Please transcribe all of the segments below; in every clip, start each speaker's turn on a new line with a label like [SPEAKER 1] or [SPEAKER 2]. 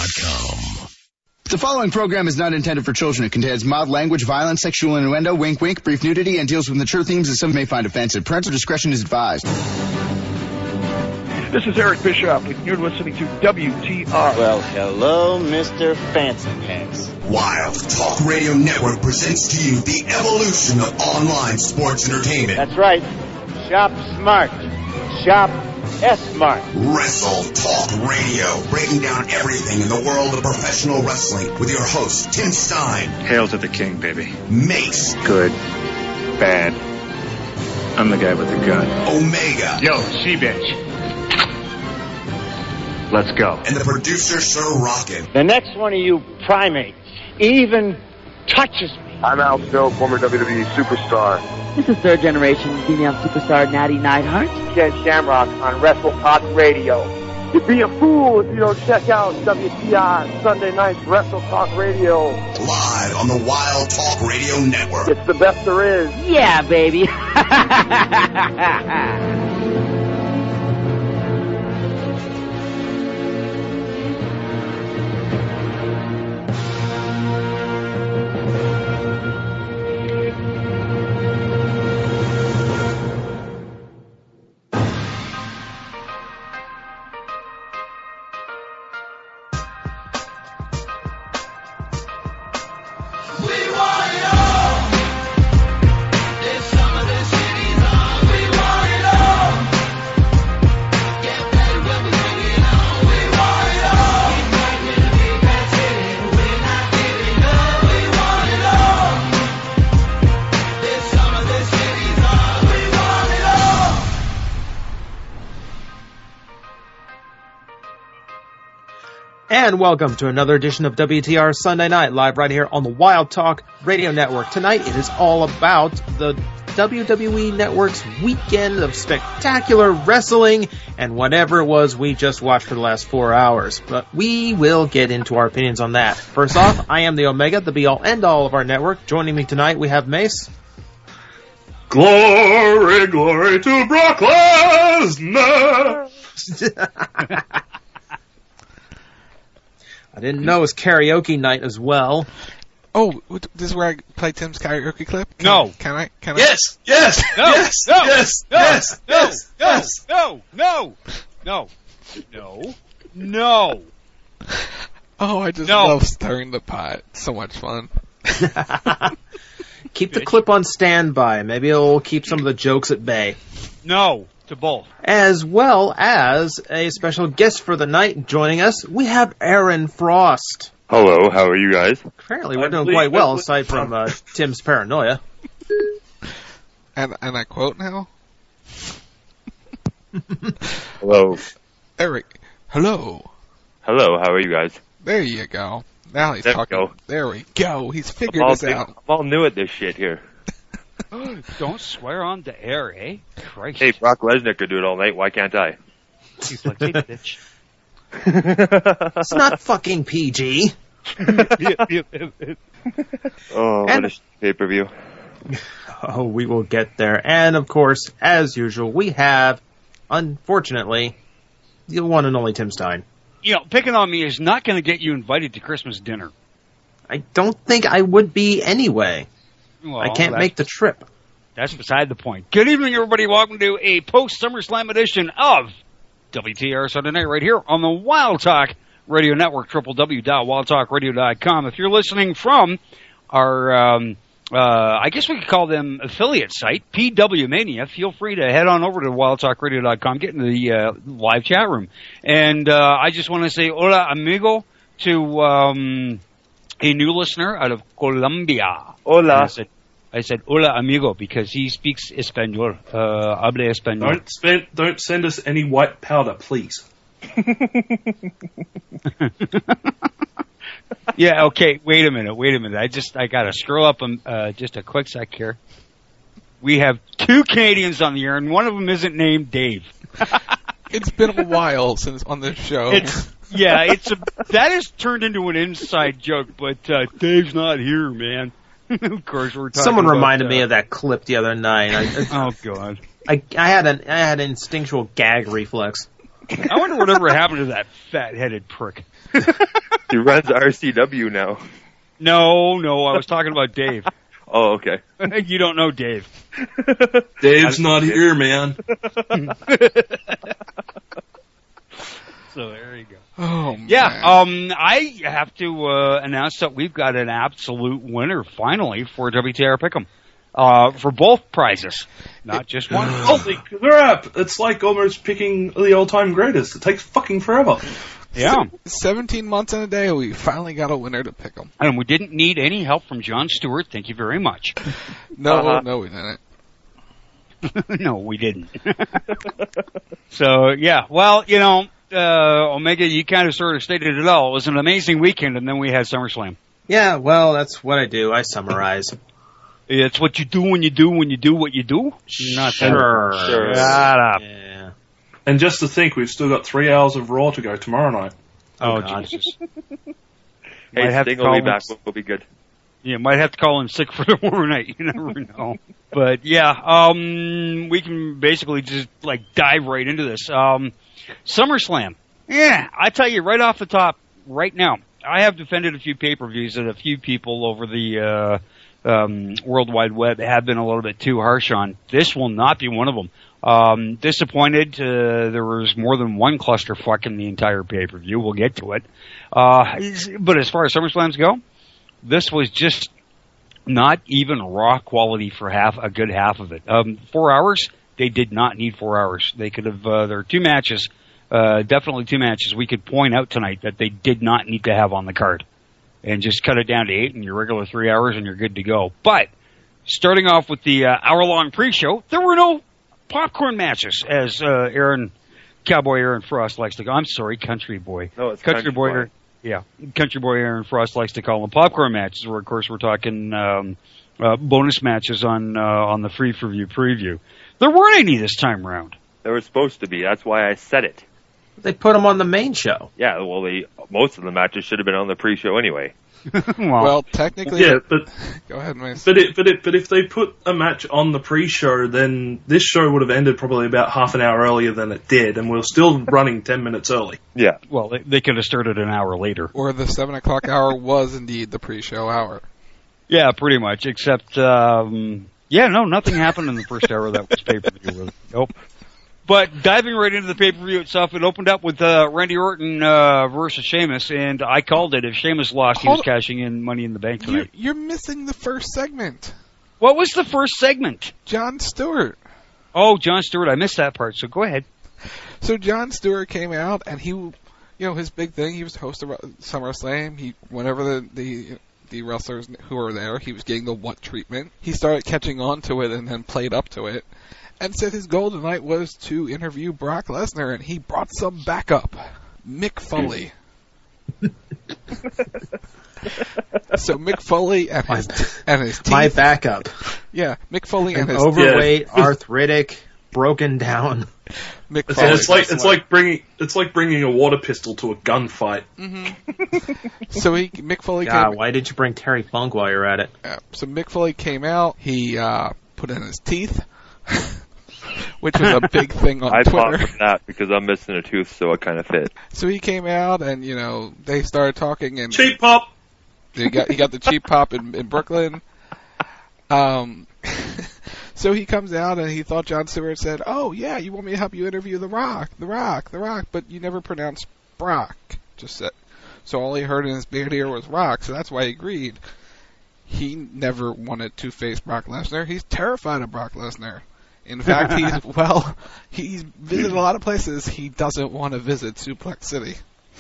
[SPEAKER 1] WWTRSunDayNight.com.
[SPEAKER 2] The following program is not intended for children. It contains mild language, violence, sexual innuendo, wink wink, brief nudity, and deals with mature themes that some may find offensive. Parental discretion is advised.
[SPEAKER 3] This is Eric Bishop, and you're listening to WTR.
[SPEAKER 4] Well, hello, Mr. Fancy Pants.
[SPEAKER 1] Wild Talk Radio Network presents to you the evolution of online sports entertainment.
[SPEAKER 4] That's right. Shop smart. Shop S-Smart.
[SPEAKER 1] Wrestle Talk Radio, breaking down everything in the world of professional wrestling with your host, Tim Stein.
[SPEAKER 5] Hail to the king, baby.
[SPEAKER 1] Mace.
[SPEAKER 5] Good. Bad. I'm the guy with the gun.
[SPEAKER 1] Omega.
[SPEAKER 5] Yo, she-bitch. Let's go.
[SPEAKER 1] And the producer, Sir Rockin'.
[SPEAKER 4] The next one of you primates even touches me.
[SPEAKER 3] I'm Al Snow, former WWE superstar.
[SPEAKER 6] This is third generation female superstar Natty Neidhart.
[SPEAKER 4] Ken Shamrock on Wrestle Talk Radio.
[SPEAKER 3] You'd be a fool if you don't check out WTR Sunday Night's Wrestle Talk Radio.
[SPEAKER 1] Live on the Wild Talk Radio Network.
[SPEAKER 3] It's the best there is.
[SPEAKER 6] Yeah, baby.
[SPEAKER 7] And welcome to another edition of WTR Sunday Night, live right here on the Wild Talk Radio Network. Tonight it is all about the WWE Network's weekend of spectacular wrestling and whatever it was we just watched for the last 4 hours. But we will get into our opinions on that. First off, I am the Omega, the be-all, end-all of our network. Joining me tonight, we have Mace.
[SPEAKER 8] Glory, glory to Brock Lesnar!
[SPEAKER 7] I didn't know it was karaoke night as well.
[SPEAKER 9] Oh, this is where I play Tim's karaoke clip?
[SPEAKER 8] No.
[SPEAKER 9] Can I?
[SPEAKER 8] Yes! Yes!
[SPEAKER 9] No!
[SPEAKER 8] Yes!
[SPEAKER 9] No!
[SPEAKER 8] Yes!
[SPEAKER 9] No!
[SPEAKER 8] Yes!
[SPEAKER 9] No!
[SPEAKER 8] Yes! Yes!
[SPEAKER 9] No! No! No!
[SPEAKER 8] No! No!
[SPEAKER 9] Oh, I just love stirring the pot. It's so much fun.
[SPEAKER 7] Keep the clip on standby. Maybe it'll keep some of the jokes at bay.
[SPEAKER 8] No! To both.
[SPEAKER 7] As well as a special guest for the night joining us, we have Aaron Frost.
[SPEAKER 5] Hello, how are you guys?
[SPEAKER 7] Apparently we're doing quite well, aside from Tim's paranoia.
[SPEAKER 9] And I quote now?
[SPEAKER 5] Hello.
[SPEAKER 9] Eric, hello.
[SPEAKER 5] Hello, how are you guys?
[SPEAKER 9] There you go. Now he's
[SPEAKER 5] There
[SPEAKER 9] talking.
[SPEAKER 5] we go.
[SPEAKER 9] There we go. He's figured this out.
[SPEAKER 5] I'm all new at this shit here.
[SPEAKER 8] Don't swear on the air, eh? Christ.
[SPEAKER 5] Hey, Brock Lesnar could do it all night, why can't I?
[SPEAKER 8] He's like, hey, bitch.
[SPEAKER 7] It's not fucking PG.
[SPEAKER 5] Oh, what a pay-per-view.
[SPEAKER 7] Oh, we will get there. And, of course, as usual, we have, unfortunately, the one and only Tim Stein.
[SPEAKER 8] You know, picking on me is not going to get you invited to Christmas dinner.
[SPEAKER 7] I don't think I would be anyway.
[SPEAKER 8] Well,
[SPEAKER 7] I can't make the trip.
[SPEAKER 8] That's beside the point. Good evening, everybody. Welcome to a post-SummerSlam edition of WTR Sunday Night right here on the Wild Talk Radio Network, www.wildtalkradio.com. If you're listening from our, I guess we could call them affiliate site, PW Mania, feel free to head on over to wildtalkradio.com, get into the live chat room. And I just want to say hola, amigo, to a new listener out of Colombia.
[SPEAKER 5] Hola.
[SPEAKER 8] I said hola, amigo, because he speaks Espanol. Hable Espanol.
[SPEAKER 10] Don't send us any white powder, please.
[SPEAKER 8] Yeah, okay, wait a minute. I gotta scroll up just a quick sec here. We have two Canadians on the air, and one of them isn't named Dave.
[SPEAKER 9] It's been a while since on this show.
[SPEAKER 8] That has turned into an inside joke, but Dave's not here, man. Of course, we're talking
[SPEAKER 7] Someone
[SPEAKER 8] about,
[SPEAKER 7] reminded me of that clip the other night.
[SPEAKER 8] Oh God!
[SPEAKER 7] I had an instinctual gag reflex.
[SPEAKER 8] I wonder whatever happened to that fat-headed prick.
[SPEAKER 11] He runs RCW now.
[SPEAKER 8] No, I was talking about Dave.
[SPEAKER 11] Oh, okay.
[SPEAKER 8] You don't know Dave.
[SPEAKER 10] Dave's not here, man.
[SPEAKER 8] So there you go.
[SPEAKER 9] Oh, man.
[SPEAKER 8] Yeah, I have to announce that we've got an absolute winner finally for WTR Pick'em. For both prizes, not just one.
[SPEAKER 10] Holy crap! It's like almost picking the all-time greatest. It takes fucking forever.
[SPEAKER 8] Yeah.
[SPEAKER 9] 17 months and a day, we finally got a winner to pick them.
[SPEAKER 8] And we didn't need any help from Jon Stewart. Thank you very much.
[SPEAKER 9] No, we didn't.
[SPEAKER 8] No, we didn't. So, yeah. Well, Omega, you kind of sort of stated it all. It was an amazing weekend, and then we had SummerSlam.
[SPEAKER 7] Yeah, well, that's what I do. I summarize.
[SPEAKER 8] It's what you do when you do what you do? Not
[SPEAKER 7] Sure.
[SPEAKER 8] Shut up.
[SPEAKER 7] Yeah.
[SPEAKER 10] And just to think, we've still got 3 hours of Raw to go tomorrow night.
[SPEAKER 8] Oh, Jesus.
[SPEAKER 11] Hey, Sting will be back. We'll be good.
[SPEAKER 8] Yeah, might have to call in sick for tomorrow night. You never know. But, yeah, we can basically just, dive right into this. SummerSlam. Yeah, I tell you right off the top, right now, I have defended a few pay-per-views that a few people over the World Wide Web have been a little bit too harsh on. This will not be one of them. Disappointed, there was more than one clusterfuck in the entire pay-per-view. We'll get to it. But as far as SummerSlams go, this was just not even Raw quality for a good half of it. 4 hours, they did not need 4 hours. They could have, there are two matches, definitely two matches we could point out tonight that they did not need to have on the card. And just cut it down to 8 and your regular 3 hours and you're good to go. But, starting off with the hour-long pre-show, there were no popcorn matches, as Cowboy Aaron Frost likes to call. I'm sorry, Country Boy.
[SPEAKER 11] No, it's
[SPEAKER 8] Country Boy. Yeah, Country Boy Aaron Frost likes to call them popcorn matches. Where of course we're talking bonus matches on the free for view preview. There weren't any this time around.
[SPEAKER 11] There were supposed to be. That's why I said it.
[SPEAKER 7] They put them on the main show.
[SPEAKER 11] Yeah, well, most of the matches should have been on the pre-show anyway.
[SPEAKER 9] Well, technically,
[SPEAKER 10] yeah, but
[SPEAKER 9] go ahead, Mace.
[SPEAKER 10] But if they put a match on the pre-show, then this show would have ended probably about half an hour earlier than it did, and we're still running 10 minutes early.
[SPEAKER 11] Yeah.
[SPEAKER 8] Well, they could have started an hour later.
[SPEAKER 9] Or the 7 o'clock hour was indeed the pre-show hour.
[SPEAKER 8] Yeah, pretty much. Except, nothing happened in the first hour that was pay-per-view. Nope. But diving right into the pay-per-view itself, it opened up with Randy Orton versus Sheamus, and I called it. If Sheamus lost, he was cashing in Money in the Bank tonight.
[SPEAKER 9] You're missing the first segment.
[SPEAKER 8] What was the first segment?
[SPEAKER 9] Jon Stewart.
[SPEAKER 8] Oh, Jon Stewart. I missed that part, so go ahead.
[SPEAKER 9] So Jon Stewart came out, and he, his big thing, he was the host of SummerSlam. Whenever the wrestlers who were there, he was getting the what treatment. He started catching on to it and then played up to it. And said his goal tonight was to interview Brock Lesnar, and he brought some backup. Mick Foley. So Mick Foley and his teeth.
[SPEAKER 7] My backup.
[SPEAKER 9] Yeah, Mick Foley and his
[SPEAKER 7] overweight, arthritic, broken down.
[SPEAKER 9] Mick Foley.
[SPEAKER 10] It's like bringing a water pistol to a gunfight.
[SPEAKER 9] Mm-hmm. So Mick Foley.
[SPEAKER 7] Why did you bring Terry Funk while you're at it?
[SPEAKER 9] So Mick Foley came out. He put in his teeth. Which was a big thing on Twitter.
[SPEAKER 11] I thought that because I'm missing a tooth, so it kind of fit.
[SPEAKER 9] So he came out, and they started talking. And
[SPEAKER 10] cheap pop.
[SPEAKER 9] He got the cheap pop in Brooklyn. So he comes out, and he thought Jon Stewart said, "Oh yeah, you want me to help you interview The Rock, but you never pronounced Brock." Just said. So all he heard in his beard ear was Rock, so that's why he agreed. He never wanted to face Brock Lesnar. He's terrified of Brock Lesnar. In fact, he's visited a lot of places. He doesn't want to visit Suplex City.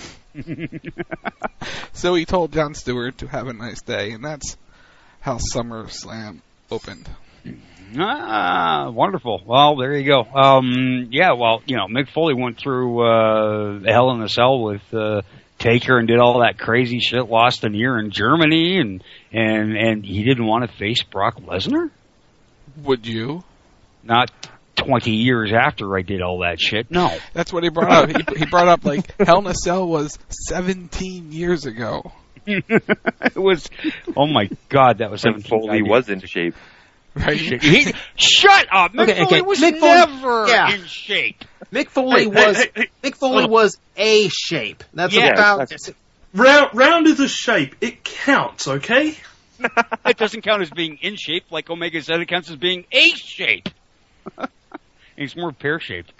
[SPEAKER 9] So he told Jon Stewart to have a nice day, and that's how SummerSlam opened.
[SPEAKER 8] Wonderful. Well, there you go. Mick Foley went through Hell in a Cell with Taker and did all that crazy shit, lost an ear in Germany, and he didn't want to face Brock Lesnar?
[SPEAKER 9] Would you?
[SPEAKER 8] Not 20 years after I did all that shit. No.
[SPEAKER 9] That's what he brought up. He brought up, Hell in a Cell was 17 years ago.
[SPEAKER 8] It was, oh my God, that was 17
[SPEAKER 11] Foley was in shape.
[SPEAKER 9] Right?
[SPEAKER 8] Shut up! Mick Foley was never in shape.
[SPEAKER 7] Mick Foley was a shape. That's about.
[SPEAKER 10] Round is a shape. It counts, okay?
[SPEAKER 8] It doesn't count as being in shape, like Omega said. It counts as being a shape. He's more pear-shaped.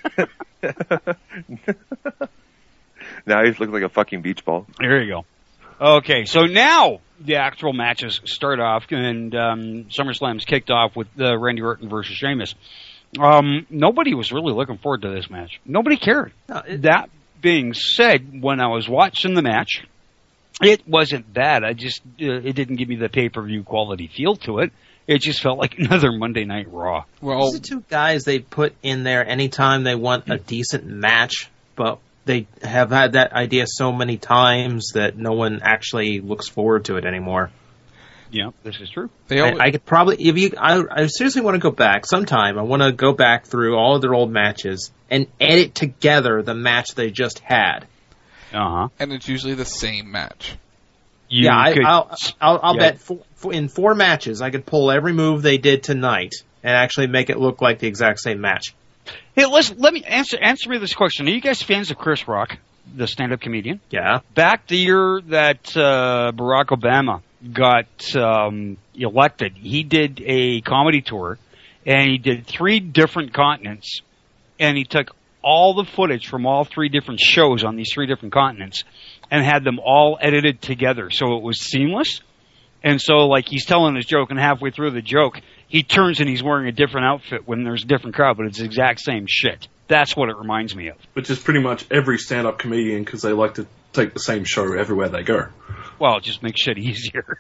[SPEAKER 11] Now he looks like a fucking beach ball.
[SPEAKER 8] There you go. Okay, so now the actual matches start off, and SummerSlam's kicked off with Randy Orton versus Sheamus. Nobody was really looking forward to this match. Nobody cared. That being said, when I was watching the match, it wasn't bad. It didn't give me the pay-per-view quality feel to it. It just felt like another Monday Night Raw.
[SPEAKER 7] Well, these are two guys they put in there anytime they want a decent match, but they have had that idea so many times that no one actually looks forward to it anymore.
[SPEAKER 8] Yeah, this is true.
[SPEAKER 7] I could probably, I seriously want to go back sometime. I want to go back through all of their old matches and edit together the match they just had.
[SPEAKER 8] Uh-huh.
[SPEAKER 9] And it's usually the same match.
[SPEAKER 7] I'll bet in 4 matches I could pull every move they did tonight and actually make it look like the exact same match.
[SPEAKER 8] Hey, let me answer me this question. Are you guys fans of Chris Rock, the stand-up comedian?
[SPEAKER 7] Yeah.
[SPEAKER 8] Back the year that Barack Obama got elected, he did a comedy tour, and he did 3 different continents, and he took all the footage from all 3 different shows on these 3 different continents and had them all edited together so it was seamless. And so, like, he's telling his joke, and halfway through the joke, he turns and he's wearing a different outfit when there's a different crowd, but it's the exact same shit. That's what it reminds me of.
[SPEAKER 10] Which is pretty much every stand-up comedian, because they like to take the same show everywhere they go.
[SPEAKER 8] Well, it just makes shit easier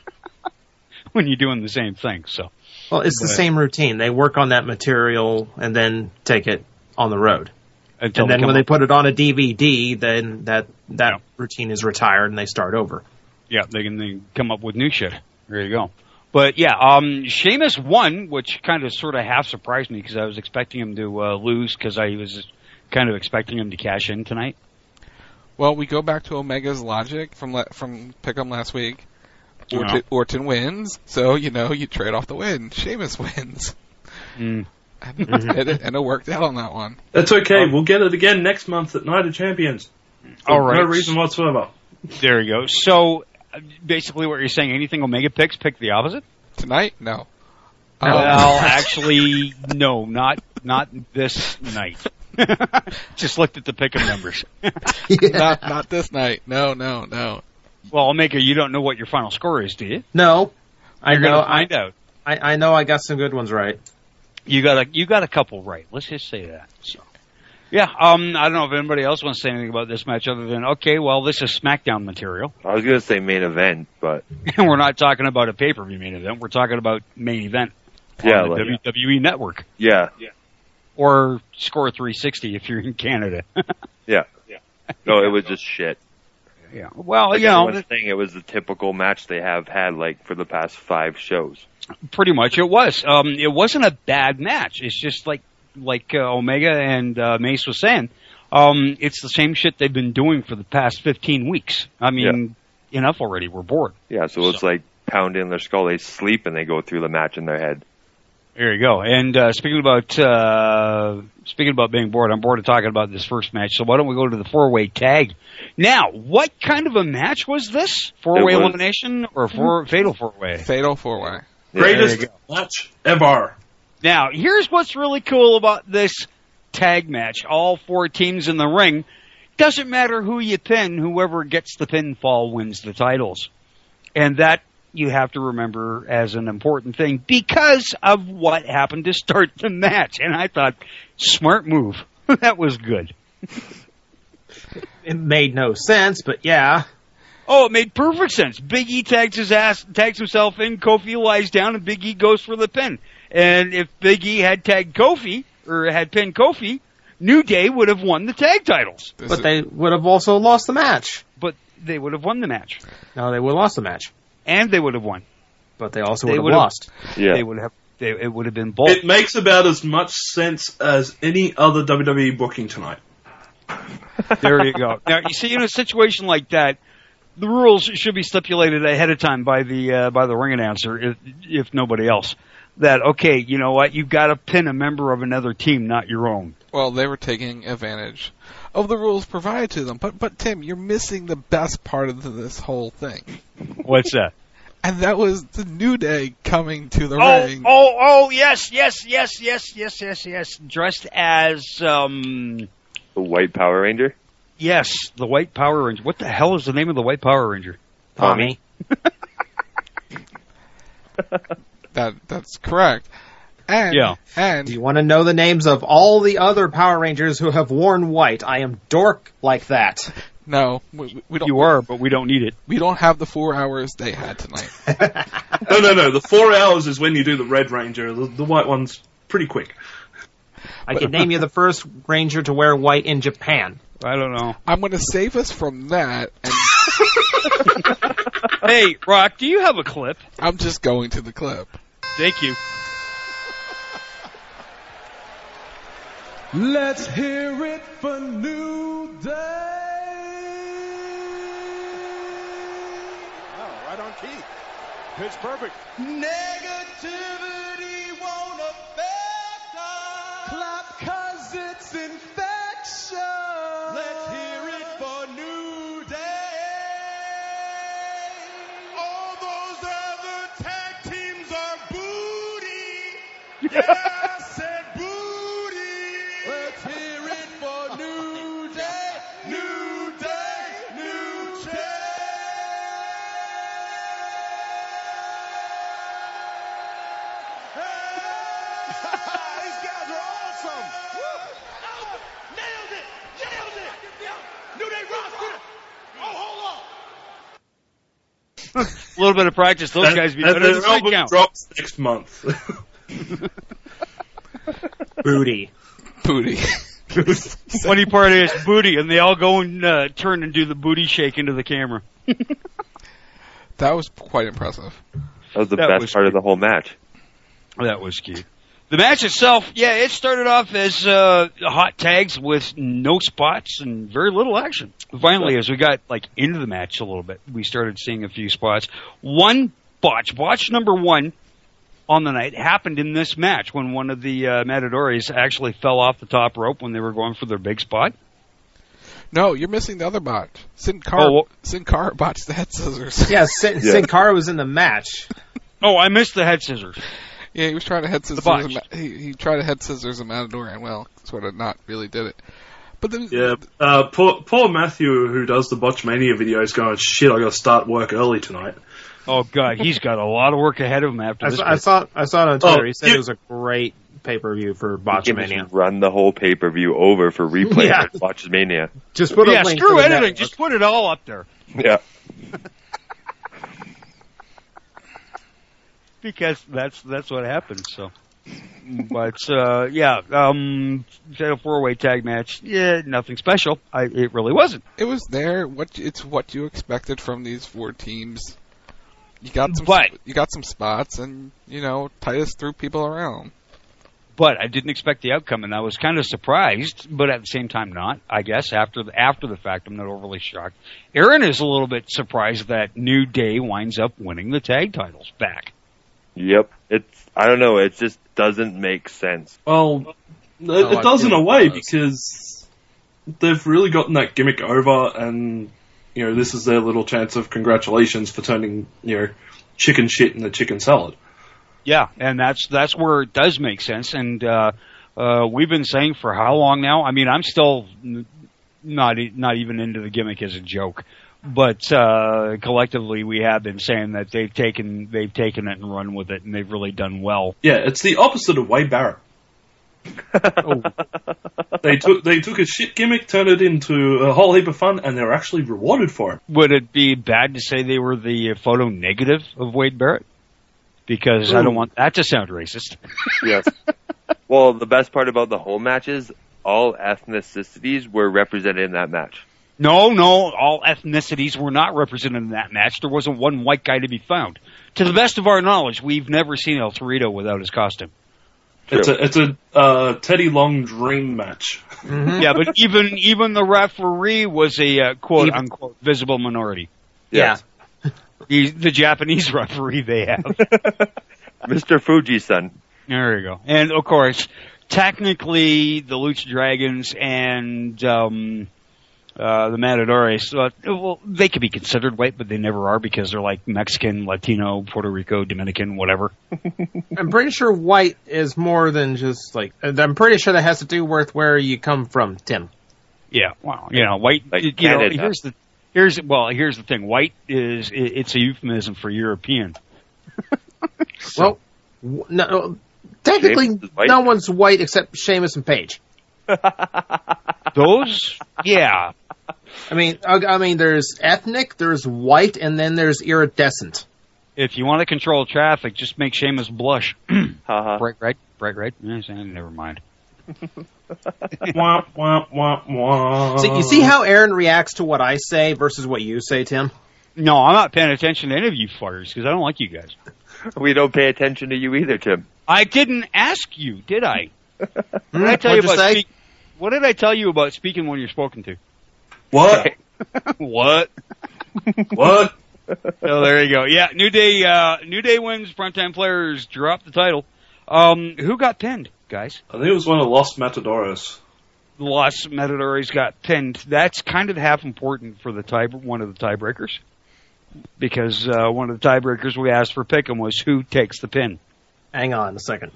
[SPEAKER 8] when you're doing the same thing. So,
[SPEAKER 7] well, it's the same routine. They work on that material and then take it on the road. And then when they put it on a DVD, then that routine is retired and they start over.
[SPEAKER 8] Yeah, they can come up with new shit. There you go. But yeah, Sheamus won, which kind of sort of half surprised me because I was expecting him to lose because I was kind of expecting him to cash in tonight.
[SPEAKER 9] Well, we go back to Omega's logic from Pick'em last week. Orton wins, so you trade off the win. Sheamus wins. And it worked out on that one.
[SPEAKER 10] That's okay. We'll get it again next month at Night of Champions.
[SPEAKER 8] All right.
[SPEAKER 10] No reason whatsoever.
[SPEAKER 8] There you go. So, basically what you're saying, anything Omega picks, pick the opposite?
[SPEAKER 9] Tonight? No.
[SPEAKER 8] Well, actually, no, not this night. Just looked at the pick'em numbers.
[SPEAKER 9] Not this night. No.
[SPEAKER 8] Well, Omega, you don't know what your final score is, do you?
[SPEAKER 7] No.
[SPEAKER 8] You're going to find out.
[SPEAKER 7] I know I got some good ones right.
[SPEAKER 8] You got a couple right. Let's just say that. So, yeah. I don't know if anybody else wants to say anything about this match other than this is SmackDown material.
[SPEAKER 11] I was gonna say main event, but
[SPEAKER 8] we're not talking about a pay-per-view main event. We're talking about main event on the WWE Network.
[SPEAKER 11] Yeah.
[SPEAKER 8] Or Score 360 if you're in Canada.
[SPEAKER 11] Yeah. No, it was just shit.
[SPEAKER 8] Yeah. Well,
[SPEAKER 11] it was the typical match they have had for the past 5 shows.
[SPEAKER 8] Pretty much it was. It wasn't a bad match. It's just like Omega and Mace was saying, it's the same shit they've been doing for the past 15 weeks. I mean, enough already. We're bored.
[SPEAKER 11] Yeah, so it's like pounding their skull. They sleep and they go through the match in their head.
[SPEAKER 8] There you go. And speaking about being bored, I'm bored of talking about this first match. So why don't we go to the 4-way tag? Now, what kind of a match was this? 4-way elimination or fatal 4-way?
[SPEAKER 9] Fatal 4-way.
[SPEAKER 10] Greatest match ever.
[SPEAKER 8] Now, here's what's really cool about this tag match. All 4 teams in the ring. Doesn't matter who you pin, whoever gets the pinfall wins the titles. And that you have to remember as an important thing because of what happened to start the match. And I thought, smart move. That was good.
[SPEAKER 7] It made no sense, but yeah.
[SPEAKER 8] Oh, it made perfect sense. Big E tags himself in, Kofi lies down, and Big E goes for the pin. And if Big E had tagged Kofi, or had pinned Kofi, New Day would have won the tag titles.
[SPEAKER 7] But they would have also lost the match.
[SPEAKER 8] But they would have won the match.
[SPEAKER 7] No, they would have lost the match.
[SPEAKER 8] And they would have won.
[SPEAKER 7] But they also would have lost.
[SPEAKER 11] Yeah.
[SPEAKER 8] They would have. It would have been both.
[SPEAKER 10] It makes about as much sense as any other WWE booking tonight.
[SPEAKER 8] There you go. Now, you see, in a situation like that, the rules should be stipulated ahead of time by the ring announcer, if nobody else. that, okay, you know what, you've got to pin a member of another team, not your own.
[SPEAKER 9] Well, they were taking advantage of the rules provided to them. But Tim, you're missing the best part of this whole thing.
[SPEAKER 8] What's that?
[SPEAKER 9] And that was the New Day coming to the ring.
[SPEAKER 8] Yes. Dressed as,
[SPEAKER 11] The White Power Ranger?
[SPEAKER 8] Yes, the White Power Ranger. What the hell is the name of the White Power Ranger?
[SPEAKER 7] Tommy.
[SPEAKER 9] That's correct. And
[SPEAKER 7] Do you want to know the names of all the other Power Rangers who have worn white? I am dork like that.
[SPEAKER 9] No, we don't.
[SPEAKER 8] You are, but we don't need it.
[SPEAKER 9] We don't have the 4 hours they had tonight.
[SPEAKER 10] No. The 4 hours is when you do the Red Ranger. The white one's pretty quick.
[SPEAKER 7] I can name you the first Ranger to wear white in Japan.
[SPEAKER 8] I don't know.
[SPEAKER 9] I'm going to save us from that. And
[SPEAKER 8] Hey, Rock, do you have a clip?
[SPEAKER 9] I'm just going to the clip.
[SPEAKER 8] Thank you.
[SPEAKER 12] Let's hear it for New Day. Oh, right on key. Pitch perfect. Negativity won't affect us. Clap 'cause it's infection. Let's hear it for New Day. All those other tag teams are booty. Yeah, I said booty. Let's hear it for New Day. New Day. New Day. These guys are awesome. Woo. Oh, nailed it. New Day roster. Oh, hold on.
[SPEAKER 8] A little bit of practice. Those guys be better than
[SPEAKER 10] the
[SPEAKER 8] straight
[SPEAKER 10] album
[SPEAKER 8] count.
[SPEAKER 10] drops next month.
[SPEAKER 7] Booty.
[SPEAKER 8] Funny part is booty, and they all go and turn and do the booty shake into the camera.
[SPEAKER 9] That was quite impressive.
[SPEAKER 11] That was the best part of the whole match.
[SPEAKER 8] That was cute. The match itself, it started off as hot tags with no spots and very little action. Finally, as we got into the match a little bit, we started seeing a few spots. One botch number 1 on the night happened in this match when one of the Matadores actually fell off the top rope when they were going for their big spot.
[SPEAKER 9] No, you're missing the other bot. Sin Cara botched the head scissors.
[SPEAKER 7] Yeah, Sin Cara was in the match.
[SPEAKER 8] Oh, I missed the head scissors.
[SPEAKER 9] Yeah, he was trying to head scissors. He tried to head scissors a Matador, and sort of not really did it. But
[SPEAKER 10] poor Matthew, who does the Botchmania videos, going, shit, I got to start work early tonight.
[SPEAKER 8] Oh God, he's got a lot of work ahead of him after this.
[SPEAKER 7] I saw it on Twitter. He said it was a great pay-per-view for Botchmania.
[SPEAKER 11] Run the whole pay-per-view over for replay of Botchmania.
[SPEAKER 7] Just put a link
[SPEAKER 8] screw
[SPEAKER 7] to the
[SPEAKER 8] editing.
[SPEAKER 7] network.
[SPEAKER 8] Just put it all up there.
[SPEAKER 11] Yeah.
[SPEAKER 8] Because that's what happened. So, but had a 4-way tag match. Yeah, nothing special. It really wasn't.
[SPEAKER 9] It was there. It's what you expected from these 4 teams. You got some spots, and Titus threw people around.
[SPEAKER 8] But I didn't expect the outcome, and I was kind of surprised, but at the same time not. I guess after the fact, I'm not overly shocked. Aaron is a little bit surprised that New Day winds up winning the tag titles back.
[SPEAKER 11] Yep. I don't know, it just doesn't make sense.
[SPEAKER 10] Well, it does in a way, because they've really gotten that gimmick over, and this is their little chance of congratulations for turning chicken shit into chicken salad.
[SPEAKER 8] Yeah, and that's where it does make sense. And we've been saying for how long now? I mean, I'm still not even into the gimmick as a joke, but collectively we have been saying that they've taken it and run with it, and they've really done well.
[SPEAKER 10] Yeah, it's the opposite of Wade Barrett. They took a shit gimmick, turned it into a whole heap of fun, and they were actually rewarded for it.
[SPEAKER 8] Would it be bad to say they were the photo negative of Wade Barrett? Because I don't want that to sound racist.
[SPEAKER 11] Yes. Well, the best part about the whole match is all ethnicities were represented in that match.
[SPEAKER 8] No, all ethnicities were not represented in that match. There wasn't one white guy to be found. To the best of our knowledge, we've never seen El Torito without his costume.
[SPEAKER 10] True. It's a Teddy Long dream match.
[SPEAKER 8] Mm-hmm. Yeah, but even the referee was a quote unquote visible minority.
[SPEAKER 11] Yes.
[SPEAKER 8] Yeah. The Japanese referee they have.
[SPEAKER 11] Mr. Fuji-san.
[SPEAKER 8] There you go. And, of course, technically, the Lucha Dragons and the Matadores, well, they could be considered white, but they never are because they're like Mexican, Latino, Puerto Rico, Dominican, whatever.
[SPEAKER 7] I'm pretty sure white is more than just like. I'm pretty sure that has to do with where you come from, Tim.
[SPEAKER 8] Yeah, well, white.
[SPEAKER 11] Like
[SPEAKER 8] here's the thing. White it's a euphemism for European.
[SPEAKER 7] So. Well, no, technically, no one's white except Sheamus and Paige.
[SPEAKER 8] Those, yeah.
[SPEAKER 7] I mean, there's ethnic, there's white, and then there's iridescent.
[SPEAKER 8] If you want to control traffic, just make Sheamus blush. Bright red. Never mind.
[SPEAKER 10] Womp, womp, womp, womp.
[SPEAKER 7] So you see how Aaron reacts to what I say versus what you say, Tim?
[SPEAKER 8] No, I'm not paying attention to any of you fuckers because I don't like you guys.
[SPEAKER 11] We don't pay attention to you either, Tim.
[SPEAKER 8] I didn't ask you, did I? What did I tell you about what did I tell you about speaking when you're spoken to?
[SPEAKER 10] What?
[SPEAKER 8] What?
[SPEAKER 10] What?
[SPEAKER 8] So there you go. Yeah, New Day wins. Primetime Players drop the title. Who got pinned, guys?
[SPEAKER 10] I think it was one of the Los Matadores.
[SPEAKER 8] The Los Matadores got pinned. That's kind of half important for one of the tiebreakers. Because one of the tiebreakers we asked for pick'em was who takes the pin.
[SPEAKER 7] Hang on a second.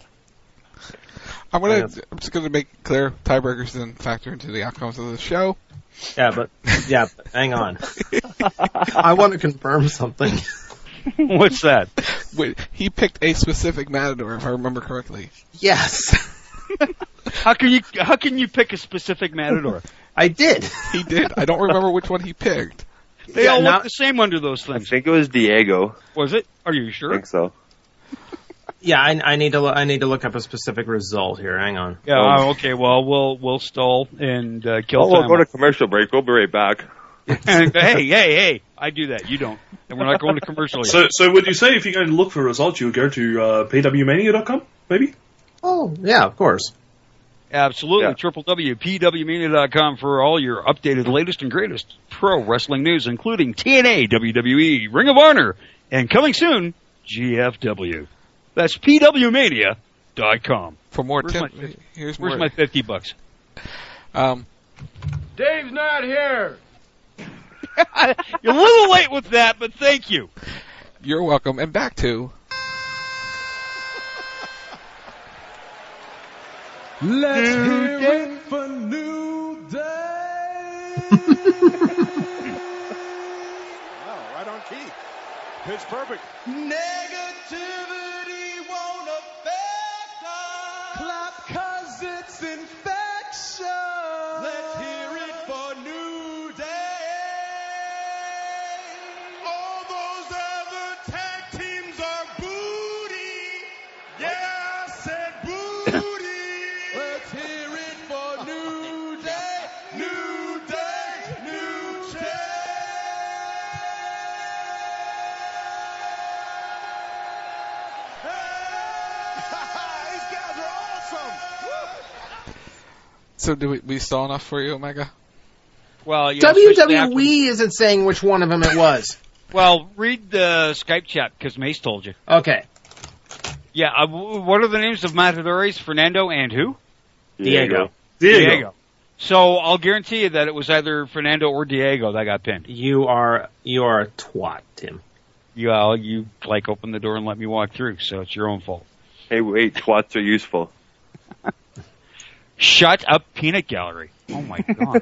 [SPEAKER 9] I'm just going to make it clear, tiebreakers didn't factor into the outcomes of the show.
[SPEAKER 7] Yeah, but hang on. I want to confirm something.
[SPEAKER 8] What's that?
[SPEAKER 9] Wait, he picked a specific Matador, if I remember correctly.
[SPEAKER 7] Yes.
[SPEAKER 8] How can you pick a specific Matador?
[SPEAKER 7] I did.
[SPEAKER 9] He did. I don't remember which one he picked.
[SPEAKER 8] They all look the same under those things.
[SPEAKER 11] I think it was Diego.
[SPEAKER 8] Was it? Are you sure?
[SPEAKER 11] I think so.
[SPEAKER 7] Yeah, I need to look up a specific result here. Hang on.
[SPEAKER 8] Yeah. Okay. Well, we'll stall and kill time.
[SPEAKER 11] We'll go to commercial break. We'll be right back.
[SPEAKER 8] Hey! I do that. You don't. And we're not going to commercial yet.
[SPEAKER 10] So would you say if you're going to look for results, you would go to pwmania.com, maybe?
[SPEAKER 7] Oh, yeah, of course.
[SPEAKER 8] Absolutely. Yeah. www.pwmania.com for all your updated, latest, and greatest pro wrestling news, including TNA, WWE, Ring of Honor, and coming soon, GFW. That's pwmania.com.
[SPEAKER 9] For more tips,
[SPEAKER 8] where's my $50?
[SPEAKER 12] Dave's not here.
[SPEAKER 8] You're a little late with that, but thank you.
[SPEAKER 9] You're welcome. And back to...
[SPEAKER 12] Let's hear it for New Day. Wow, right on key. Pitch perfect. Negativity won't affect us. Clap 'cause it's infection. Let's hear it for New Day. All those other tag teams are booty. Yeah, I said booty. Let's hear it for New Day, New Day, New Day. Hey, these guys are awesome. Woo.
[SPEAKER 9] So do we stall enough for you, Omega?
[SPEAKER 8] Well,
[SPEAKER 7] WWE isn't saying which one of them it was.
[SPEAKER 8] Well, read the Skype chat because Mace told you.
[SPEAKER 7] Okay.
[SPEAKER 8] Yeah, what are the names of Matadores? Fernando and who?
[SPEAKER 7] Diego.
[SPEAKER 8] So I'll guarantee you that it was either Fernando or Diego that got pinned.
[SPEAKER 7] You are a twat, Tim.
[SPEAKER 8] You opened the door and let me walk through, so it's your own fault.
[SPEAKER 11] Hey, wait, twats are useful.
[SPEAKER 8] Shut up, peanut gallery. Oh my god.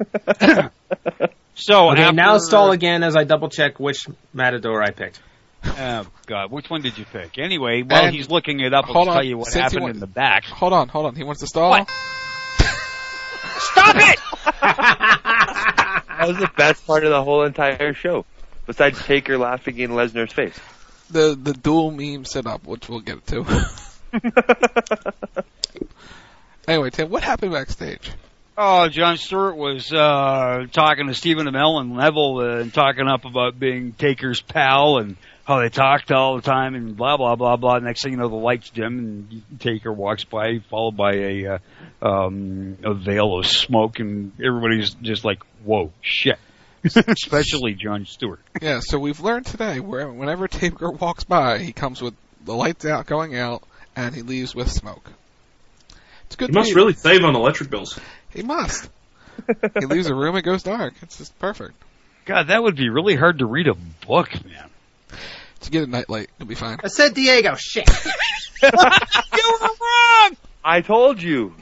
[SPEAKER 8] So
[SPEAKER 7] okay, now stall again as I double check which Matador I picked.
[SPEAKER 8] Oh god, which one did you pick? Anyway, while he's looking it up, I'll tell you what happened in the back.
[SPEAKER 9] Hold on. He wants to stall.
[SPEAKER 8] What? Stop it!
[SPEAKER 11] That was the best part of the whole entire show, besides Taker laughing in Lesnar's face.
[SPEAKER 9] The dual meme set up, which we'll get to. Anyway, Tim, what happened backstage?
[SPEAKER 8] Oh, Jon Stewart was talking to Stephen Amell and Neville and talking up about being Taker's pal and how they talked all the time and blah, blah, blah, blah. Next thing you know, the lights dim and Taker walks by, followed by a veil of smoke, and everybody's just like, whoa, shit. Especially Jon Stewart.
[SPEAKER 9] Yeah, so we've learned today whenever Taker walks by, he comes with the lights out, going out, and he leaves with smoke. It's good.
[SPEAKER 10] He must really save on electric bills.
[SPEAKER 9] He must. He leaves a room, it goes dark. It's just perfect.
[SPEAKER 8] God, that would be really hard to read a book, man.
[SPEAKER 9] Just get a nightlight. It'll be fine.
[SPEAKER 7] I said Diego. Shit.
[SPEAKER 8] You were wrong!
[SPEAKER 11] I told you.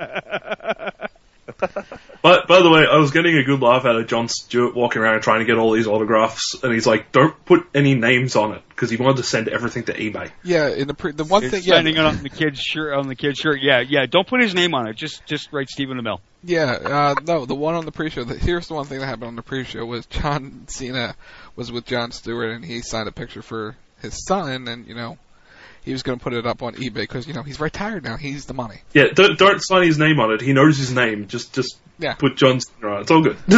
[SPEAKER 10] But by the way, I was getting a good laugh out of Jon Stewart walking around trying to get all these autographs, and he's like, "Don't put any names on it," because he wanted to send everything to eBay.
[SPEAKER 9] Yeah, in the one thing,
[SPEAKER 8] signing it on the kid's shirt. Yeah. Don't put his name on it. Just write Stephen Amell.
[SPEAKER 9] Yeah, no, the one on the pre-show. Here's the one thing that happened on the pre-show was John Cena was with Jon Stewart, and he signed a picture for his son, and he was going to put it up on eBay because he's retired now. He's the money.
[SPEAKER 10] Yeah, don't sign his name on it. He knows his name. Just put John Cena on it. It's all good.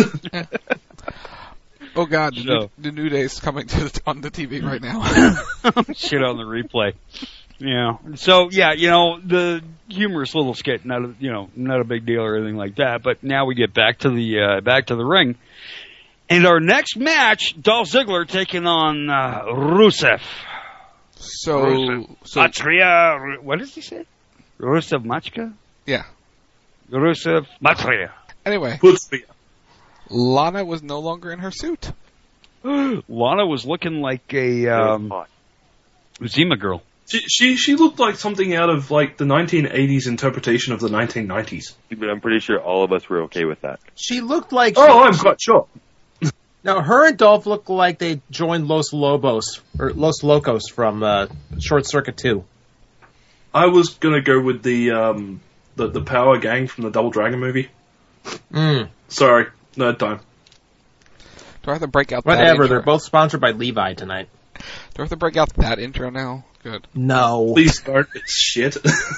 [SPEAKER 9] Oh God, the New Day's coming on the TV right now.
[SPEAKER 8] Shit on the replay. Yeah. So the humorous little skit, not a big deal or anything like that. But now we get back to the ring, and our next match, Dolph Ziggler taking on Rusev.
[SPEAKER 9] So
[SPEAKER 8] Matria, what does he say? Rusev Machka?
[SPEAKER 9] Yeah.
[SPEAKER 8] Rusev Matria.
[SPEAKER 9] Anyway, Lana was no longer in her suit.
[SPEAKER 8] Lana was looking like a Zima girl.
[SPEAKER 10] She looked like something out of like the 1980s interpretation of the 1990s.
[SPEAKER 11] But I'm pretty sure all of us were okay with that.
[SPEAKER 7] She looked like...
[SPEAKER 10] I'm quite sure.
[SPEAKER 7] Now, her and Dolph look like they joined Los Locos from Short Circuit 2.
[SPEAKER 10] I was gonna go with the Power Gang from the Double Dragon movie. Sorry, no time.
[SPEAKER 9] Do I have to break out
[SPEAKER 7] Whatever,
[SPEAKER 9] that intro?
[SPEAKER 7] they're both sponsored by Levi tonight.
[SPEAKER 9] Do I have to break out that intro now? Good.
[SPEAKER 7] No.
[SPEAKER 10] Please start. It's shit.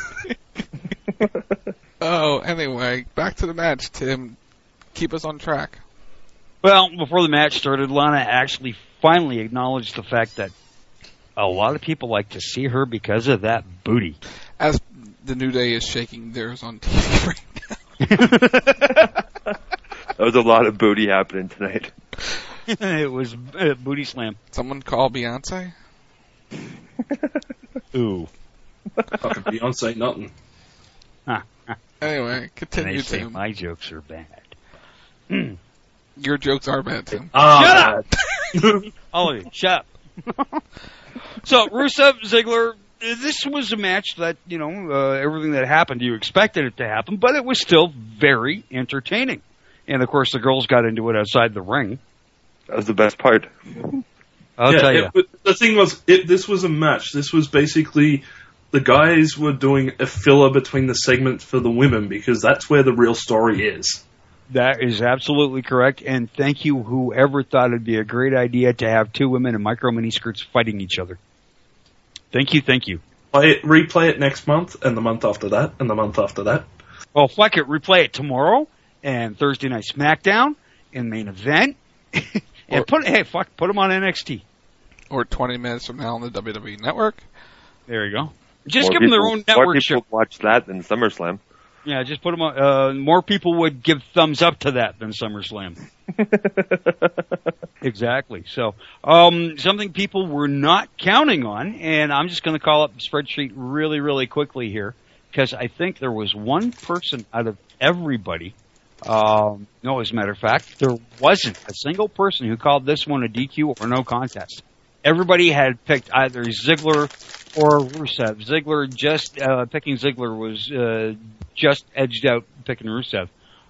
[SPEAKER 9] Anyway, back to the match, Tim. Keep us on track.
[SPEAKER 8] Well, before the match started, Lana actually finally acknowledged the fact that a lot of people like to see her because of that booty.
[SPEAKER 9] As the New Day is shaking theirs on TV right now.
[SPEAKER 11] There was a lot of booty happening tonight.
[SPEAKER 8] It was a booty slam.
[SPEAKER 9] Someone call Beyonce?
[SPEAKER 8] Ooh.
[SPEAKER 10] Fucking Beyonce, nothing.
[SPEAKER 9] Anyway, continue,
[SPEAKER 8] and I say
[SPEAKER 9] Tim.
[SPEAKER 8] my jokes are bad.
[SPEAKER 9] Your jokes are bad, Tim.
[SPEAKER 8] Shut up! All of you, shut up. So, Rusev, Ziggler, this was a match that, everything that happened, you expected it to happen, but it was still very entertaining. And, of course, the girls got into it outside the ring.
[SPEAKER 11] That was the best part.
[SPEAKER 8] I'll tell you.
[SPEAKER 10] The thing was, this was a match. This was basically the guys were doing a filler between the segments for the women because that's where the real story is.
[SPEAKER 8] That is absolutely correct, and thank you whoever thought it'd be a great idea to have two women in micro miniskirts fighting each other. Thank you.
[SPEAKER 10] Replay it next month, and the month after that, and the month after that.
[SPEAKER 8] Well, fuck it, replay it tomorrow, and Thursday Night SmackDown, and main event, and put them on NXT.
[SPEAKER 9] Or 20 minutes from now on the WWE Network.
[SPEAKER 8] There you go. Just give them their own network show.
[SPEAKER 11] More people watch that than SummerSlam.
[SPEAKER 8] Yeah, just put them on. More people would give thumbs up to that than SummerSlam. Exactly. So, something people were not counting on, and I'm just going to call up the spreadsheet really, really quickly here, because I think there was one person out of everybody. No, as a matter of fact, there wasn't a single person who called this one a DQ or no contest. Everybody had picked either Ziggler or Rusev. Picking Ziggler was just edged out picking Rusev.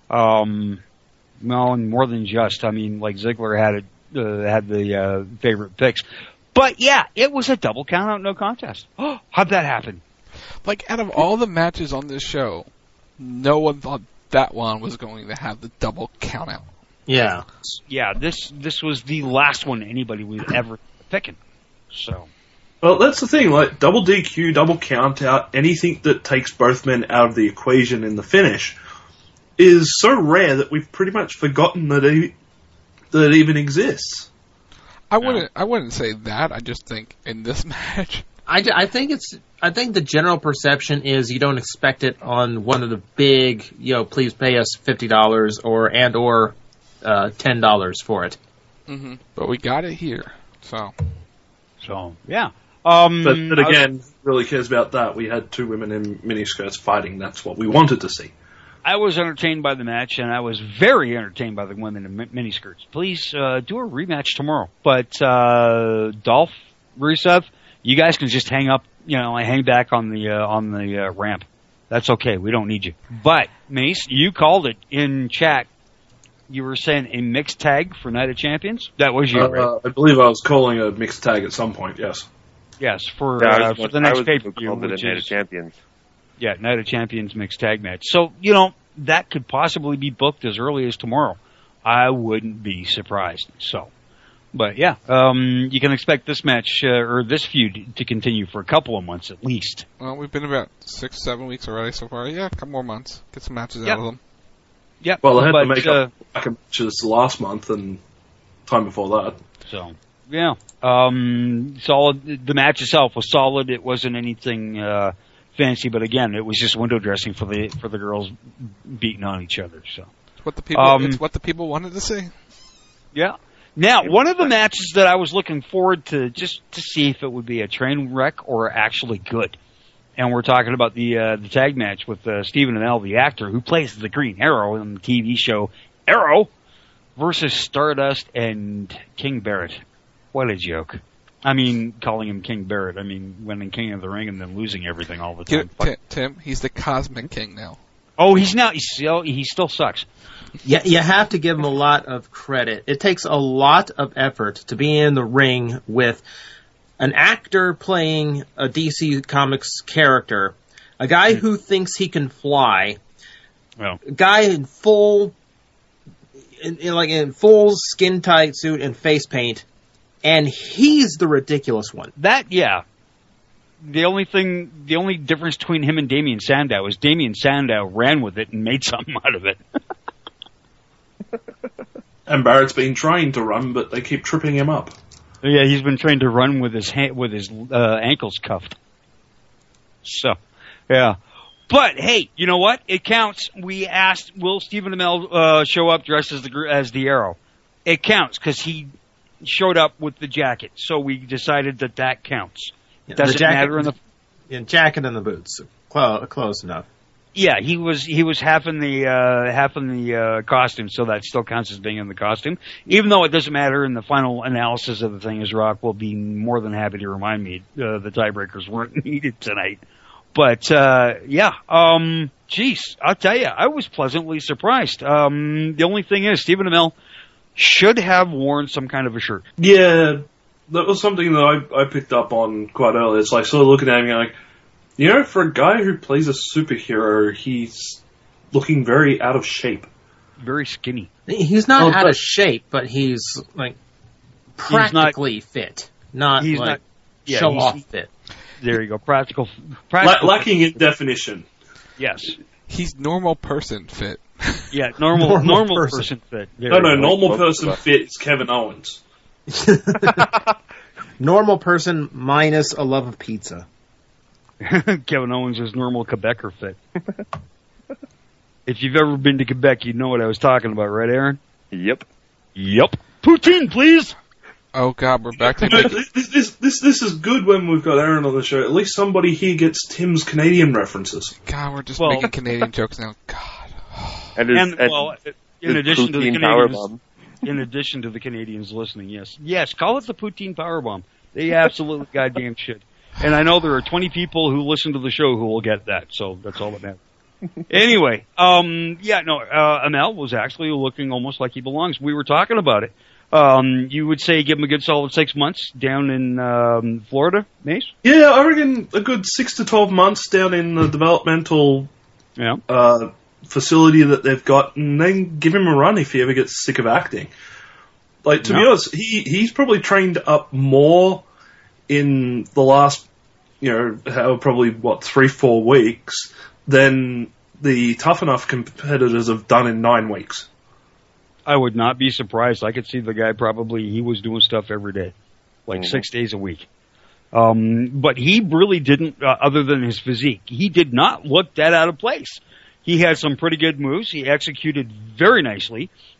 [SPEAKER 8] No, and more than just. I mean, like Ziggler had the favorite picks. But yeah, it was a double count out, no contest. How'd that happen?
[SPEAKER 9] Like, out of all the matches on this show, no one thought that one was going to have the double count out.
[SPEAKER 7] Yeah.
[SPEAKER 8] Yeah, this was the last one anybody would ever picking. So.
[SPEAKER 10] Well, that's the thing, like, double DQ, double count out, anything that takes both men out of the equation in the finish is so rare that we've pretty much forgotten that it even exists.
[SPEAKER 9] I wouldn't say that. I just think in this match,
[SPEAKER 7] I think the general perception is you don't expect it on one of the big, please pay us $50 or $10 for it.
[SPEAKER 9] Mm-hmm. But we got it here, so
[SPEAKER 8] yeah.
[SPEAKER 10] But again, really cares about that. We had 2 women in miniskirts fighting. That's what we wanted to see.
[SPEAKER 8] I was entertained by the match, and I was very entertained by the women in miniskirts. Please do a rematch tomorrow. But Dolph, Rusev, you guys can just hang back on the ramp. That's okay. We don't need you. But Mace, you called it in chat. You were saying a mixed tag for Night of Champions. That was you, right?
[SPEAKER 10] I believe I was calling a mixed tag at some point. Yes.
[SPEAKER 8] Yes, for the next pay-per-view, which
[SPEAKER 11] Night
[SPEAKER 8] is
[SPEAKER 11] of Champions.
[SPEAKER 8] Yeah, Night of Champions mixed tag match. So, that could possibly be booked as early as tomorrow. I wouldn't be surprised. So, but yeah, you can expect this match, or this feud to continue for a couple of months at least.
[SPEAKER 9] Well, we've been about 6-7 weeks already so far. Yeah, a couple more months. Get some matches out of them.
[SPEAKER 8] Yeah.
[SPEAKER 10] Well, I had to make up matches last month and time before that.
[SPEAKER 8] So, yeah. Solid. The match itself was solid. It wasn't anything, fancy, but again, it was just window dressing for the girls beating on each other. So
[SPEAKER 9] it's what the people wanted to see.
[SPEAKER 8] Yeah. Now, one of the matches that I was looking forward to just to see if it would be a train wreck or actually good, and we're talking about the tag match with Stephen Amell, the actor who plays the Green Arrow in the TV show Arrow, versus Stardust and King Barrett. What a joke. I mean, calling him King Barrett. I mean, winning King of the Ring and then losing everything all the time.
[SPEAKER 9] Tim, he's the Cosmic King now.
[SPEAKER 8] Oh, he's not. He still sucks.
[SPEAKER 7] Yeah, you have to give him a lot of credit. It takes a lot of effort to be in the ring with an actor playing a DC Comics character, a guy who thinks he can fly, a guy in full skin tight suit and face paint. And he's the ridiculous one.
[SPEAKER 8] The only difference between him and Damien Sandow is Damien Sandow ran with it and made something out of it.
[SPEAKER 10] And Barrett's been trying to run, but they keep tripping him up.
[SPEAKER 8] Yeah, he's been trying to run with his ankles cuffed. So, yeah. But hey, you know what? It counts. We asked, will Stephen Amell show up dressed as the Arrow? It counts because he showed up with the jacket, so we decided that counts.
[SPEAKER 7] Yeah,
[SPEAKER 8] Doesn't matter in the
[SPEAKER 7] jacket and the boots, close enough.
[SPEAKER 8] Yeah, he was half in the costume, so that still counts as being in the costume. Even though it doesn't matter in the final analysis of the thing, as Rock will be more than happy to remind me the tiebreakers weren't needed tonight. But geez, I'll tell you, I was pleasantly surprised. The only thing is, Stephen Amell should have worn some kind of a shirt.
[SPEAKER 10] Yeah, that was something that I picked up on quite early. It's like sort of looking at him and like, for a guy who plays a superhero, he's looking very out of shape.
[SPEAKER 8] Very skinny.
[SPEAKER 7] He's not out of shape, but he's like practically fit. Not show-off fit.
[SPEAKER 8] There you go. Practical
[SPEAKER 10] lacking in definition.
[SPEAKER 8] Yes.
[SPEAKER 9] He's normal person fit.
[SPEAKER 8] Yeah, normal person fit.
[SPEAKER 10] Normal person fit is Kevin Owens.
[SPEAKER 7] Normal person minus a love of pizza.
[SPEAKER 8] Kevin Owens is normal Quebecer fit. If you've ever been to Quebec, you know what I was talking about, right, Aaron?
[SPEAKER 11] Yep.
[SPEAKER 8] Poutine, please!
[SPEAKER 9] Oh God, we're back to
[SPEAKER 10] this is good when we've got Aaron on the show. At least somebody here gets Tim's Canadian references.
[SPEAKER 9] God, we're just making Canadian jokes now. God.
[SPEAKER 8] In addition to the Canadians, in addition to the Canadians listening, yes, call it the Poutine Powerbomb. They absolutely goddamn should. And I know there are 20 people who listen to the show who will get that, so that's all that matters. Anyway, Amell was actually looking almost like he belongs. We were talking about it. You would say give him a good solid 6 months down in Florida, Mace?
[SPEAKER 10] Yeah, I reckon a good 6 to 12 months down in the developmental facility that they've got, and then give him a run if he ever gets sick of acting. Like, to be honest, he's probably trained up more in the last, probably 3-4 weeks than the Tough Enough competitors have done in 9 weeks.
[SPEAKER 8] I would not be surprised. I could see the guy he was doing stuff every day, 6 days a week. But he really didn't, other than his physique, he did not look that out of place. He had some pretty good moves. He executed very nicely.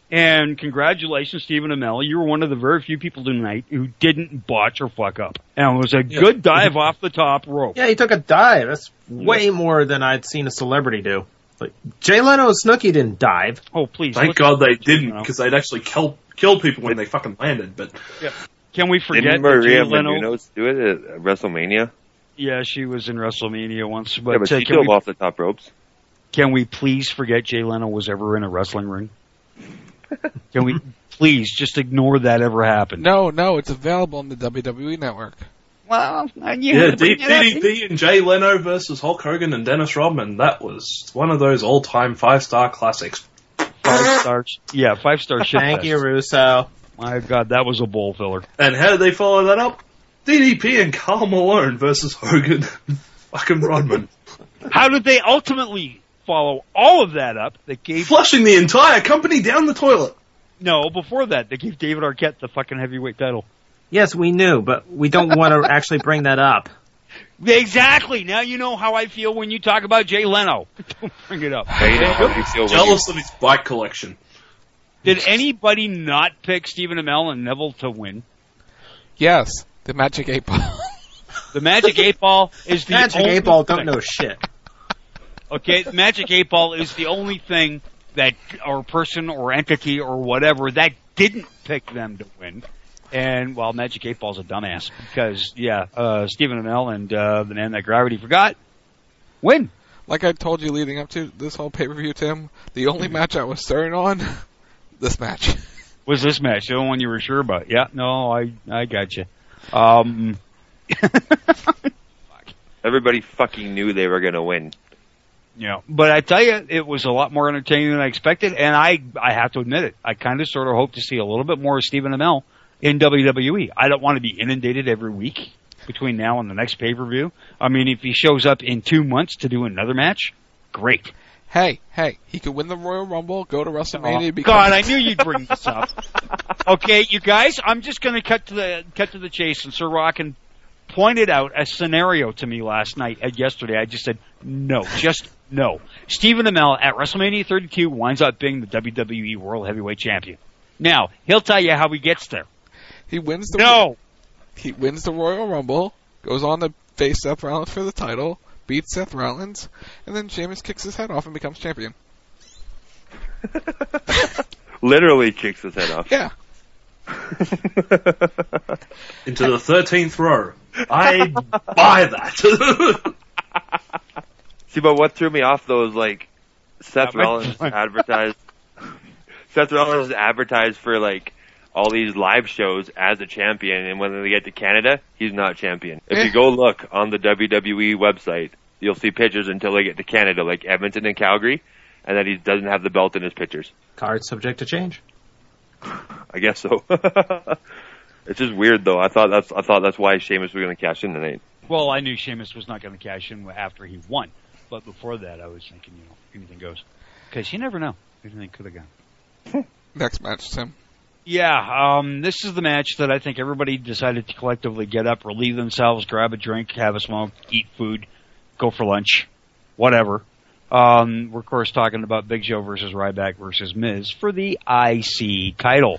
[SPEAKER 8] And congratulations, Stephen Amell. You were one of the very few people tonight who didn't botch or fuck up. And it was a good dive off the top rope.
[SPEAKER 7] Yeah, he took a dive. That's way more than I'd seen a celebrity do. Like, Jay Leno and Snooki didn't dive.
[SPEAKER 8] Oh, please.
[SPEAKER 10] Thank God they didn't, because they'd actually kill people when they fucking landed. But
[SPEAKER 8] can we forget
[SPEAKER 11] Didn't Maria Menounos do it at WrestleMania?
[SPEAKER 8] Yeah, she was in WrestleMania once. But,
[SPEAKER 11] Yeah, but she dove off the top ropes.
[SPEAKER 8] Can we please forget Jay Leno was ever in a wrestling ring? Can we please just ignore that ever happened?
[SPEAKER 9] No, it's available on the WWE Network.
[SPEAKER 8] Well,
[SPEAKER 10] DDP and Jay Leno versus Hulk Hogan and Dennis Rodman. That was one of those all-time 5-star classics.
[SPEAKER 8] 5 stars. Yeah, 5-star shit.
[SPEAKER 7] Thank you, Russo.
[SPEAKER 8] My God, that was a bowl filler.
[SPEAKER 10] And how did they follow that up? DDP and Karl Malone versus Hogan and fucking Rodman.
[SPEAKER 8] How did they ultimately follow all of that up? They gave
[SPEAKER 10] flushing the entire company down the toilet.
[SPEAKER 8] No, before that, they gave David Arquette the fucking heavyweight title.
[SPEAKER 7] Yes, we knew, but we don't want to actually bring that up.
[SPEAKER 8] Exactly. Now you know how I feel when you talk about Jay Leno. Don't bring it up.
[SPEAKER 10] Jealous of his bike collection.
[SPEAKER 8] Did anybody not pick Stephen Amell and Neville to win?
[SPEAKER 9] Yes, the Magic 8 Ball.
[SPEAKER 8] The Magic 8 Ball is the
[SPEAKER 7] Magic
[SPEAKER 8] only
[SPEAKER 7] 8 Ball
[SPEAKER 8] thing.
[SPEAKER 7] don't know shit.
[SPEAKER 8] Okay, the Magic 8 Ball is the only thing that, or person or entity or whatever, that didn't pick them to win. And, well, Magic 8 Ball's a dumbass because, Stephen Amell and the man that Gravity forgot win.
[SPEAKER 9] Like I told you leading up to this whole pay-per-view, Tim, the only match I was certain on, this match.
[SPEAKER 8] Was this match the only one you were sure about? Yeah, no, I got you.
[SPEAKER 11] Everybody fucking knew they were going to win.
[SPEAKER 8] Yeah, but I tell you, it was a lot more entertaining than I expected, and I have to admit it. I kind of sort of hope to see a little bit more of Stephen Amell in WWE. I don't want to be inundated every week between now and the next pay-per-view. I mean, if he shows up in 2 months to do another match, great.
[SPEAKER 9] Hey, he could win the Royal Rumble, go to WrestleMania.
[SPEAKER 8] God, I knew you'd bring this up. Okay, you guys, I'm just going to cut to the chase, and Sir Rockin pointed out a scenario to me yesterday. I just said, no, just no. Stephen Amell at WrestleMania 32 winds up being the WWE World Heavyweight Champion. Now, he'll tell you how he gets there.
[SPEAKER 9] He wins the Royal Rumble, goes on to face Seth Rollins for the title, beats Seth Rollins, and then Sheamus kicks his head off and becomes champion.
[SPEAKER 11] Literally kicks his head off.
[SPEAKER 9] Yeah.
[SPEAKER 10] Into the 13th row. I'd buy that.
[SPEAKER 11] See, but what threw me off though is like Seth Rollins advertised for like all these live shows as a champion, and when they get to Canada, he's not champion. If you go look on the WWE website, you'll see pictures until they get to Canada, like Edmonton and Calgary, and then he doesn't have the belt in his pictures.
[SPEAKER 7] Card subject to change.
[SPEAKER 11] I guess so. It's just weird though. I thought that's why Sheamus was going to cash in tonight.
[SPEAKER 8] Well, I knew Sheamus was not going to cash in after he won, but before that, I was thinking, anything goes, because you never know. Anything could have gone.
[SPEAKER 9] Next match, Tim.
[SPEAKER 8] Yeah, this is the match that I think everybody decided to collectively get up, relieve themselves, grab a drink, have a smoke, eat food, go for lunch, whatever. We're of course talking about Big Show versus Ryback versus Miz for the IC title.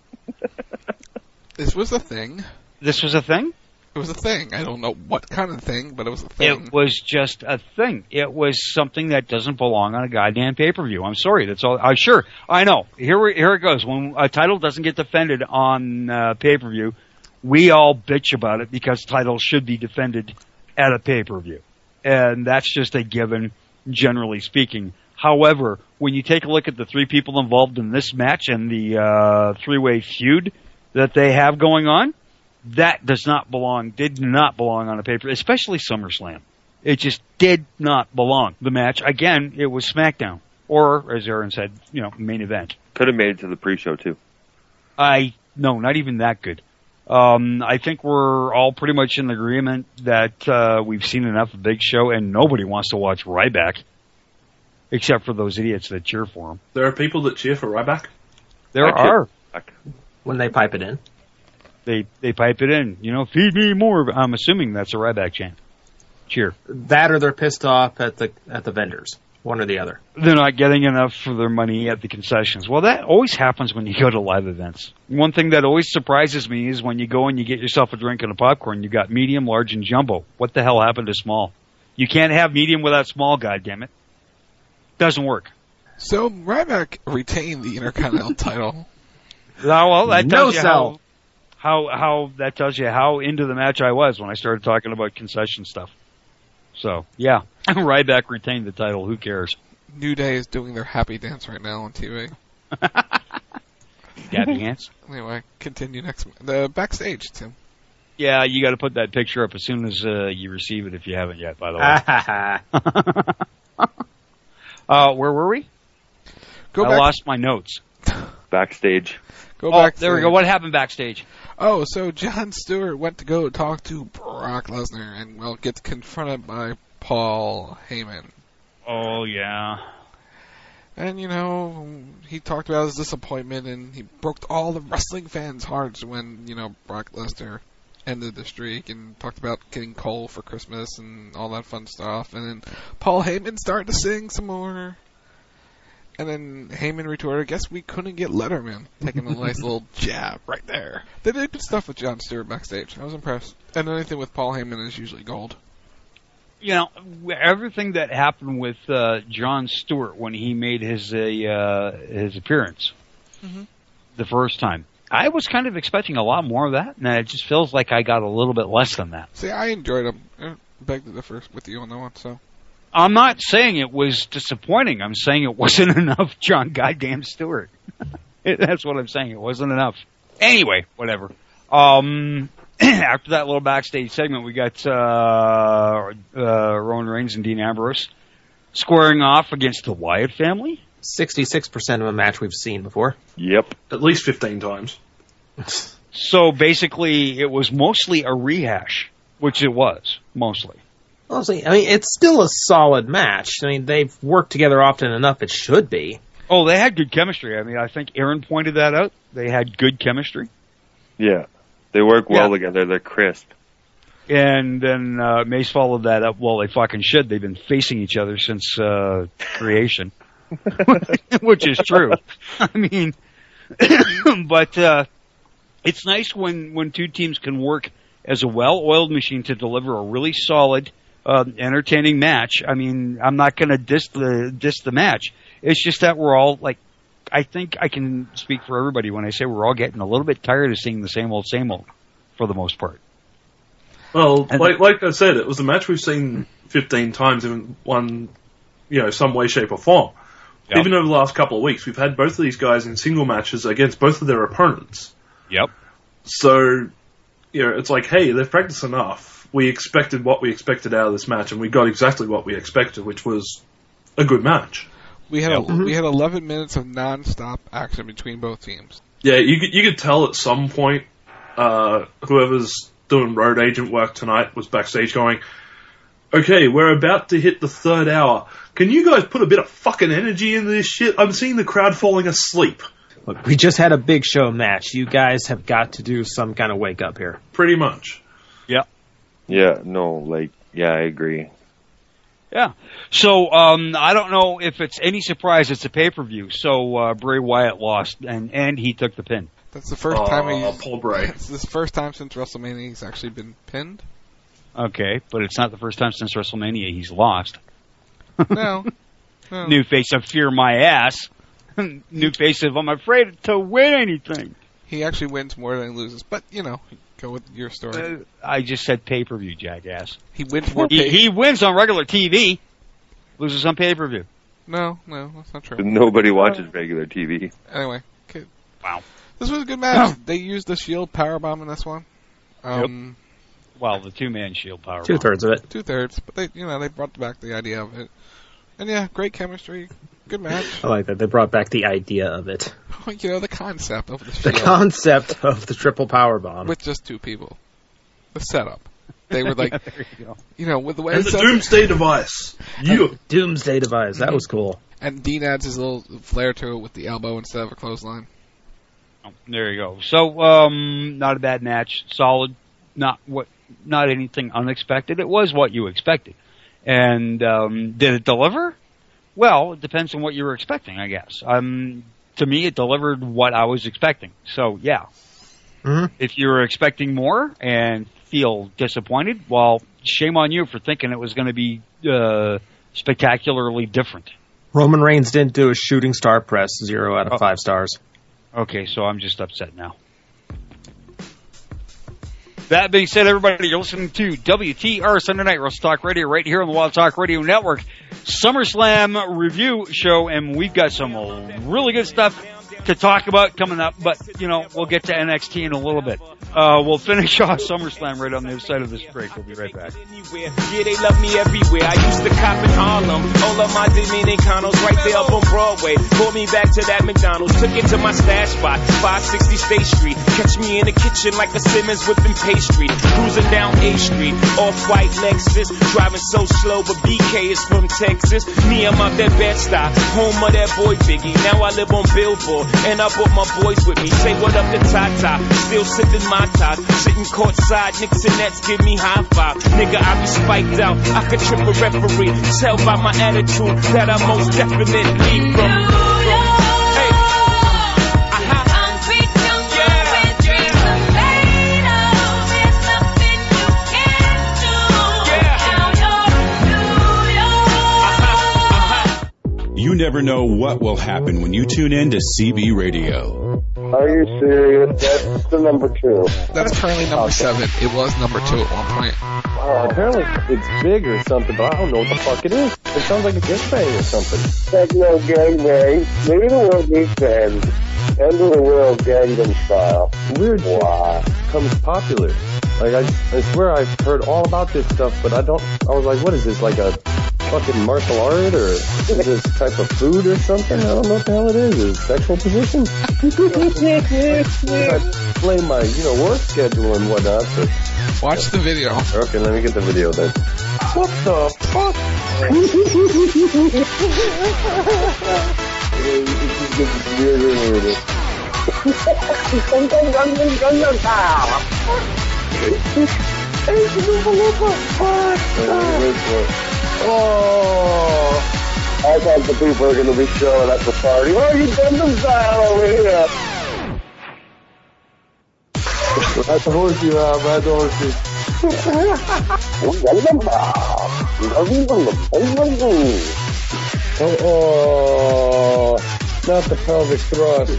[SPEAKER 9] This was a thing.
[SPEAKER 8] This was a thing?
[SPEAKER 9] It was a thing. I don't know what kind of thing, but it was a thing.
[SPEAKER 8] It was just a thing. It was something that doesn't belong on a goddamn pay-per-view. I'm sorry. That's all. Sure, I know. Here it goes. When a title doesn't get defended on pay-per-view, we all bitch about it because titles should be defended at a pay-per-view. And that's just a given, generally speaking. However, when you take a look at the three people involved in this match and the three-way feud that they have going on, that did not belong on a paper, especially SummerSlam. It just did not belong. The match, again, it was SmackDown. Or, as Aaron said, main event.
[SPEAKER 11] Could have made it to the pre-show, too.
[SPEAKER 8] No, not even that good. I think we're all pretty much in agreement that we've seen enough of Big Show, and nobody wants to watch Ryback, except for those idiots that cheer for him.
[SPEAKER 10] There are people that cheer for Ryback?
[SPEAKER 8] There are.
[SPEAKER 7] When they pipe it in.
[SPEAKER 8] They pipe it in. Feed me more. I'm assuming that's a Ryback chant. Cheer.
[SPEAKER 7] That or they're pissed off at the vendors. One or the other.
[SPEAKER 8] They're not getting enough for their money at the concessions. Well, that always happens when you go to live events. One thing that always surprises me is when you go and you get yourself a drink and a popcorn, you got medium, large, and jumbo. What the hell happened to small? You can't have medium without small, goddammit. Doesn't work.
[SPEAKER 9] So Ryback retained the Intercontinental title.
[SPEAKER 8] Well, that tells you
[SPEAKER 7] sell.
[SPEAKER 8] how that tells you how into the match I was when I started talking about concession stuff. So, yeah, Ryback retained the title. Who cares?
[SPEAKER 9] New Day is doing their happy dance right now on TV.
[SPEAKER 8] Happy dance?
[SPEAKER 9] Anyway, continue next. The backstage, Tim.
[SPEAKER 8] Yeah, you got to put that picture up as soon as you receive it if you haven't yet, by the way. Where were we? I lost my notes.
[SPEAKER 11] Backstage.
[SPEAKER 8] There we go. What happened backstage?
[SPEAKER 9] Oh, so Jon Stewart went to go talk to Brock Lesnar and, well, gets confronted by Paul Heyman.
[SPEAKER 8] Oh, yeah.
[SPEAKER 9] And, you know, he talked about his disappointment and he broke all the wrestling fans' hearts when, you know, Brock Lesnar ended the streak and talked about getting coal for Christmas and all that fun stuff. And then Paul Heyman started to sing some more. And then Heyman retorted, guess we couldn't get Letterman. Taking a nice little jab right there. They did good stuff with Jon Stewart backstage. I was impressed. And anything with Paul Heyman is usually gold.
[SPEAKER 8] You know, everything that happened with Jon Stewart when he made his appearance the first time, I was kind of expecting a lot more of that, and it just feels like I got a little bit less than that.
[SPEAKER 9] See, I enjoyed him. I begged to differ with you on that one, so...
[SPEAKER 8] I'm not saying it was disappointing. I'm saying it wasn't enough Jon goddamn Stewart. That's what I'm saying. It wasn't enough. Anyway, whatever. After that little backstage segment, we got Roman Reigns and Dean Ambrose squaring off against the Wyatt family.
[SPEAKER 7] 66% of a match we've seen before.
[SPEAKER 10] Yep. At least 15 times.
[SPEAKER 8] So basically, it was mostly a rehash, which it was, mostly.
[SPEAKER 7] Honestly, I mean, it's still a solid match. I mean, they've worked together often enough, it should be.
[SPEAKER 8] Oh, they had good chemistry. I mean, I think Aaron pointed that out. They had good chemistry.
[SPEAKER 11] Yeah. They work well together. They're crisp.
[SPEAKER 8] And then Mace followed that up. Well, they fucking should. They've been facing each other since creation. Which is true. I mean, but it's nice when two teams can work as a well-oiled machine to deliver a really solid, entertaining match. I mean, I'm not going to diss the match. It's just that we're all, like, I think I can speak for everybody when I say we're all getting a little bit tired of seeing the same old, for the most part.
[SPEAKER 10] Well, like I said, it was a match we've seen 15 times in one, some way, shape, or form. Yep. Even over the last couple of weeks, we've had both of these guys in single matches against both of their opponents.
[SPEAKER 8] Yep.
[SPEAKER 10] So, it's like, hey, they've practiced enough. We expected what we expected out of this match, and we got exactly what we expected, which was a good match.
[SPEAKER 9] We had 11 minutes of non-stop action between both teams.
[SPEAKER 10] Yeah, you could tell at some point whoever's doing road agent work tonight was backstage going, okay, we're about to hit the third hour. Can you guys put a bit of fucking energy into this shit? I'm seeing the crowd falling asleep.
[SPEAKER 7] Look, we just had a big show match. You guys have got to do some kind of wake up here.
[SPEAKER 10] Pretty much.
[SPEAKER 8] Yeah.
[SPEAKER 11] Yeah, I agree.
[SPEAKER 8] Yeah. So, I don't know if it's any surprise it's a pay-per-view. So, Bray Wyatt lost, and he took the pin.
[SPEAKER 9] That's the first time
[SPEAKER 10] Paul Bray.
[SPEAKER 9] It's the first time since WrestleMania he's actually been pinned.
[SPEAKER 8] Okay, but it's not the first time since WrestleMania he's lost.
[SPEAKER 9] No.
[SPEAKER 8] New face of fear my ass. New face of I'm afraid to win anything.
[SPEAKER 9] He actually wins more than he loses, but, go with your story.
[SPEAKER 8] I just said pay-per-view, jackass.
[SPEAKER 9] He wins more
[SPEAKER 8] He wins on regular TV, loses on pay-per-view.
[SPEAKER 9] No, that's not true.
[SPEAKER 11] Nobody watches regular TV.
[SPEAKER 9] Anyway. Okay.
[SPEAKER 8] Wow.
[SPEAKER 9] This was a good match. They used the Shield powerbomb in this one.
[SPEAKER 8] Yep. Well, the two-man Shield powerbomb.
[SPEAKER 7] 2/3 of it.
[SPEAKER 9] 2/3, but they brought back the idea of it. And yeah, great chemistry. Good match.
[SPEAKER 7] I like that. They brought back the idea of it.
[SPEAKER 9] The concept of the Shield.
[SPEAKER 7] The concept of the triple powerbomb.
[SPEAKER 9] With just two people. The setup. They were like,
[SPEAKER 8] there you go.
[SPEAKER 9] With the way
[SPEAKER 10] and the Doomsday device.
[SPEAKER 7] Doomsday device. That was cool.
[SPEAKER 9] And Dean adds his little flair to it with the elbow instead of a clothesline.
[SPEAKER 8] Oh, there you go. So, not a bad match. Solid. Not anything unexpected. It was what you expected. And did it deliver? Well, it depends on what you were expecting, I guess. To me, it delivered what I was expecting. So, yeah.
[SPEAKER 7] Mm-hmm.
[SPEAKER 8] If you were expecting more and feel disappointed, well, shame on you for thinking it was going to be spectacularly different.
[SPEAKER 7] Roman Reigns didn't do a shooting star press, 0 out of 5 stars.
[SPEAKER 8] Okay, so I'm just upset now. That being said, everybody, you're listening to WTR Sunday Night Wrestle Talk Radio right here on the Wild Talk Radio Network SummerSlam review show, and we've got some really good stuff to talk about coming up, but, we'll get to NXT in a little bit. We'll finish off SummerSlam right on the other side of this break. We'll be right back.
[SPEAKER 13] Yeah, they love me everywhere. I used to cop in Harlem. All of my Dominicanos right there up on Broadway. Pulled me back to that McDonald's. Took it to my stash spot, 560 State Street. Catch me in the kitchen like a Simmons whipping pastry. Cruising down A Street, off-white Lexus. Driving so slow, but BK is from Texas. Me, I'm out that Bed-Stuy, home of that boy Biggie. Now I live on Billboard, and I brought my boys with me. Say what up to Tata, still sipping my top. Sitting courtside, Knicks and Nets give me high five. Nigga, I be spiked out, I could trip a referee. Tell by my attitude that I most definitely from.
[SPEAKER 14] You never know what will happen when you tune in to CB Radio.
[SPEAKER 3] Are you serious? That's the number 2.
[SPEAKER 9] That's currently number 7. It was number 2 at one point.
[SPEAKER 15] Apparently it's big or something, but I don't know what the fuck it is. It sounds like a gangbang or something.
[SPEAKER 3] Techno gangbang. Maybe the world needs to end. End of the world Gangnam Style.
[SPEAKER 15] Weird shit becomes popular. Like, I swear I've heard all about this stuff, but I was like, what is this, like a fucking martial art, or is this type of food or something? I don't know what the hell it is. Is it sexual position? I play my, work schedule and whatnot, but...
[SPEAKER 9] Watch the video.
[SPEAKER 15] Okay, let me get the video then. What the fuck? It just gets weirder and weirder.
[SPEAKER 3] Oh, I thought the people are going to be showing at the party. Oh, you Gangnam Style over here.
[SPEAKER 15] That's the horsey, Rob. That's the horsey. Oh, not the pelvic thrust.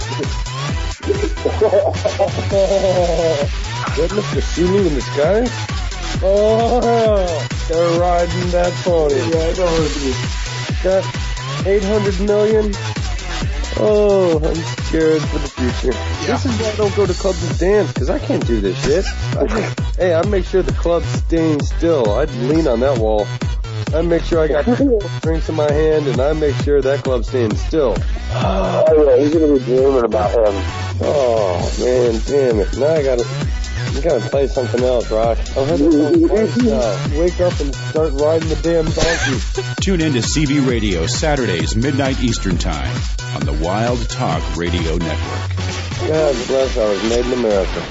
[SPEAKER 15] What, Mr. Seeley in the sky? Oh, they're riding that pony. Yeah, I know. Got 800 million. Oh, I'm scared for the future. Yeah. This is why I don't go to clubs and dance, because I can't do this shit. I make sure the club's staying still. I'd lean on that wall. I make sure I got drinks in my hand, and I make sure that club's staying still.
[SPEAKER 3] Oh, yeah, he's going to be dreaming about him.
[SPEAKER 15] Oh, man, damn it. Now you gotta play something else, Rosh. I'll have this on twice now. Wake up and start riding the damn donkey.
[SPEAKER 14] Tune in to CB Radio Saturdays, midnight Eastern Time on the Wild Talk Radio Network.
[SPEAKER 15] God bless, I was made in America.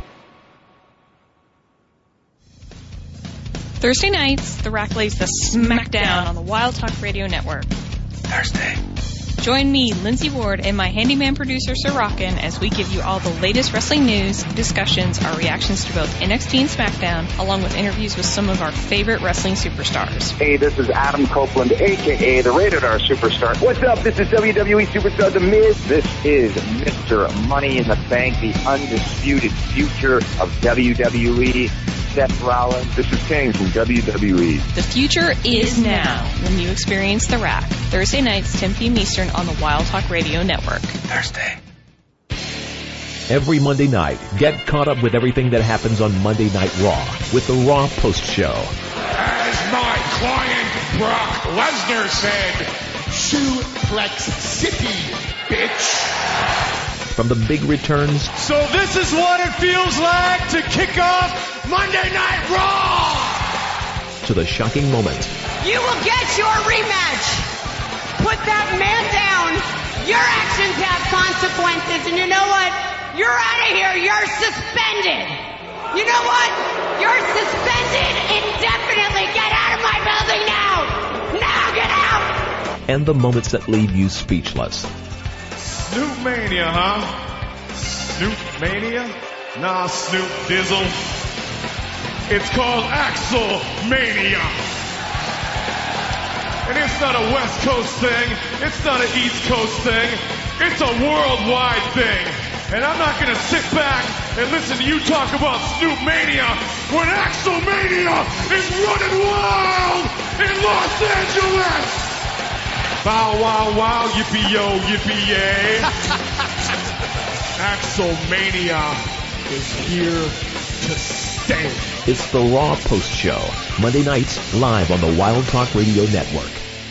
[SPEAKER 16] Thursday nights, The Rack lays the smackdown on the Wild Talk Radio Network.
[SPEAKER 14] Thursday.
[SPEAKER 16] Join me, Lindsay Ward, and my handyman producer, Sir Rockin', as we give you all the latest wrestling news, discussions, our reactions to both NXT and SmackDown, along with interviews with some of our favorite wrestling superstars.
[SPEAKER 17] Hey, this is Adam Copeland, a.k.a. the Rated R Superstar. What's up? This is WWE Superstar The Miz. This is Mr. Money in the Bank, the undisputed future of WWE. Seth Rollins. This is Kane from WWE.
[SPEAKER 16] The future is now when you experience The Rack. Thursday nights, 10 p.m. Eastern on the Wild Talk Radio Network.
[SPEAKER 14] Thursday.
[SPEAKER 18] Every Monday night, get caught up with everything that happens on Monday Night Raw with the Raw Post Show.
[SPEAKER 12] As my client Brock Lesnar said, Suplex City, bitch.
[SPEAKER 18] From the big returns.
[SPEAKER 12] So this is what it feels like to kick off Monday Night Raw!
[SPEAKER 18] To the shocking moment.
[SPEAKER 19] You will get your rematch! Put that man down! Your actions have consequences, and you know what? You're out of here! You're suspended! You know what? You're suspended indefinitely! Get out of my building now! Now get out!
[SPEAKER 18] and the moments that leave you speechless.
[SPEAKER 12] Snoop Mania, huh? Snoop Mania? Nah, Snoop Dizzle. It's called Axel Mania. And it's not a West Coast thing. It's not an East Coast thing. It's a worldwide thing. And I'm not going to sit back and listen to you talk about Snoop Mania when Axel Mania is running wild in Los Angeles. Bow, wow, wow, yippee-yo, yippee-yay. Axel Mania is here to stay.
[SPEAKER 18] It's the Raw Post Show, Monday nights live on the Wild Talk Radio Network.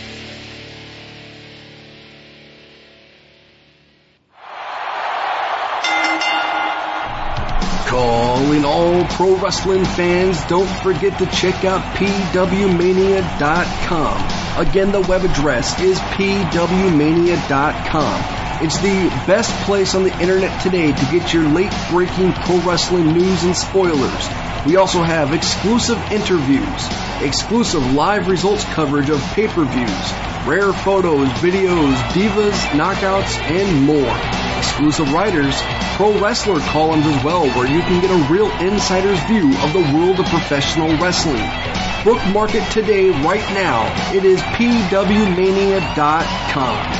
[SPEAKER 20] Calling all pro wrestling fans, don't forget to check out pwmania.com. Again, the web address is pwmania.com. It's the best place on the internet today to get your late-breaking pro wrestling news and spoilers. We also have exclusive interviews, exclusive live results coverage of pay-per-views, rare photos, videos, divas, knockouts, and more. Exclusive writers, pro wrestler columns as well, where you can get a real insider's view of the world of professional wrestling. Bookmark it today, right now. It is pwmania.com.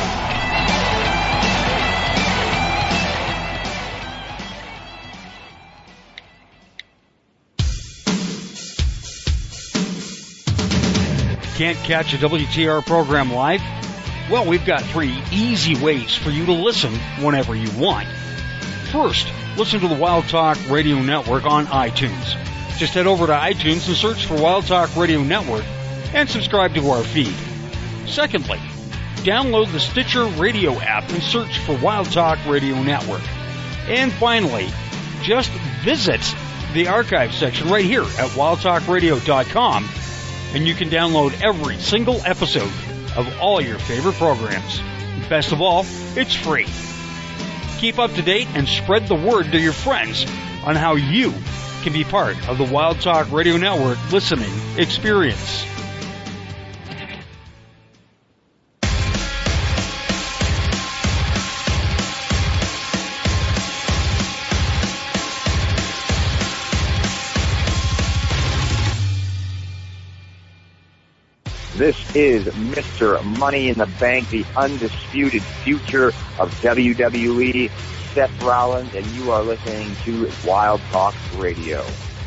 [SPEAKER 8] Can't catch a WTR program live? Well, we've got 3 easy ways for you to listen whenever you want. First, listen to the Wild Talk Radio Network on iTunes. Just head over to iTunes and search for Wild Talk Radio Network and subscribe to our feed. Secondly, download the Stitcher Radio app and search for Wild Talk Radio Network. And finally, just visit the archive section right here at wildtalkradio.com, and you can download every single episode of all your favorite programs. Best of all, it's free. Keep up to date and spread the word to your friends on how you can be part of the Wild Talk Radio Network listening experience.
[SPEAKER 17] This is Mr. Money in the Bank, the undisputed future of WWE, Seth Rollins, and you are listening to Wild Talk Radio.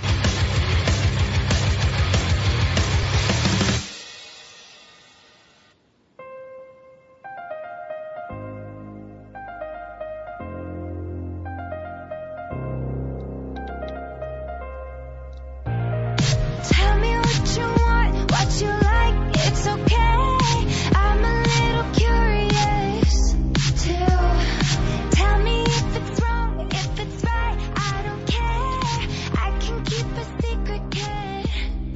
[SPEAKER 21] Tell me what you want, what you like, it's okay. I'm a little curious too. Tell me if it's wrong, if it's right, I don't care. I can keep a secret, kid.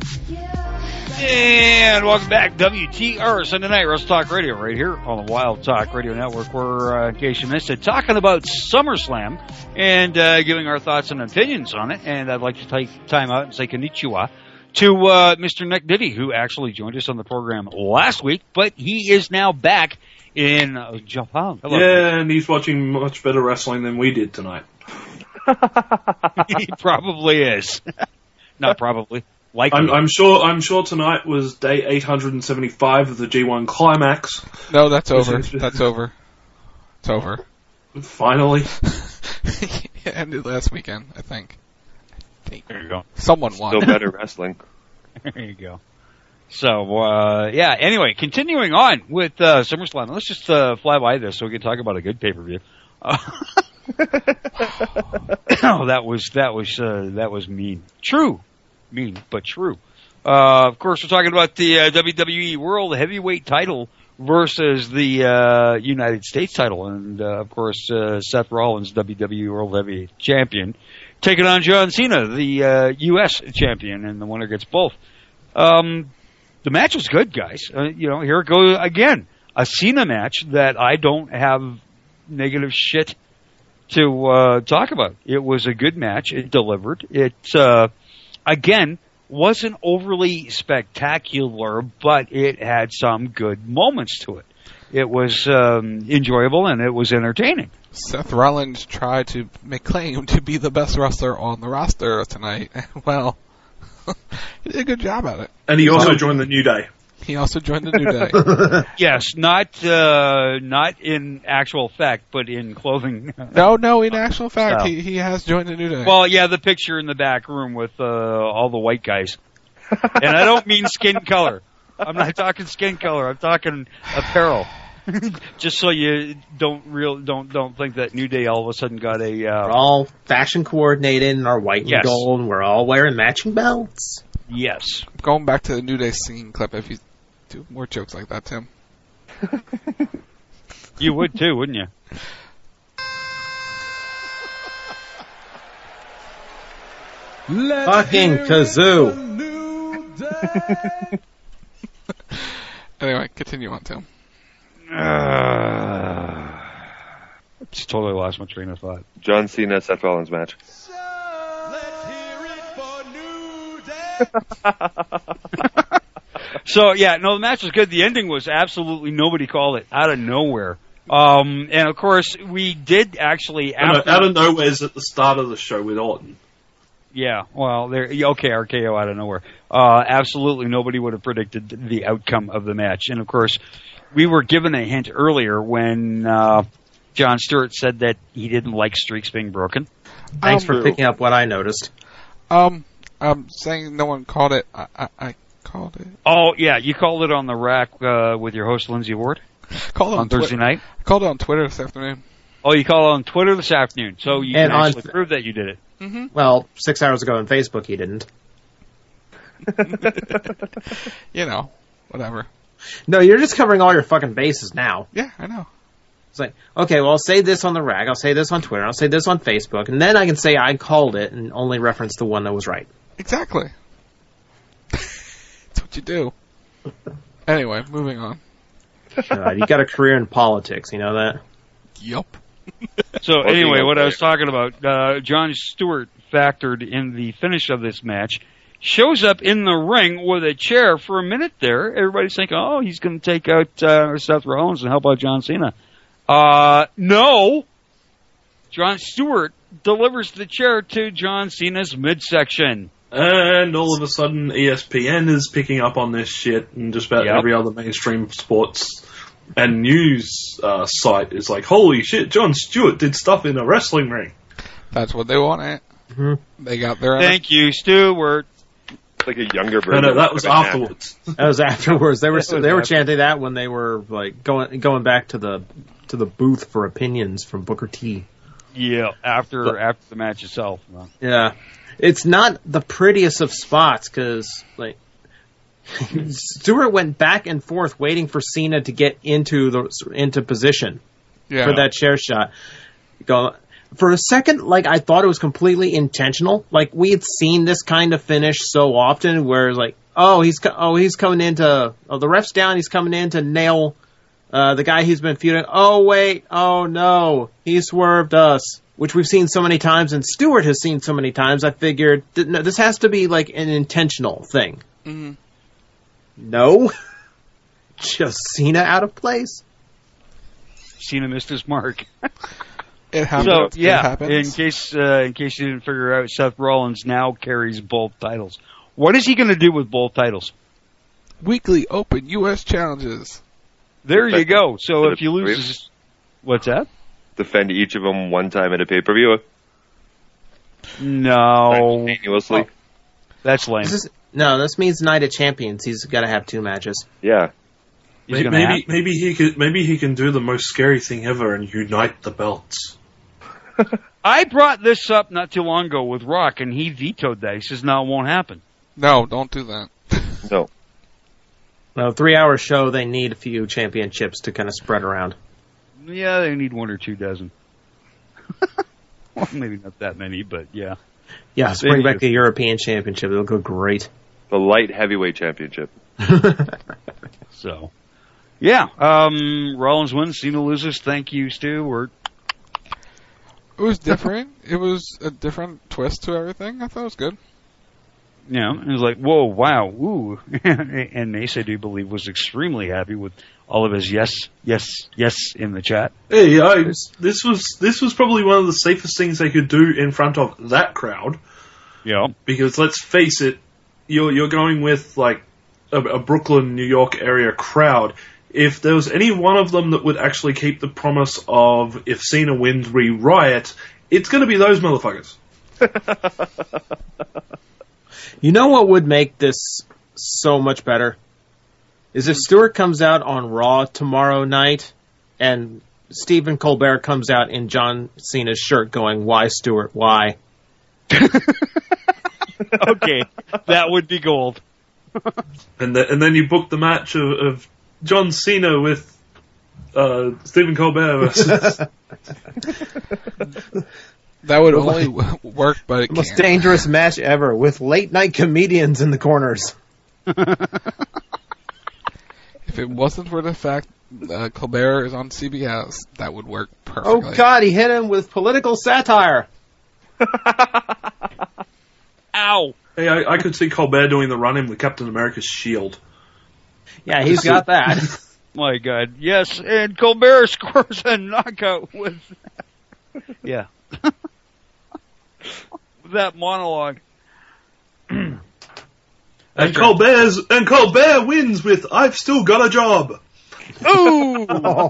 [SPEAKER 8] And welcome back, WTR Sunday Night Wrestle Talk Radio, right here on the Wild Talk Radio Network. We're, in case you missed it, talking about SummerSlam and giving our thoughts and opinions on it. And I'd like to take time out and say konnichiwa to Mr. Nick Diddy, who actually joined us on the program last week, but he is now back in Japan. Hello,
[SPEAKER 10] yeah, and he's watching much better wrestling than we did tonight.
[SPEAKER 8] He probably is. Not probably. Likely.
[SPEAKER 10] I'm sure tonight was day 875 of the G1 Climax.
[SPEAKER 9] No, that's over. That's over. It's over.
[SPEAKER 10] Finally.
[SPEAKER 9] It ended last weekend, I think.
[SPEAKER 8] There you go.
[SPEAKER 9] Someone won.
[SPEAKER 11] Still better wrestling.
[SPEAKER 8] There you go. So, yeah, anyway, continuing on with SummerSlam. Let's just fly by this so we can talk about a good pay-per-view. Oh, that was mean. True. Mean, but true. Of course, we're talking about the WWE World Heavyweight title versus the United States title. And, of course, Seth Rollins, WWE World Heavyweight Champion, taking on John Cena, the U.S. champion, and the winner gets both. The match was good, guys. Here it goes again. A Cena match that I don't have negative shit to talk about. It was a good match. It delivered. It, again, wasn't overly spectacular, but it had some good moments to it. it was enjoyable and it was entertaining.
[SPEAKER 9] Seth Rollins tried to make claim to be the best wrestler on the roster tonight. Well, he did a good job at it.
[SPEAKER 10] And he also joined the New Day.
[SPEAKER 9] He also joined the New Day.
[SPEAKER 8] Yes, not in actual fact, but in clothing.
[SPEAKER 9] No, in actual fact, he has joined the New Day.
[SPEAKER 8] Well, yeah, the picture in the back room with all the white guys. And I don't mean skin color. I'm not talking skin color. I'm talking apparel. Just so you don't think that New Day all of a sudden got a.
[SPEAKER 7] We're all fashion coordinated in our white and gold, and we're all wearing matching belts.
[SPEAKER 8] Yes.
[SPEAKER 9] Going back to the New Day singing clip, if you do more jokes like that, Tim.
[SPEAKER 8] You would too, wouldn't you?
[SPEAKER 7] Fucking kazoo.
[SPEAKER 9] Anyway, continue on, Tim.
[SPEAKER 8] Just totally lost my train of thought.
[SPEAKER 11] John Cena, Seth Rollins match.
[SPEAKER 8] So, yeah, no, the match was good. The ending was absolutely, nobody called it, out of nowhere. And, of course, we did actually...
[SPEAKER 10] Out of nowhere is at the start of the show with Orton.
[SPEAKER 8] Yeah, well, RKO out of nowhere. Absolutely nobody would have predicted the outcome of the match. And, of course, we were given a hint earlier when Jon Stewart said that he didn't like streaks being broken.
[SPEAKER 7] Thanks for picking up what I noticed.
[SPEAKER 9] I'm saying no one called it. I called it.
[SPEAKER 8] Oh, yeah, you called it on the rack with your host, Lindsay Ward?
[SPEAKER 9] Called it
[SPEAKER 8] on Thursday night?
[SPEAKER 9] I called it on Twitter this afternoon.
[SPEAKER 8] Oh, you called it on Twitter this afternoon, so you can actually prove that you did it.
[SPEAKER 9] Mm-hmm.
[SPEAKER 7] Well, 6 hours ago on Facebook, he didn't.
[SPEAKER 9] You know, whatever.
[SPEAKER 7] No, you're just covering all your fucking bases now.
[SPEAKER 9] Yeah, I know.
[SPEAKER 7] It's like, okay, well, I'll say this on the rag, I'll say this on Twitter, I'll say this on Facebook, and then I can say I called it and only reference the one that was right.
[SPEAKER 9] Exactly. That's what you do. Anyway, moving on.
[SPEAKER 7] You got a career in politics, you know that?
[SPEAKER 9] Yup.
[SPEAKER 8] So anyway, what I was talking about, Jon Stewart factored in the finish of this match, shows up in the ring with a chair for a minute there. Everybody's thinking, oh, he's going to take out Seth Rollins and help out John Cena. No. Jon Stewart delivers the chair to John Cena's midsection.
[SPEAKER 10] And all of a sudden, ESPN is picking up on this shit, and just about every other mainstream sports and news site is like, holy shit, Jon Stewart did stuff in a wrestling ring.
[SPEAKER 9] That's what they wanted. Mm-hmm. They got their...
[SPEAKER 8] Thank you, Stewart.
[SPEAKER 11] Like a younger version.
[SPEAKER 10] No, that was afterwards.
[SPEAKER 7] That was afterwards. They were chanting that when they were like going back to the booth for opinions from Booker T.
[SPEAKER 8] Yeah, after the match itself.
[SPEAKER 7] Yeah. It's not the prettiest of spots because, like, Stewart went back and forth waiting for Cena to get into position for that chair shot. For a second, like, I thought it was completely intentional. Like, we had seen this kind of finish so often where, like, he's coming in to... Oh, the ref's down, he's coming in to nail the guy he's been feuding. Oh, wait, oh, no, he swerved us. Which we've seen so many times, and Stewart has seen so many times, I figured, no, this has to be, like, an intentional thing.
[SPEAKER 9] Mm-hmm.
[SPEAKER 7] No. Just Cena out of place.
[SPEAKER 8] Cena missed his mark.
[SPEAKER 9] It happens.
[SPEAKER 8] So, yeah,
[SPEAKER 9] it happens.
[SPEAKER 8] in case you didn't figure out, Seth Rollins now carries both titles. What is he going to do with both titles?
[SPEAKER 9] Weekly Open U.S. challenges.
[SPEAKER 8] There you go. So if you lose... What's that?
[SPEAKER 11] Defend each of them one time at a pay-per-view.
[SPEAKER 8] No.
[SPEAKER 11] Continuously.
[SPEAKER 8] That's lame.
[SPEAKER 7] This means Night of Champions. He's got to have 2 matches.
[SPEAKER 11] Yeah.
[SPEAKER 10] Maybe he can do the most scary thing ever and unite the belts.
[SPEAKER 8] I brought this up not too long ago with Rock, and he vetoed that. He says, no, it won't happen.
[SPEAKER 9] No, don't do that.
[SPEAKER 11] No.
[SPEAKER 7] Well, 3-hour show, they need a few championships to kind of spread around.
[SPEAKER 8] Yeah, they need 1 or 2 dozen. Well, maybe not that many, but yeah.
[SPEAKER 7] Yeah, let's bring back the European Championship. It'll go great.
[SPEAKER 11] The light heavyweight championship.
[SPEAKER 8] So, yeah. Rollins wins, Cena loses. Thank you, Stu.
[SPEAKER 9] It was different. It was a different twist to everything. I thought it was good.
[SPEAKER 8] You know, it was like, whoa, wow, ooh. And Mace, I do believe, was extremely happy with all of his yes in the chat.
[SPEAKER 10] Hey, this was probably one of the safest things they could do in front of that crowd.
[SPEAKER 8] Yeah.
[SPEAKER 10] Because let's face it, you're going with like a Brooklyn, New York area crowd. If there was any one of them that would actually keep the promise of if Cena wins, we riot, it's going to be those motherfuckers.
[SPEAKER 7] You know what would make this so much better? Is if Stewart comes out on Raw tomorrow night and Stephen Colbert comes out in John Cena's shirt going, "Why, Stewart, why?"
[SPEAKER 8] Okay, that would be gold.
[SPEAKER 10] And then you book the match of John Cena with Stephen Colbert versus...
[SPEAKER 9] That would only work, but it
[SPEAKER 7] Most
[SPEAKER 9] can't.
[SPEAKER 7] dangerous match ever with late-night comedians in the corners.
[SPEAKER 9] If it wasn't for the fact Colbert is on CBS, that would work perfectly.
[SPEAKER 7] Oh, God, he hit him with political satire.
[SPEAKER 8] Ow!
[SPEAKER 10] Hey, I could see Colbert doing the run-in with Captain America's shield.
[SPEAKER 7] Yeah, he's got that.
[SPEAKER 8] My God, yes, and Colbert scores a knockout with... Yeah. That monologue.
[SPEAKER 10] And Colbert wins with "I've still got a job."
[SPEAKER 8] Ooh!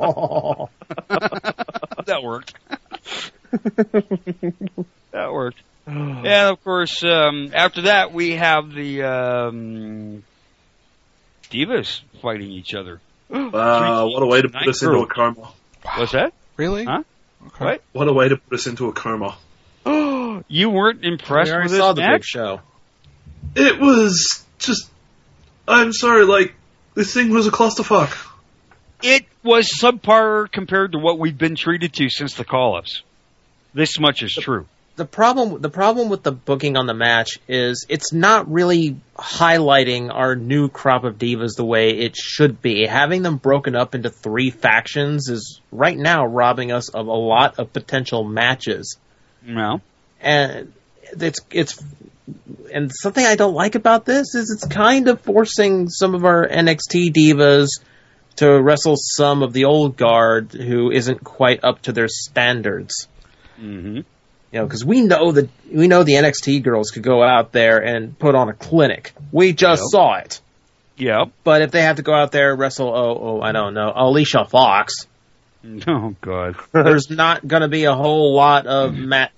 [SPEAKER 8] That worked. That worked. And of course, after that, we have the Divas fighting each other.
[SPEAKER 10] What a way to put us into a coma.
[SPEAKER 8] What's that?
[SPEAKER 9] Really?
[SPEAKER 8] Huh?
[SPEAKER 9] Okay.
[SPEAKER 10] What a way to put us into a coma.
[SPEAKER 8] You weren't impressed with this
[SPEAKER 7] saw the
[SPEAKER 8] match?
[SPEAKER 7] big show.
[SPEAKER 10] It was just... I'm sorry, like, this thing was a clusterfuck.
[SPEAKER 8] It was subpar compared to what we've been treated to since the call-ups. This much is true.
[SPEAKER 7] The problem with the booking on the match is it's not really highlighting our new crop of divas the way it should be. Having them broken up into 3 factions is right now robbing us of a lot of potential matches.
[SPEAKER 8] No.
[SPEAKER 7] And it's and something I don't like about this is it's kind of forcing some of our NXT divas to wrestle some of the old guard who isn't quite up to their standards.
[SPEAKER 8] Mm-hmm.
[SPEAKER 7] You know, because we know the NXT girls could go out there and put on a clinic. We just saw it.
[SPEAKER 8] Yeah.
[SPEAKER 7] But if they have to go out there and wrestle, I don't know, Alicia Fox.
[SPEAKER 8] Oh, God.
[SPEAKER 7] There's not going to be a whole lot of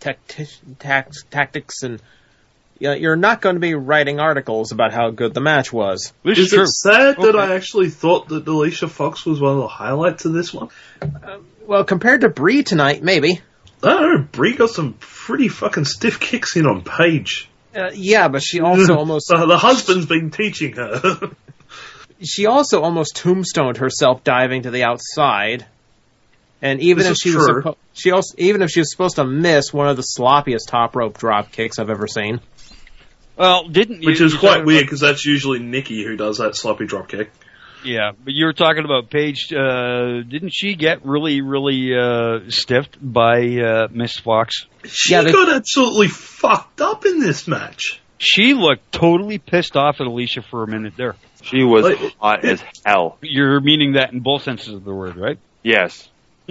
[SPEAKER 7] tactics, and you're not going to be writing articles about how good the match was.
[SPEAKER 10] Is it sad that I actually thought that Alicia Fox was one of the highlights of this one?
[SPEAKER 7] Well, compared to Brie tonight, maybe.
[SPEAKER 10] I don't know, Brie got some pretty fucking stiff kicks in on Paige.
[SPEAKER 7] Yeah, but she also almost...
[SPEAKER 10] the husband's been teaching her.
[SPEAKER 7] She also almost tombstoned herself diving to the outside. And even if she was supposed to miss one of the sloppiest top rope drop kicks I've ever seen.
[SPEAKER 8] Well,
[SPEAKER 10] which is quite weird because that's usually Nikki who does that sloppy drop kick.
[SPEAKER 8] Yeah, but you were talking about Paige. Didn't she get really, really stiffed by Miss Fox?
[SPEAKER 10] She got absolutely fucked up in this match.
[SPEAKER 8] She looked totally pissed off at Alicia for a minute there.
[SPEAKER 11] She was hot as hell.
[SPEAKER 8] You're meaning that in both senses of the word, right?
[SPEAKER 11] Yes.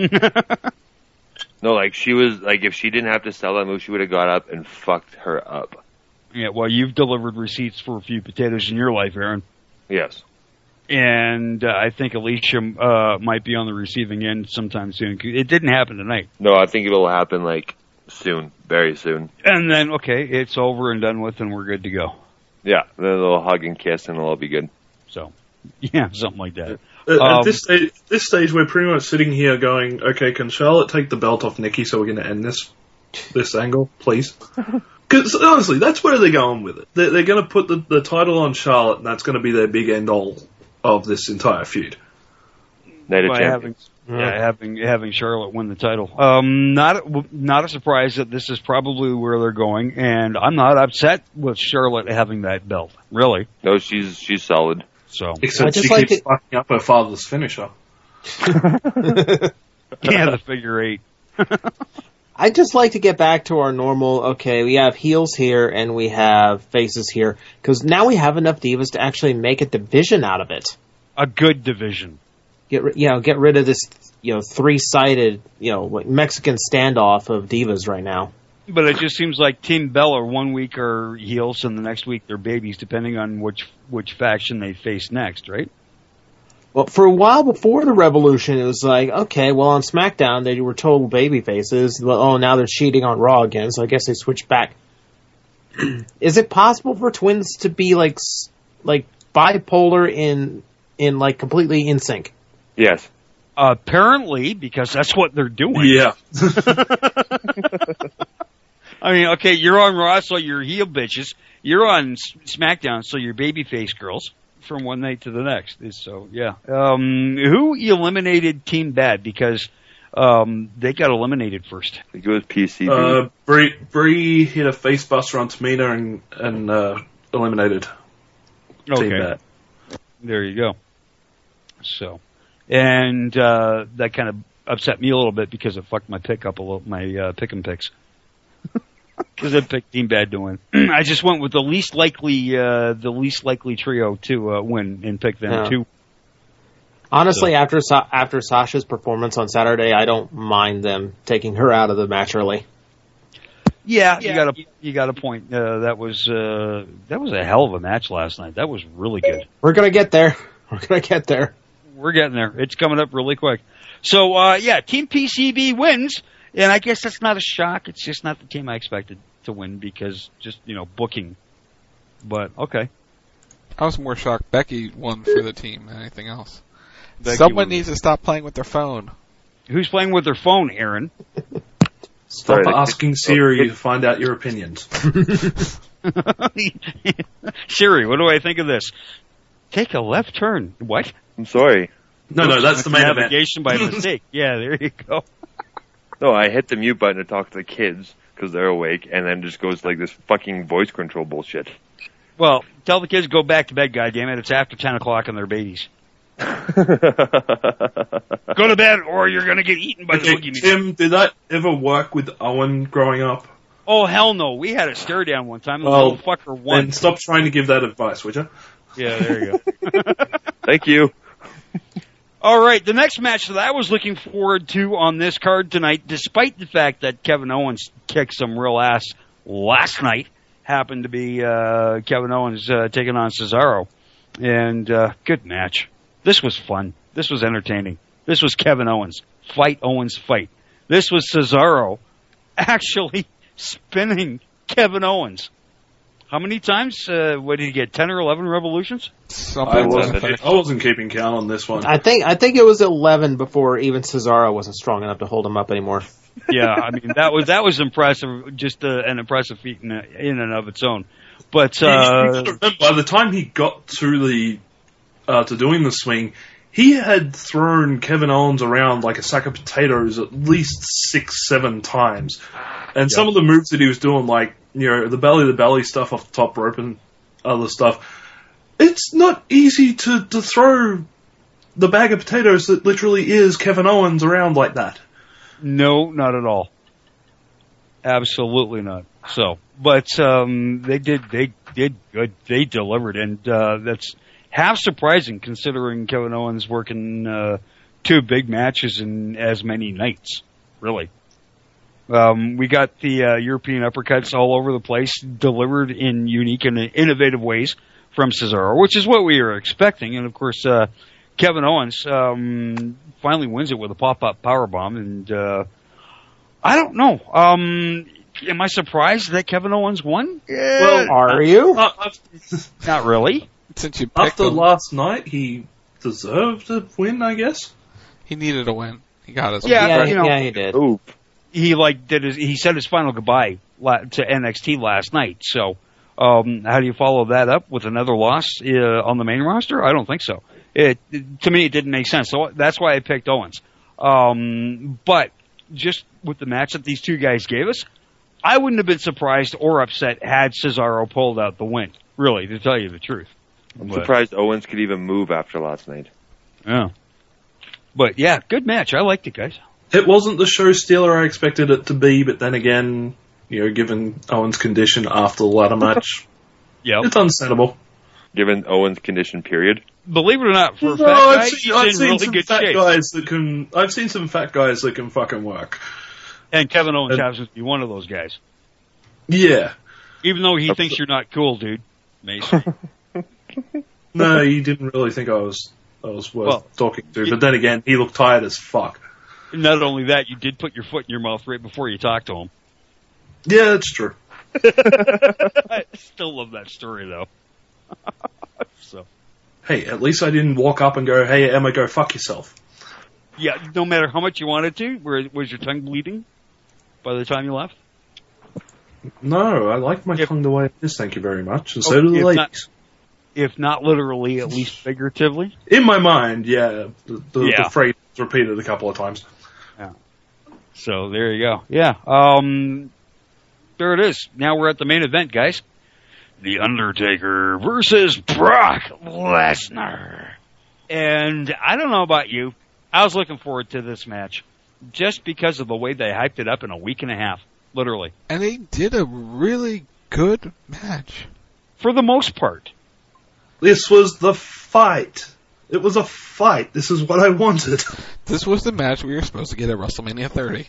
[SPEAKER 11] No, like she was like if she didn't have to sell that move, she would have got up and fucked her up.
[SPEAKER 8] Yeah, well, you've delivered receipts for a few potatoes in your life, Aaron.
[SPEAKER 11] Yes.
[SPEAKER 8] And I think Alicia might be on the receiving end sometime soon. It didn't happen tonight.
[SPEAKER 11] No, I think it'll happen like soon, very soon.
[SPEAKER 8] And then, okay, it's over and done with, and we're good to go.
[SPEAKER 11] Yeah, then a little hug and kiss, and it'll all be good.
[SPEAKER 8] So, yeah, something like that.
[SPEAKER 10] At this stage, we're pretty much sitting here going, okay, can Charlotte take the belt off Nikki so we're going to end this angle, please? Because, honestly, that's where they're going with it. They're going to put the title on Charlotte, and that's going to be their big end-all of this entire feud.
[SPEAKER 11] Night of Champions.
[SPEAKER 8] Having Charlotte win the title. Not a surprise that this is probably where they're going, and I'm not upset with Charlotte having that belt, really.
[SPEAKER 11] No, she's solid.
[SPEAKER 8] So
[SPEAKER 10] except she keeps fucking up her father's finisher.
[SPEAKER 8] Yeah, the figure 8.
[SPEAKER 7] I just like to get back to our normal, okay, we have heels here and we have faces here, because now we have enough divas to actually make a division out of it.
[SPEAKER 8] A good division.
[SPEAKER 7] Get rid of this, three-sided, Mexican standoff of divas right now.
[SPEAKER 8] But it just seems like Team Bella one week are heels and the next week they're babies, depending on which faction they face next, right?
[SPEAKER 7] Well, for a while before the Revolution, it was like, okay, well, on SmackDown, they were total baby faces. Well, oh, now they're cheating on Raw again, so I guess they switched back. Is it possible for twins to be, like bipolar in completely in sync?
[SPEAKER 11] Yes.
[SPEAKER 8] Apparently, because that's what they're doing.
[SPEAKER 10] Yeah.
[SPEAKER 8] I mean, okay, you're on Raw, so you're heel bitches. You're on SmackDown, so you're babyface girls. From one night to the next. So, yeah. Who eliminated Team Bad? Because they got eliminated first.
[SPEAKER 11] I think it was PCB.
[SPEAKER 10] Brie hit a face buster on Tamina and eliminated Team Bad.
[SPEAKER 8] There you go. So, and that kind of upset me a little bit because it fucked my pick up a little, my pick and picks. Because I picked Team Bad to win. I just went with the least likely trio to win and pick them too.
[SPEAKER 7] Honestly, after Sasha's performance on Saturday, I don't mind them taking her out of the match early.
[SPEAKER 8] Yeah, you got a point. That was a hell of a match last night. That was really good.
[SPEAKER 7] We're gonna get there.
[SPEAKER 8] We're getting there. It's coming up really quick. So Team PCB wins. And I guess that's not a shock. It's just not the team I expected to win because just, booking. But, okay.
[SPEAKER 9] I was more shocked Becky won for the team than anything else. Someone needs to stop playing with their phone.
[SPEAKER 8] Who's playing with their phone, Aaron?
[SPEAKER 10] Stop asking Siri to find out your opinions.
[SPEAKER 8] Siri, what do I think of this? Take a left turn. What?
[SPEAKER 11] I'm sorry.
[SPEAKER 10] No, that's the main event.
[SPEAKER 8] Navigation by mistake. Yeah, there you go.
[SPEAKER 11] No, I hit the mute button to talk to the kids because they're awake, and then just goes like this fucking voice control bullshit.
[SPEAKER 8] Well, tell the kids to go back to bed, goddammit. It's after 10 o'clock and they're babies. Go to bed or you're going to get eaten by the boogeyman.
[SPEAKER 10] Tim, did that ever work with Owen growing up?
[SPEAKER 8] Oh, hell no. We had a stare down one time. The little fucker won.
[SPEAKER 10] Then stop trying to give that advice, would you?
[SPEAKER 8] Yeah, there you go.
[SPEAKER 11] Thank you.
[SPEAKER 8] All right, the next match that I was looking forward to on this card tonight, despite the fact that Kevin Owens kicked some real ass last night, happened to be Kevin Owens taking on Cesaro. And good match. This was fun. This was entertaining. This was Kevin Owens. Fight Owens fight. This was Cesaro actually spinning Kevin Owens. How many times? What did he get? 10 or 11 revolutions?
[SPEAKER 10] I wasn't keeping count on this one.
[SPEAKER 7] I think it was 11 before even Cesaro wasn't strong enough to hold him up anymore.
[SPEAKER 8] Yeah, I mean that was impressive. Just an impressive feat in and of its own. But
[SPEAKER 10] by the time he got to to doing the swing, he had thrown Kevin Owens around like a sack of potatoes at least 6-7 times, and some of the moves that he was doing, like the belly stuff off the top rope and other stuff. It's not easy to throw the bag of potatoes that literally is Kevin Owens around like that.
[SPEAKER 8] No, not at all. Absolutely not. So, but they did good. They delivered, and that's half surprising considering Kevin Owens working 2 big matches in as many nights. Really. We got the European uppercuts all over the place, delivered in unique and innovative ways from Cesaro, which is what we were expecting. And of course, Kevin Owens finally wins it with a pop-up powerbomb. And I don't know. Am I surprised that Kevin Owens won?
[SPEAKER 7] Well, are you?
[SPEAKER 8] Not really.
[SPEAKER 9] Since you
[SPEAKER 10] after last night, he deserved a win, I guess.
[SPEAKER 9] He needed a win. He got his win.
[SPEAKER 7] Yeah, he did.
[SPEAKER 11] Ooh.
[SPEAKER 8] He said his final goodbye to NXT last night. So, how do you follow that up with another loss on the main roster? I don't think so. To me, it didn't make sense. So that's why I picked Owens. But just with the match that these two guys gave us, I wouldn't have been surprised or upset had Cesaro pulled out the win. Really, to tell you the truth.
[SPEAKER 11] I'm surprised Owens could even move after last night.
[SPEAKER 8] Yeah. But yeah, good match. I liked it, guys.
[SPEAKER 10] It wasn't the show stealer I expected it to be, but then again, given Owen's condition after the ladder match, it's understandable.
[SPEAKER 11] Given Owen's condition, period.
[SPEAKER 8] Believe it or not, for a fat guy, he's in really good shape.
[SPEAKER 10] I've seen some fat guys that can fucking work.
[SPEAKER 8] And Kevin Owens happens to be one of those guys.
[SPEAKER 10] Yeah.
[SPEAKER 8] Even though he thinks you're not cool, dude. Mason.
[SPEAKER 10] No, he didn't really think I was worth talking to. But then again, he looked tired as fuck.
[SPEAKER 8] Not only that, you did put your foot in your mouth right before you talked to him.
[SPEAKER 10] Yeah, that's true.
[SPEAKER 8] I still love that story, though. So.
[SPEAKER 10] Hey, at least I didn't walk up and go, "Hey, Emma, go fuck yourself."
[SPEAKER 8] Yeah, no matter how much you wanted to. Was your tongue bleeding by the time you left?
[SPEAKER 10] No, I like my tongue the way it is, thank you very much. And so do the ladies.
[SPEAKER 8] If not literally, at least figuratively.
[SPEAKER 10] In my mind, yeah. The phrase was repeated a couple of times.
[SPEAKER 8] Yeah. So there you go. Yeah. There it is. Now we're at the main event, guys. The Undertaker versus Brock Lesnar. And I don't know about you. I was looking forward to this match just because of the way they hyped it up in a week and a half. Literally.
[SPEAKER 9] And they did a really good match.
[SPEAKER 8] For the most part.
[SPEAKER 10] This was the fight. It was a fight. This is what I wanted.
[SPEAKER 9] This was the match we were supposed to get at WrestleMania 30.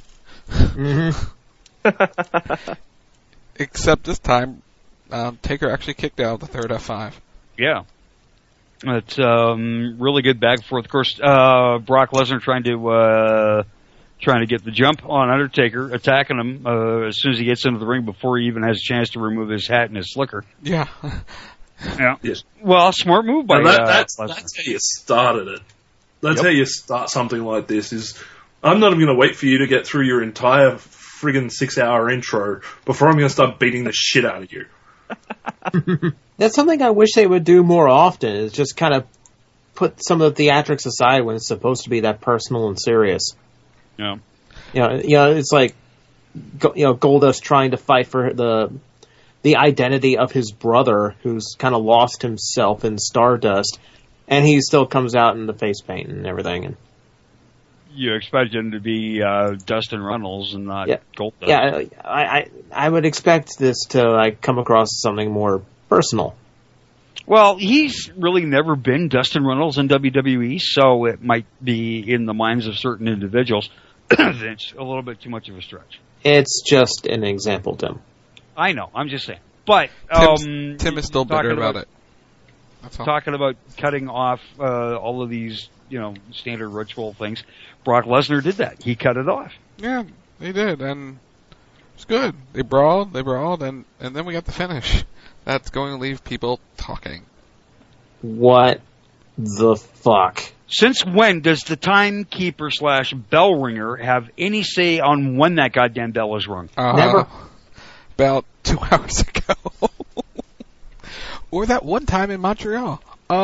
[SPEAKER 9] Except this time, Taker actually kicked out the third F5.
[SPEAKER 8] Yeah. It's really good back and forth. Of course, Brock Lesnar trying to get the jump on Undertaker, attacking him as soon as he gets into the ring before he even has a chance to remove his hat and his slicker.
[SPEAKER 9] Yeah.
[SPEAKER 8] Yeah.
[SPEAKER 10] Yes.
[SPEAKER 8] Well, smart move by
[SPEAKER 10] that's how you started it. That's how you start something like this. I'm not even going to wait for you to get through your entire friggin' 6-hour intro before I'm going to start beating the shit out of you.
[SPEAKER 7] That's something I wish they would do more often, is just kind of put some of the theatrics aside when it's supposed to be that personal and serious.
[SPEAKER 8] Yeah.
[SPEAKER 7] It's like, Goldust trying to fight for the identity of his brother, who's kind of lost himself in Stardust, and he still comes out in the face paint and everything. And
[SPEAKER 8] you expect him to be Dustin Runnels and not Goldust.
[SPEAKER 7] Yeah, I would expect this to come across as something more personal.
[SPEAKER 8] Well, he's really never been Dustin Runnels in WWE, so it might be in the minds of certain individuals. It's a little bit too much of a stretch.
[SPEAKER 7] It's just an example, Tim.
[SPEAKER 8] I know, I'm just saying. But
[SPEAKER 9] Tim is still bitter about it. That's all.
[SPEAKER 8] Talking about cutting off all of these, standard ritual things. Brock Lesnar did that. He cut it off.
[SPEAKER 9] Yeah, they did, and it's good. They brawled, and then we got the finish. That's going to leave people talking.
[SPEAKER 7] What the fuck?
[SPEAKER 8] Since when does the timekeeper / bell ringer have any say on when that goddamn bell is rung?
[SPEAKER 7] Never.
[SPEAKER 9] About 2 hours ago. Or that one time in Montreal.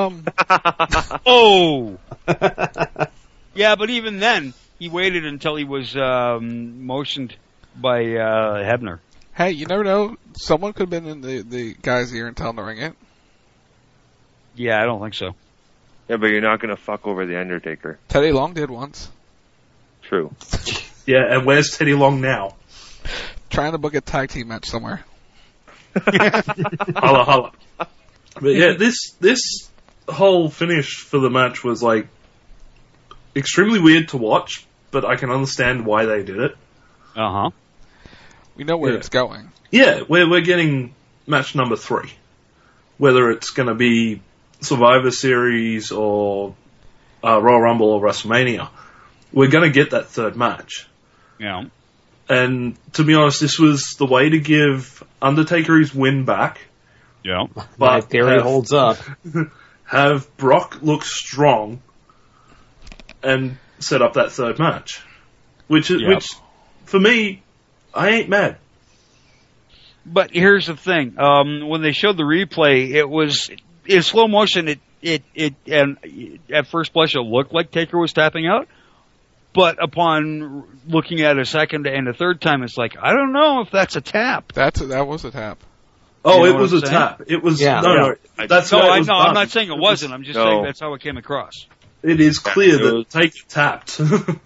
[SPEAKER 8] Oh! Yeah, but even then, he waited until he was motioned by Hebner.
[SPEAKER 9] Hey, you never know. Someone could have been in the guy's ear and tell him to ring it.
[SPEAKER 8] Yeah, I don't think so.
[SPEAKER 11] Yeah, but you're not going to fuck over The Undertaker.
[SPEAKER 9] Teddy Long did once.
[SPEAKER 11] True.
[SPEAKER 10] Yeah, and where's Teddy Long now?
[SPEAKER 9] Trying to book a tag team match somewhere.
[SPEAKER 10] Holla, holla. But yeah, this whole finish for the match was extremely weird to watch, but I can understand why they did it.
[SPEAKER 8] Uh-huh.
[SPEAKER 9] We know where it's going.
[SPEAKER 10] Yeah, we're getting match number 3. Whether it's going to be Survivor Series or Royal Rumble or WrestleMania, we're going to get that third match.
[SPEAKER 8] Yeah.
[SPEAKER 10] And to be honest, this was the way to give Undertaker his win back.
[SPEAKER 8] Yeah.
[SPEAKER 7] My theory holds up.
[SPEAKER 10] Have Brock look strong and set up that third match. Which, for me, I ain't mad.
[SPEAKER 8] But here's the thing. When they showed the replay, it was in slow motion. And at first blush, it looked like Taker was tapping out. But upon looking at a second and a third time, it's like, I don't know if that's a tap.
[SPEAKER 9] That was a tap.
[SPEAKER 10] Oh, it was a tap. It was no. That's
[SPEAKER 8] no.
[SPEAKER 10] I'm
[SPEAKER 8] not saying it wasn't. I'm just saying that's how it came across.
[SPEAKER 10] It is clear that Taker tapped.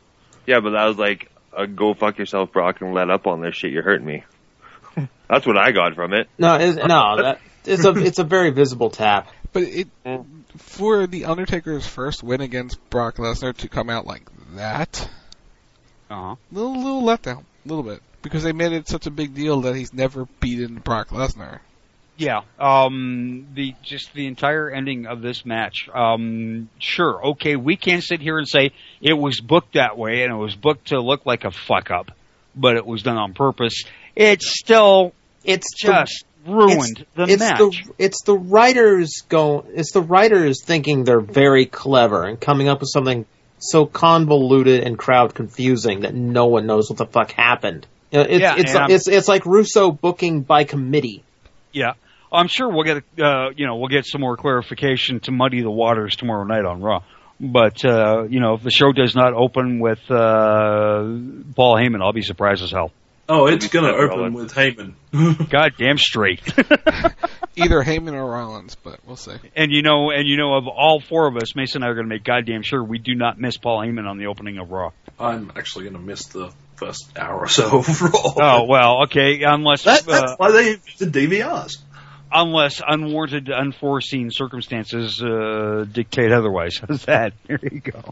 [SPEAKER 11] Yeah, but that was like a go fuck yourself, Brock, and let up on this shit. You're hurting me. That's what I got from it.
[SPEAKER 7] It's a very visible tap.
[SPEAKER 9] But for the Undertaker's first win against Brock Lesnar to come out like that, little letdown, a little bit, because they made it such a big deal that he's never beaten Brock Lesnar.
[SPEAKER 8] Yeah, the entire ending of this match. Sure, okay, we can sit here and say it was booked that way and it was booked to look like a fuck up, but it was done on purpose. It's still, ruined the match.
[SPEAKER 7] It's the writers thinking they're very clever and coming up with something so convoluted and crowd confusing that no one knows what the fuck happened. It's like Russo booking by committee.
[SPEAKER 8] Yeah. I'm sure we'll get some more clarification to muddy the waters tomorrow night on Raw. But, if the show does not open with, Paul Heyman, I'll be surprised as hell.
[SPEAKER 10] Oh, it's gonna open with Heyman.
[SPEAKER 8] Goddamn straight.
[SPEAKER 9] Either Heyman or Rollins, but we'll see.
[SPEAKER 8] And of all four of us, Mason and I are gonna make goddamn sure we do not miss Paul Heyman on the opening of Raw.
[SPEAKER 10] I'm actually gonna miss the first hour or so of Raw.
[SPEAKER 8] Oh, well, okay, unless...
[SPEAKER 10] That's why they invented DVRs.
[SPEAKER 8] Unless unwarranted, unforeseen circumstances dictate otherwise. How's that? There you go.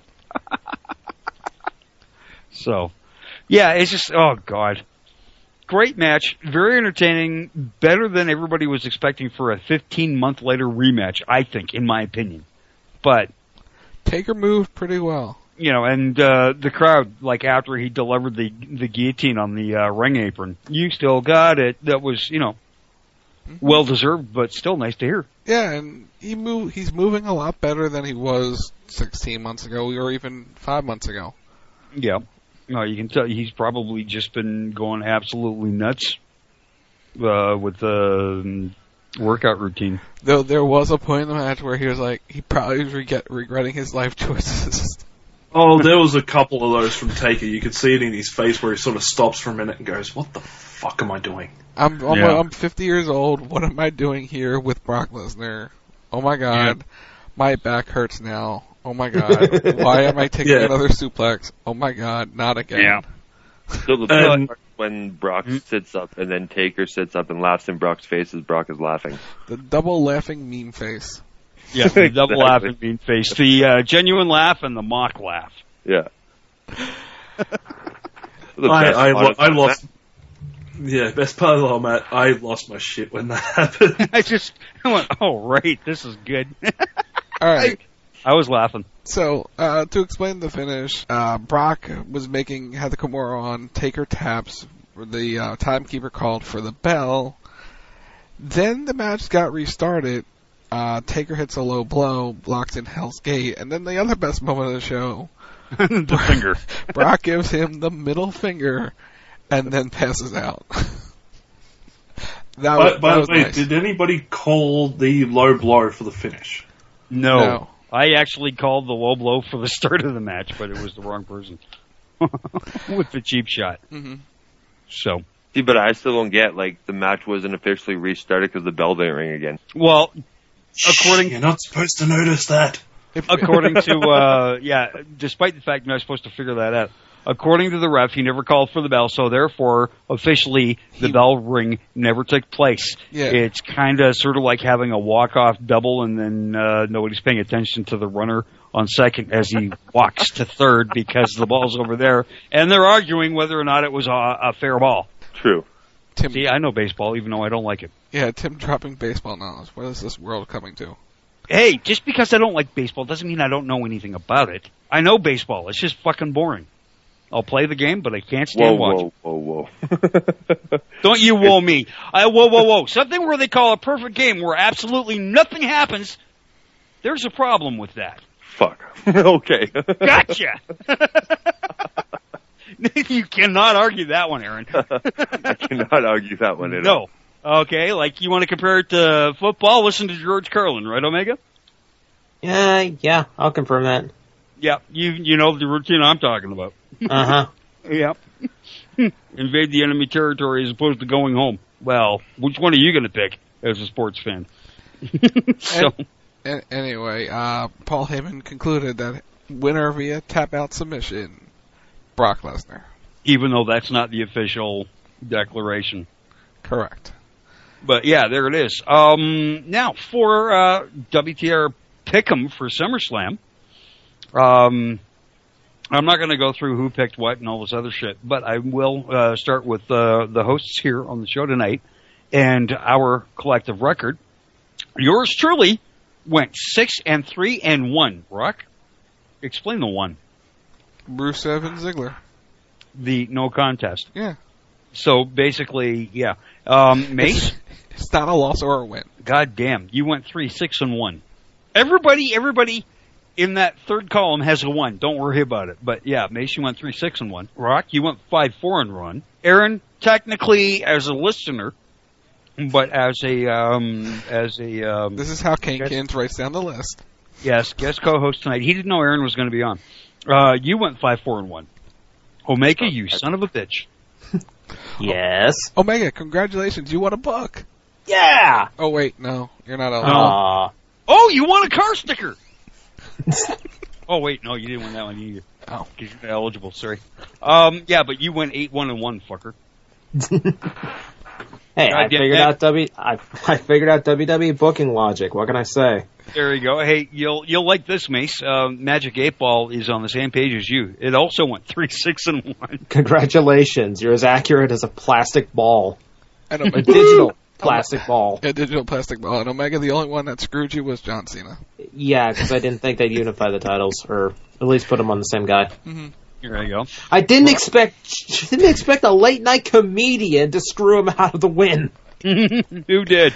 [SPEAKER 8] So, yeah, it's just, oh, God. Great match, very entertaining, better than everybody was expecting for a 15-month later rematch, I think, in my opinion. But...
[SPEAKER 9] Taker moved pretty well.
[SPEAKER 8] And the crowd, like after he delivered the guillotine on the ring apron, you still got it. That was, well deserved, but still nice to hear.
[SPEAKER 9] Yeah, and he's moving a lot better than he was 16 months ago, or even 5 months ago.
[SPEAKER 8] Yeah. No, you can tell he's probably just been going absolutely nuts with the workout routine.
[SPEAKER 9] Though there was a point in the match where he was like, he probably was regretting his life choices.
[SPEAKER 10] Oh, there was a couple of those from Taker. You could see it in his face where he sort of stops for a minute and goes, "What the fuck am I doing?
[SPEAKER 9] I'm 50 years old. What am I doing here with Brock Lesnar? Oh my God, my back hurts now. Oh my God, why am I taking another suplex? Oh my God, not again."
[SPEAKER 8] Yeah.
[SPEAKER 11] So the best part when Brock sits up and then Taker sits up and laughs in Brock's face as Brock is laughing.
[SPEAKER 9] The double laughing meme face.
[SPEAKER 8] Yeah, the double laugh and mean face. The genuine laugh and the mock laugh.
[SPEAKER 11] Yeah.
[SPEAKER 10] I lost. Yeah, best part of the whole match, I lost my shit when that happened.
[SPEAKER 8] I went, oh, right, this is good.
[SPEAKER 9] All right.
[SPEAKER 8] I was laughing.
[SPEAKER 9] So, to explain the finish, Brock had the Kimura on, Taker taps, the timekeeper called for the bell. Then the match got restarted. Taker hits a low blow, blocks in Hell's Gate, and then the other best moment of the show,
[SPEAKER 8] the finger.
[SPEAKER 9] Brock gives him the middle finger, and then passes out.
[SPEAKER 10] By the way,
[SPEAKER 9] nice.
[SPEAKER 10] Did anybody call the low blow for the finish?
[SPEAKER 8] No. I actually called the low blow for the start of the match, but it was the wrong person. With the cheap shot.
[SPEAKER 9] Mm-hmm.
[SPEAKER 8] So.
[SPEAKER 11] See, but I still don't get, the match wasn't officially restarted because the bell didn't ring again.
[SPEAKER 8] Well,
[SPEAKER 10] you're not supposed to notice that.
[SPEAKER 8] According to, despite the fact you're not supposed to figure that out, according to the ref, he never called for the bell, so therefore, officially, the bell ring never took place.
[SPEAKER 9] Yeah.
[SPEAKER 8] It's kind of sort of like having a walk-off double and then nobody's paying attention to the runner on second as he walks to third because the ball's over there, and they're arguing whether or not it was a fair ball.
[SPEAKER 11] True.
[SPEAKER 9] Tim,
[SPEAKER 8] see, I know baseball, even though I don't like it.
[SPEAKER 9] Yeah, Tim dropping baseball knowledge. What is this world coming to?
[SPEAKER 8] Hey, just because I don't like baseball doesn't mean I don't know anything about it. I know baseball. It's just fucking boring. I'll play the game, but I can't stand watching.
[SPEAKER 11] Whoa.
[SPEAKER 8] Don't you whoa me. Whoa. Something where they call a perfect game where absolutely nothing happens, there's a problem with that.
[SPEAKER 11] Fuck. Okay.
[SPEAKER 8] Gotcha! You cannot argue that one, Aaron.
[SPEAKER 11] I cannot argue that one at all.
[SPEAKER 8] No. Okay, you want to compare it to football? Listen to George Carlin, right, Omega?
[SPEAKER 7] Yeah, I'll confirm that.
[SPEAKER 8] Yeah, you know the routine I'm talking about.
[SPEAKER 7] Uh-huh.
[SPEAKER 8] Yeah. Invade the enemy territory as opposed to going home. Well, which one are you going to pick as a sports fan?
[SPEAKER 9] Anyway, Paul Heyman concluded that winner via tap-out submission. Brock Lesnar.
[SPEAKER 8] Even though that's not the official declaration.
[SPEAKER 9] Correct.
[SPEAKER 8] But yeah, there it is. Now for WTR Pick'em for SummerSlam. I'm not going to go through who picked what and all this other shit, but I will start with the hosts here on the show tonight and our collective record. Yours truly went 6-3-1. Rock, explain the one.
[SPEAKER 9] Rusev and Ziggler.
[SPEAKER 8] The no contest.
[SPEAKER 9] Yeah.
[SPEAKER 8] So basically, yeah. Mace?
[SPEAKER 9] It's not a loss or a win.
[SPEAKER 8] God damn, you went 3-6-1. Everybody in that third column has a 1. Don't worry about it. But yeah, Mace, you went 3-6-1. Rock, you went 5-4-1. Aaron, technically as a listener, but as a
[SPEAKER 9] this is how Kane Kins writes down the list.
[SPEAKER 8] Yes, guest co-host tonight. He didn't know Aaron was going to be on. You went 5-4-1. Omega, you son of a bitch.
[SPEAKER 7] Yes.
[SPEAKER 9] Omega, congratulations, you won a book.
[SPEAKER 7] Yeah!
[SPEAKER 9] Oh, wait, no, you're not eligible.
[SPEAKER 8] Oh, you won a car sticker! Oh, wait, no, you didn't win that one either.
[SPEAKER 9] Oh.
[SPEAKER 8] Because you're eligible, sorry. Yeah, but you went 8-1-1, fucker.
[SPEAKER 7] Hey, I figured out WWE booking logic. What can I say?
[SPEAKER 8] There you go. Hey, you'll like this, Mace. Magic 8 Ball is on the same page as you. It also went 3-6-1.
[SPEAKER 7] Congratulations. You're as accurate as a plastic ball.
[SPEAKER 9] A
[SPEAKER 7] digital plastic ball.
[SPEAKER 9] A digital plastic ball. And Omega, the only one that screwed you was John Cena.
[SPEAKER 7] Yeah, because I didn't think they'd unify the titles, or at least put them on the same guy.
[SPEAKER 9] Mm-hmm.
[SPEAKER 8] Here I go.
[SPEAKER 7] I didn't expect a late night comedian to screw him out of the win.
[SPEAKER 8] Who did?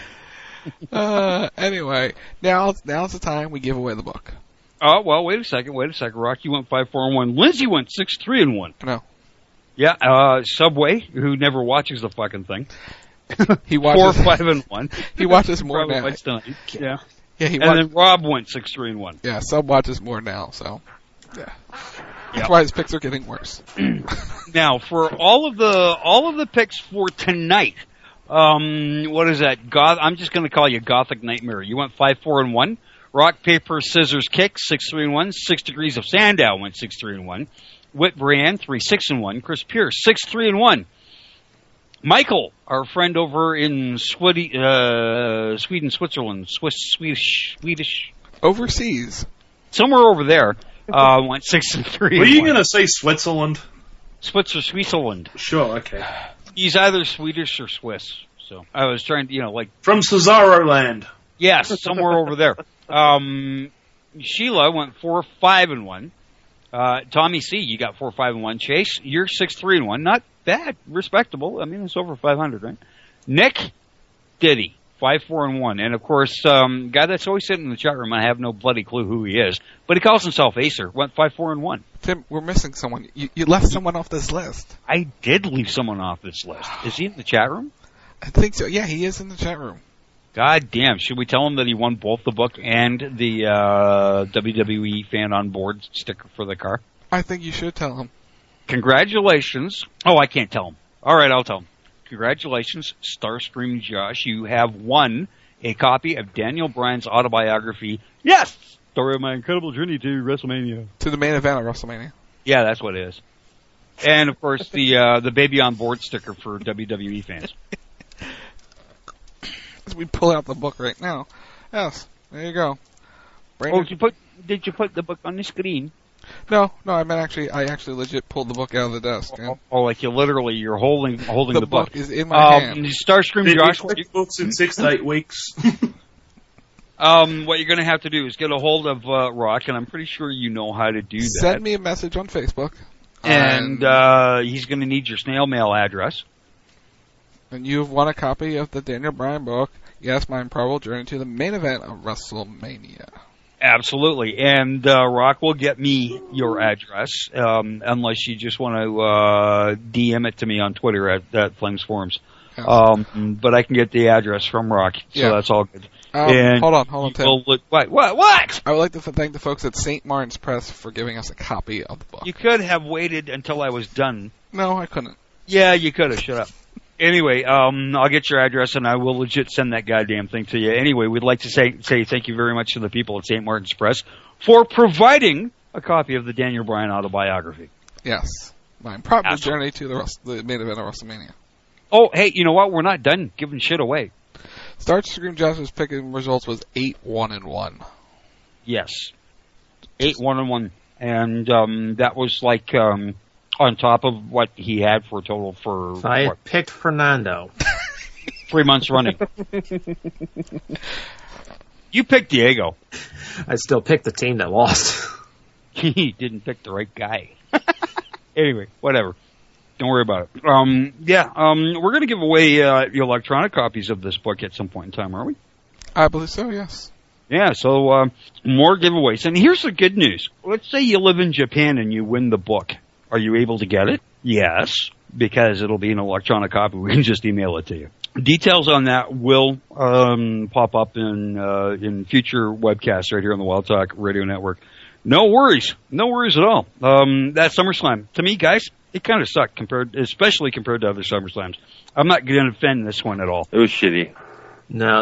[SPEAKER 9] Anyway, now's the time we give away the book.
[SPEAKER 8] Oh, well, wait a second. Rock, you went 5-4-1. Lindsay went 6-3-1.
[SPEAKER 9] No.
[SPEAKER 8] Yeah, Subway, who never watches the fucking thing.
[SPEAKER 9] He watches
[SPEAKER 8] 4-5-1.
[SPEAKER 9] He watches more now.
[SPEAKER 8] Yeah.
[SPEAKER 9] Yeah,
[SPEAKER 8] and then Rob went 6-3-1.
[SPEAKER 9] Yeah, Sub watches more now, so yeah. That's why his picks are getting worse.
[SPEAKER 8] Now, for all of the picks for tonight, what is that? I'm just going to call you Gothic Nightmare. You went 5-4-1. Rock, paper, scissors, kick 6-3-1. 6 Degrees of Sandow went 6-3-1. Whit Brian 3-6-1. Chris Pierce 6-3-1. Michael, our friend over in Sweden, Switzerland, Swedish,
[SPEAKER 9] overseas,
[SPEAKER 8] somewhere over there, went 6-3.
[SPEAKER 10] Were you going to say Switzerland?
[SPEAKER 8] Switzerland.
[SPEAKER 10] Sure, okay.
[SPEAKER 8] He's either Swedish or Swiss. So I was trying to, like
[SPEAKER 10] from Cesaro Land.
[SPEAKER 8] Yes, somewhere over there. Sheila went 4-5-1. Tommy C, you got 4-5-1. Chase, you're 6-3-1. Not bad, respectable. I mean, it's over 500, right? Nick Diddy, 5-4-1, and of course, guy that's always sitting in the chat room. I have no bloody clue who he is, but he calls himself Acer. Went 5-4-1.
[SPEAKER 9] Tim, we're missing someone. You left someone off this list.
[SPEAKER 8] I did leave someone off this list. Is he in the chat room?
[SPEAKER 9] I think so. Yeah, he is in the chat room.
[SPEAKER 8] God damn! Should we tell him that he won both the book and the WWE fan on board sticker for the car?
[SPEAKER 9] I think you should tell him.
[SPEAKER 8] Congratulations. Oh, I can't tell him. All right, I'll tell him. Congratulations, Starscream Josh. You have won a copy of Daniel Bryan's autobiography. Yes! Story of my incredible journey to WrestleMania.
[SPEAKER 9] To the main event of WrestleMania.
[SPEAKER 8] Yeah, that's what it is. And, of course, the baby on board sticker for WWE fans.
[SPEAKER 9] As we pull out the book right now. Yes, there you go.
[SPEAKER 8] Brandon. Did you put the book on the screen?
[SPEAKER 9] No, I actually legit pulled the book out of the desk.
[SPEAKER 8] Oh, like you're holding the book.
[SPEAKER 9] Is in my hand.
[SPEAKER 8] Starscream Josh.
[SPEAKER 10] Books in 6 to 8 weeks.
[SPEAKER 8] What you're going to have to do is get a hold of Rock, and I'm pretty sure you know how to do that.
[SPEAKER 9] Send me a message on Facebook.
[SPEAKER 8] And he's going to need your snail mail address.
[SPEAKER 9] And you've won a copy of the Daniel Bryan book, Yes, My Improbable Journey to the Main Event of WrestleMania.
[SPEAKER 8] Absolutely. And Rock will get me your address, unless you just want to DM it to me on Twitter at Flames Forums. Yes. But I can get the address from Rock, so that's all good.
[SPEAKER 9] Hold on, Tim.
[SPEAKER 8] What?
[SPEAKER 9] I would like to thank the folks at St. Martin's Press for giving us a copy of the book.
[SPEAKER 8] You could have waited until I was done.
[SPEAKER 9] No, I couldn't.
[SPEAKER 8] Yeah, you could have. Shut up. Anyway, I'll get your address and I will legit send that goddamn thing to you. Anyway, we'd like to say thank you very much to the people at St. Martin's Press for providing a copy of the Daniel Bryan autobiography.
[SPEAKER 9] Yes. Mine. Probably Journey to the main event of WrestleMania.
[SPEAKER 8] Oh, hey, you know what? We're not done giving shit away.
[SPEAKER 9] Starscream Josh's picking results was 8-1-1.
[SPEAKER 8] Yes. 8-1-1. And that was like on top of what he had for a total for...
[SPEAKER 7] So I had picked Fernando.
[SPEAKER 8] 3 months running. You picked Diego.
[SPEAKER 7] I still picked the team that lost.
[SPEAKER 8] He didn't pick the right guy. Anyway, whatever. Don't worry about it. We're going to give away electronic copies of this book at some point in time, are we?
[SPEAKER 9] I believe so, yes.
[SPEAKER 8] Yeah, so more giveaways. And here's the good news. Let's say you live in Japan and you win the book. Are you able to get it? Yes, because it'll be an electronic copy. We can just email it to you. Details on that will pop up in future webcasts right here on the Wild Talk Radio Network. No worries at all. That SummerSlam, to me, guys, it kind of sucked especially compared to other SummerSlams. I'm not going to defend this one at all.
[SPEAKER 11] It was shitty.
[SPEAKER 7] No,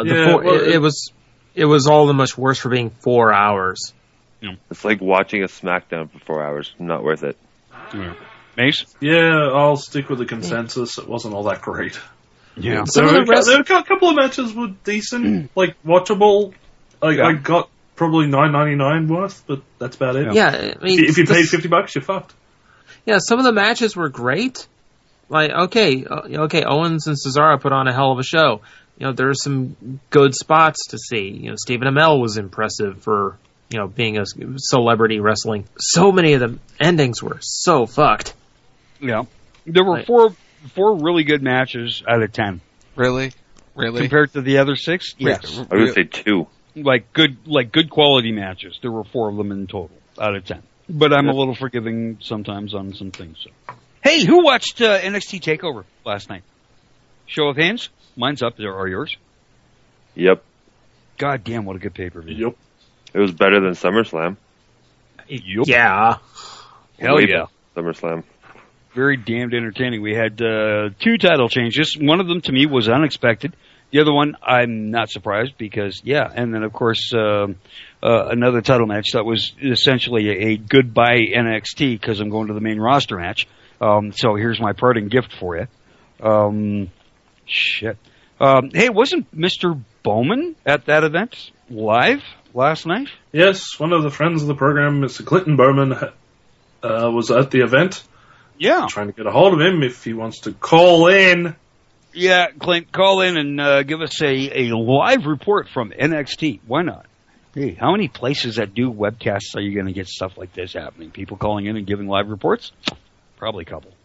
[SPEAKER 7] it was all the much worse for being 4 hours.
[SPEAKER 8] Yeah.
[SPEAKER 11] It's like watching a SmackDown for 4 hours. Not worth it.
[SPEAKER 8] Yeah. Mace?
[SPEAKER 10] Yeah, I'll stick with the consensus. It wasn't all that great.
[SPEAKER 8] Yeah.
[SPEAKER 10] There were a couple of matches were decent, like watchable. I got probably $9.99 worth, but that's about it.
[SPEAKER 7] Yeah, I mean,
[SPEAKER 10] if you paid $50, you're fucked.
[SPEAKER 7] Yeah, some of the matches were great. Like, okay, Owens and Cesaro put on a hell of a show. You know, there were some good spots to see. You know, Stephen Amell was impressive for, you know, being a celebrity wrestling. So many of the endings were so fucked.
[SPEAKER 8] Yeah. There were four really good matches out of 10.
[SPEAKER 9] Really?
[SPEAKER 8] Compared to the other 6? Yes.
[SPEAKER 11] I would say 2.
[SPEAKER 8] Like good quality matches. There were 4 of them in total out of 10. But I'm a little forgiving sometimes on some things. So. Hey, who watched NXT TakeOver last night? Show of hands? Mine's up. Are yours?
[SPEAKER 11] Yep.
[SPEAKER 8] God damn, what a good pay-per-view.
[SPEAKER 10] Yep.
[SPEAKER 11] It was better than SummerSlam.
[SPEAKER 8] Yep.
[SPEAKER 7] Yeah.
[SPEAKER 8] Hell yeah.
[SPEAKER 11] SummerSlam.
[SPEAKER 8] Very damned entertaining. We had 2 title changes. One of them, to me, was unexpected. The other one, I'm not surprised because, yeah. And then, of course, another title match that was essentially a goodbye NXT because I'm going to the main roster match. So here's my parting gift for you. Shit. Hey, wasn't Mr. Bowman at that event live last night?
[SPEAKER 10] Yes, one of the friends of the program, Mr. Clinton Bowman, was at the event.
[SPEAKER 8] Yeah.
[SPEAKER 10] I'm trying to get a hold of him if he wants to call in.
[SPEAKER 8] Yeah, Clint, call in and give us a live report from NXT. Why not? Hey, how many places that do webcasts are you going to get stuff like this happening? People calling in and giving live reports? Probably a couple.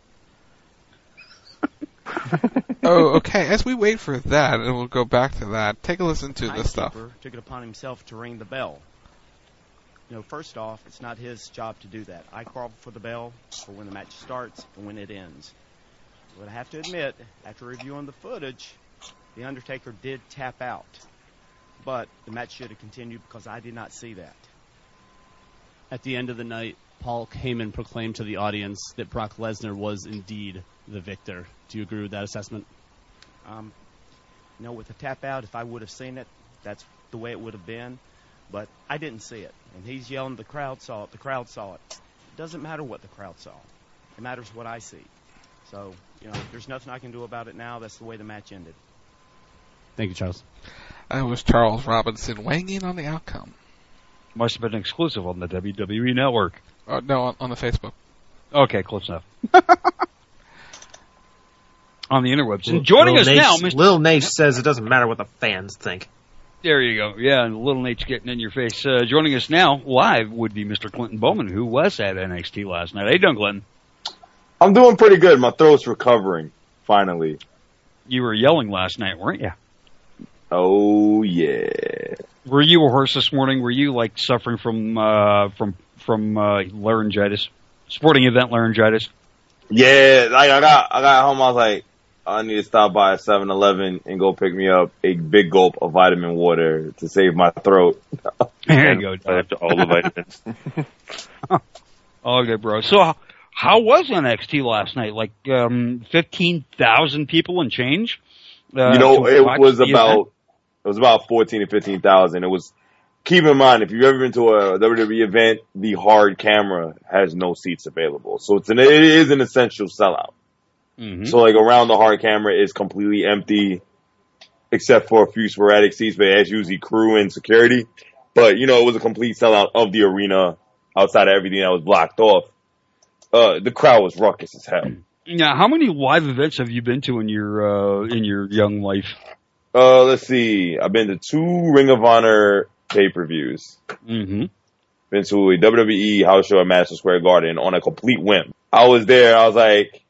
[SPEAKER 9] Oh, okay. As we wait for that, and we'll go back to that, take a listen to this stuff.
[SPEAKER 2] Took it upon himself to ring the bell. You know, first off, it's not his job to do that. I call for the bell for when the match starts and when it ends. But I have to admit, after reviewing the footage, The Undertaker did tap out. But the match should have continued because I did not see that.
[SPEAKER 22] At the end of the night, Paul Heyman proclaimed to the audience that Brock Lesnar was indeed the victor. Do you agree with that assessment?
[SPEAKER 2] With the tap out, if I would have seen it, that's the way it would have been. But I didn't see it. And he's yelling, the crowd saw it, the crowd saw it. It doesn't matter what the crowd saw. It matters what I see. So, there's nothing I can do about it now. That's the way the match ended.
[SPEAKER 22] Thank you, Charles.
[SPEAKER 9] That was Charles Robinson weighing in on the outcome.
[SPEAKER 8] Must have been exclusive on the WWE Network.
[SPEAKER 9] No, on the Facebook.
[SPEAKER 8] Okay, close enough. On the interwebs. And joining us now, Mr.
[SPEAKER 7] Lil Nate says it doesn't matter what the fans think.
[SPEAKER 8] There you go. Yeah, and Little Nate's getting in your face. Joining us now, live, would be Mr. Clinton Bowman, who was at NXT last night. How you doing, Clinton?
[SPEAKER 23] I'm doing pretty good. My throat's recovering, finally.
[SPEAKER 8] You were yelling last night, weren't you?
[SPEAKER 23] Oh, yeah.
[SPEAKER 8] Were you a horse this morning? Were you, suffering from laryngitis? Sporting event laryngitis?
[SPEAKER 23] Yeah, I got home, I was like, I need to stop by a 7-Eleven and go pick me up a big gulp of vitamin water to save my throat.
[SPEAKER 8] There you go.
[SPEAKER 11] All the vitamins.
[SPEAKER 8] Okay, bro. So, how was NXT last night? 15,000 people and change?
[SPEAKER 23] It was about 14 to 15,000. It was keep in mind, if you've ever been to a WWE event, the hard camera has no seats available. So it is an essential sellout.
[SPEAKER 8] Mm-hmm.
[SPEAKER 23] So like around the hard camera is completely empty, except for a few sporadic seats, but it's usually crew and security. But, you know, it was a complete sellout of the arena outside of everything that was blocked off. The crowd was ruckus as hell.
[SPEAKER 8] Now, how many live events have you been to in your young life?
[SPEAKER 23] Let's see. I've been to 2 Ring of Honor pay-per-views.
[SPEAKER 8] Mm-hmm.
[SPEAKER 23] Been to a WWE house show at Madison Square Garden on a complete whim. I was there. I was like,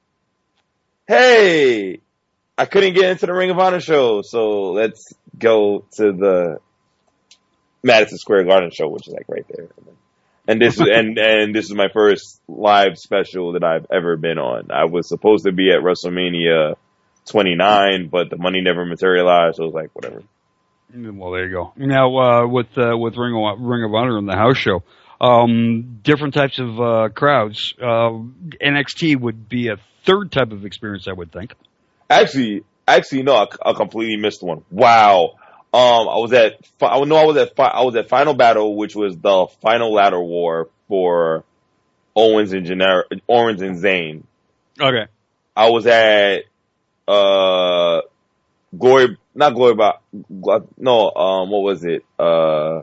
[SPEAKER 23] hey, I couldn't get into the Ring of Honor show, so let's go to the Madison Square Garden show, which is like right there. And this is and this is my first live special that I've ever been on. I was supposed to be at WrestleMania 29, but the money never materialized, so it was like whatever.
[SPEAKER 8] Well, there you go. Now, with Ring of Honor and the house show, different types of crowds. NXT would be a third type of experience, I would think.
[SPEAKER 23] Actually, no, I completely missed one. Wow. I was at Final Battle, which was the final ladder war for Owens and Zayn.
[SPEAKER 8] Okay.
[SPEAKER 23] I was at what was it? The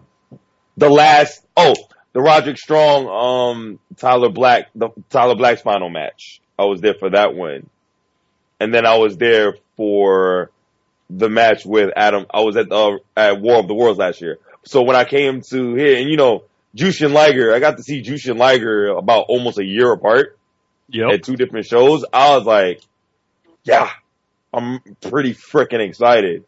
[SPEAKER 23] Roderick Strong, Tyler Black's final match. I was there for that one. And then I was there for the match with Adam. I was at War of the Worlds last year. So when I came to here, and you know, Jushin Liger, I got to see Jushin Liger about almost a year apart.
[SPEAKER 8] Yep.
[SPEAKER 23] At 2 different shows. I was like, yeah, I'm pretty freaking excited.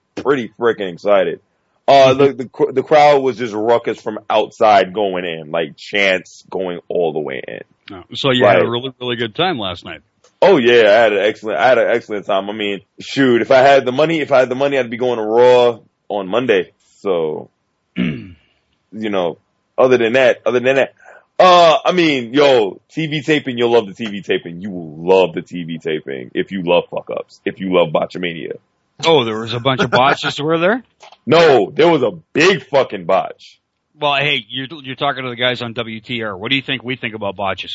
[SPEAKER 23] The crowd was just ruckus from outside going in, like chants going all the way in.
[SPEAKER 8] Oh, so you had a really, really good time last night.
[SPEAKER 23] Oh yeah, I had an excellent time. I mean, shoot, if I had the money, I'd be going to Raw on Monday. So, you know, other than that, I mean, yo, TV taping, you'll love the TV taping. You will love the TV taping if you love fuck ups, if you love botchamania.
[SPEAKER 8] Oh, there was a bunch of botches were there?
[SPEAKER 23] No, there was a big fucking botch.
[SPEAKER 8] Well, hey, you're talking to the guys on WTR. What do you think we think about botches?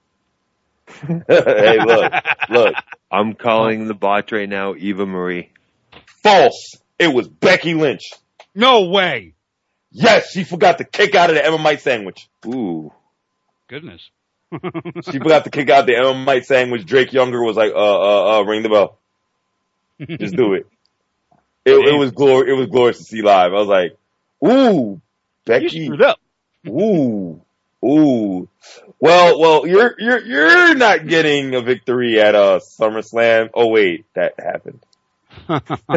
[SPEAKER 23] Hey, look.
[SPEAKER 11] I'm calling the botch right now, Eva Marie.
[SPEAKER 23] False. It was Becky Lynch.
[SPEAKER 8] No way.
[SPEAKER 23] Yes, she forgot to kick out of the Emma sandwich.
[SPEAKER 11] Ooh.
[SPEAKER 8] Goodness.
[SPEAKER 23] She forgot to kick out the Emma sandwich. Drake Younger was like, ring the bell. Just do it. It was glorious to see live. I was like, ooh, Becky.
[SPEAKER 8] You screwed up.
[SPEAKER 23] Ooh. Well, you're not getting a victory at SummerSlam. Oh wait, that happened. I'm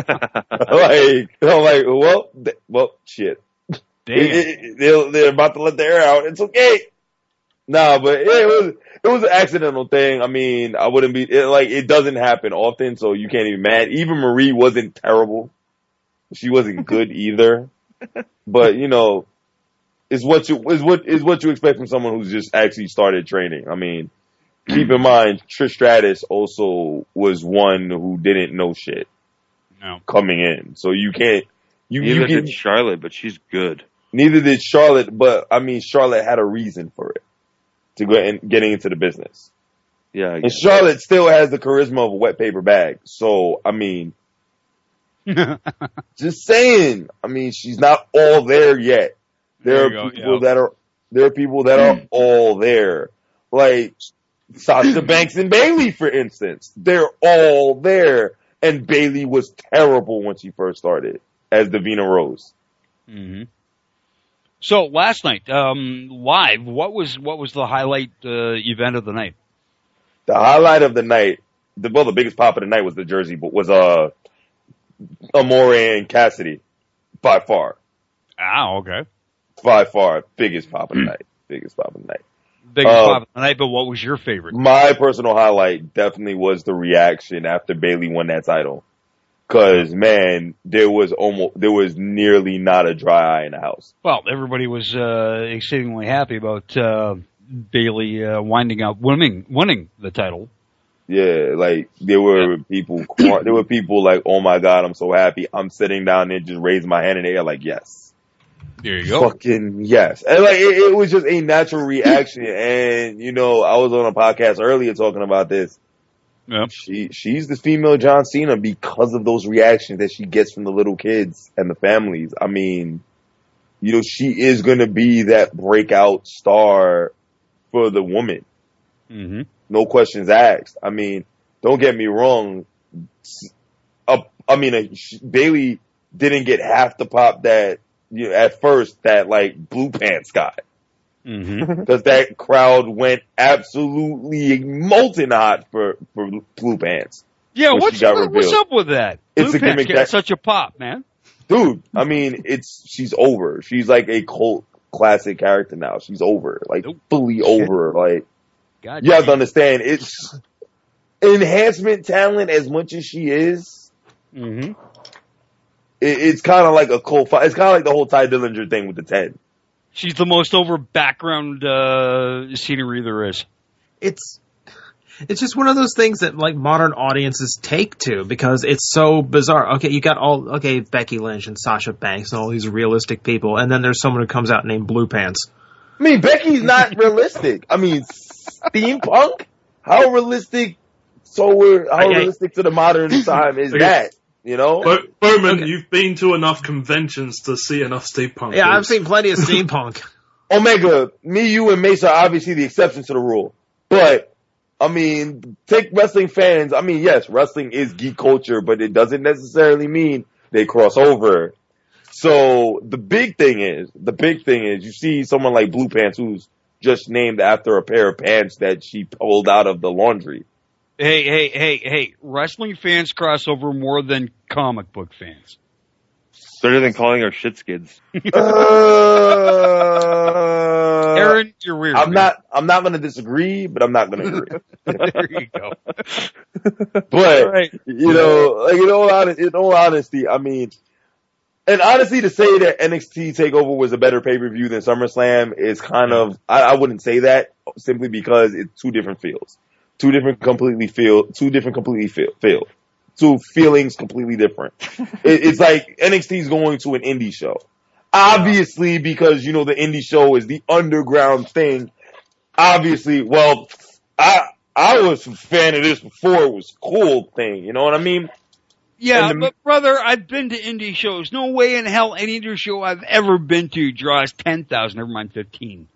[SPEAKER 23] like, well, shit.
[SPEAKER 8] Damn.
[SPEAKER 23] They're about to let the air out. It's okay. Nah, but it was an accidental thing. I mean, I wouldn't be it doesn't happen often, so you can't even mad. Even Marie wasn't terrible. She wasn't good either. But you know, is what you expect from someone who's just actually started training. I mean, keep in mind Trish Stratus also was one who didn't know shit.
[SPEAKER 8] No.
[SPEAKER 23] Coming in, so you can't.
[SPEAKER 11] Neither did Charlotte, but she's good.
[SPEAKER 23] Neither did Charlotte, but I mean, Charlotte had a reason for it to go and getting into the business.
[SPEAKER 11] Yeah,
[SPEAKER 23] and Charlotte still has the charisma of a wet paper bag. So I mean, just saying. I mean, she's not all there yet. There are people that are all there, like Sasha Banks and Bayley, for instance. They're all there, and Bayley was terrible when she first started as Davina Rose.
[SPEAKER 8] Mm-hmm. So last night, live, what was the highlight event of the night?
[SPEAKER 23] The highlight of the night, the biggest pop of the night was the Jersey, but was Amore and Cassidy, by far.
[SPEAKER 8] Ah, okay.
[SPEAKER 23] By far, biggest pop of the night.
[SPEAKER 8] Biggest pop of the night, but what was your favorite?
[SPEAKER 23] My personal highlight definitely was the reaction after Bayley won that title. Cause man, there was nearly not a dry eye in the house.
[SPEAKER 8] Well, everybody was exceedingly happy about Bayley winding up winning the title.
[SPEAKER 23] Yeah, like there were people like, oh my God, I'm so happy. I'm sitting down there, just raising my hand in the air like, yes.
[SPEAKER 8] There you go.
[SPEAKER 23] Fucking yes. And like, it was just a natural reaction. And, you know, I was on a podcast earlier talking about this.
[SPEAKER 8] Yep.
[SPEAKER 23] She's the female John Cena because of those reactions that she gets from the little kids and the families. I mean, you know, she is going to be that breakout star for the woman.
[SPEAKER 8] Mm-hmm.
[SPEAKER 23] No questions asked. I mean, don't get me wrong. Bailey didn't get half the pop that, you know, at first that like Blue Pants got.
[SPEAKER 8] Mm-hmm.
[SPEAKER 23] Because that crowd went absolutely molten hot for Blue Pants.
[SPEAKER 8] Yeah,
[SPEAKER 23] when
[SPEAKER 8] what's
[SPEAKER 23] she got revealed.
[SPEAKER 8] up with that?
[SPEAKER 23] It's
[SPEAKER 8] Blue
[SPEAKER 23] a
[SPEAKER 8] Pants
[SPEAKER 23] gimmick
[SPEAKER 8] getting
[SPEAKER 23] that-
[SPEAKER 8] such a pop, man.
[SPEAKER 23] Dude, I mean, she's over. She's like a cult classic character now. She's over. Like, fully over. Like,
[SPEAKER 8] God
[SPEAKER 23] you have to
[SPEAKER 8] damn.
[SPEAKER 23] understand, it's enhancement talent as much as she is.
[SPEAKER 8] Mm-hmm.
[SPEAKER 23] It's kind of like a cult. It's kind of like the whole Ty Dillinger thing with the 10.
[SPEAKER 8] She's the most over background scenery there is.
[SPEAKER 7] It's just one of those things that like modern audiences take to because it's so bizarre. Okay, you got Becky Lynch and Sasha Banks and all these realistic people, and then there's someone who comes out named Blue Pants.
[SPEAKER 23] I mean, Becky's not realistic. I mean, steampunk? How realistic? Realistic to the modern time is that? You know?
[SPEAKER 10] Bowman, you've been to enough conventions to see enough steampunk.
[SPEAKER 7] Yeah, I've seen plenty of steampunk.
[SPEAKER 23] Omega, me, you, and Mesa are obviously the exceptions to the rule. But, I mean, take wrestling fans. I mean, yes, wrestling is geek culture, but it doesn't necessarily mean they cross over. So, the big thing is, you see someone like Blue Pants who's just named after a pair of pants that she pulled out of the laundry.
[SPEAKER 8] Hey. Wrestling fans cross over more than comic book fans.
[SPEAKER 11] Better than calling our shit skids.
[SPEAKER 8] Aaron, you're weird.
[SPEAKER 23] I'm not going to disagree, but I'm not going to agree.
[SPEAKER 8] There you go.
[SPEAKER 23] But,
[SPEAKER 8] Right.
[SPEAKER 23] you know, like in all honesty, I mean, and honestly to say that NXT TakeOver was a better pay-per-view than SummerSlam is kind of, I wouldn't say that simply because it's two different feels. Two feelings completely different. It's like NXT's going to an indie show. Obviously, because, you know, the indie show is the underground thing. Obviously, well, I was a fan of this before it was cool thing. You know what I mean?
[SPEAKER 8] Yeah, but brother, I've been to indie shows. No way in hell any indie show I've ever been to draws 10,000, never mind 15.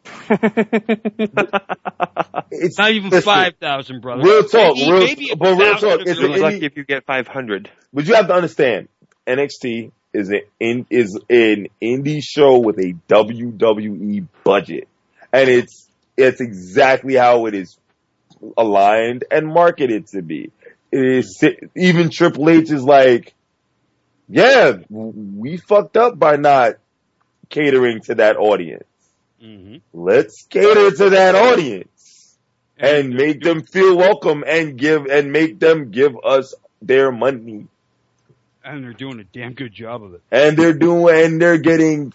[SPEAKER 23] It's
[SPEAKER 8] not even 5,000, brother.
[SPEAKER 23] Real talk,
[SPEAKER 8] maybe
[SPEAKER 23] real talk.
[SPEAKER 8] It's
[SPEAKER 23] It's
[SPEAKER 11] lucky if you get 500.
[SPEAKER 23] But you have to understand, NXT is an indie show with a WWE budget, and it's exactly how it is aligned and marketed to be. It is even Triple H is like, yeah, we fucked up by not catering to that audience.
[SPEAKER 8] Mm-hmm.
[SPEAKER 23] Let's cater to that audience and make them feel welcome and make them give us their money.
[SPEAKER 8] And they're doing a damn good job of it.
[SPEAKER 23] And they're getting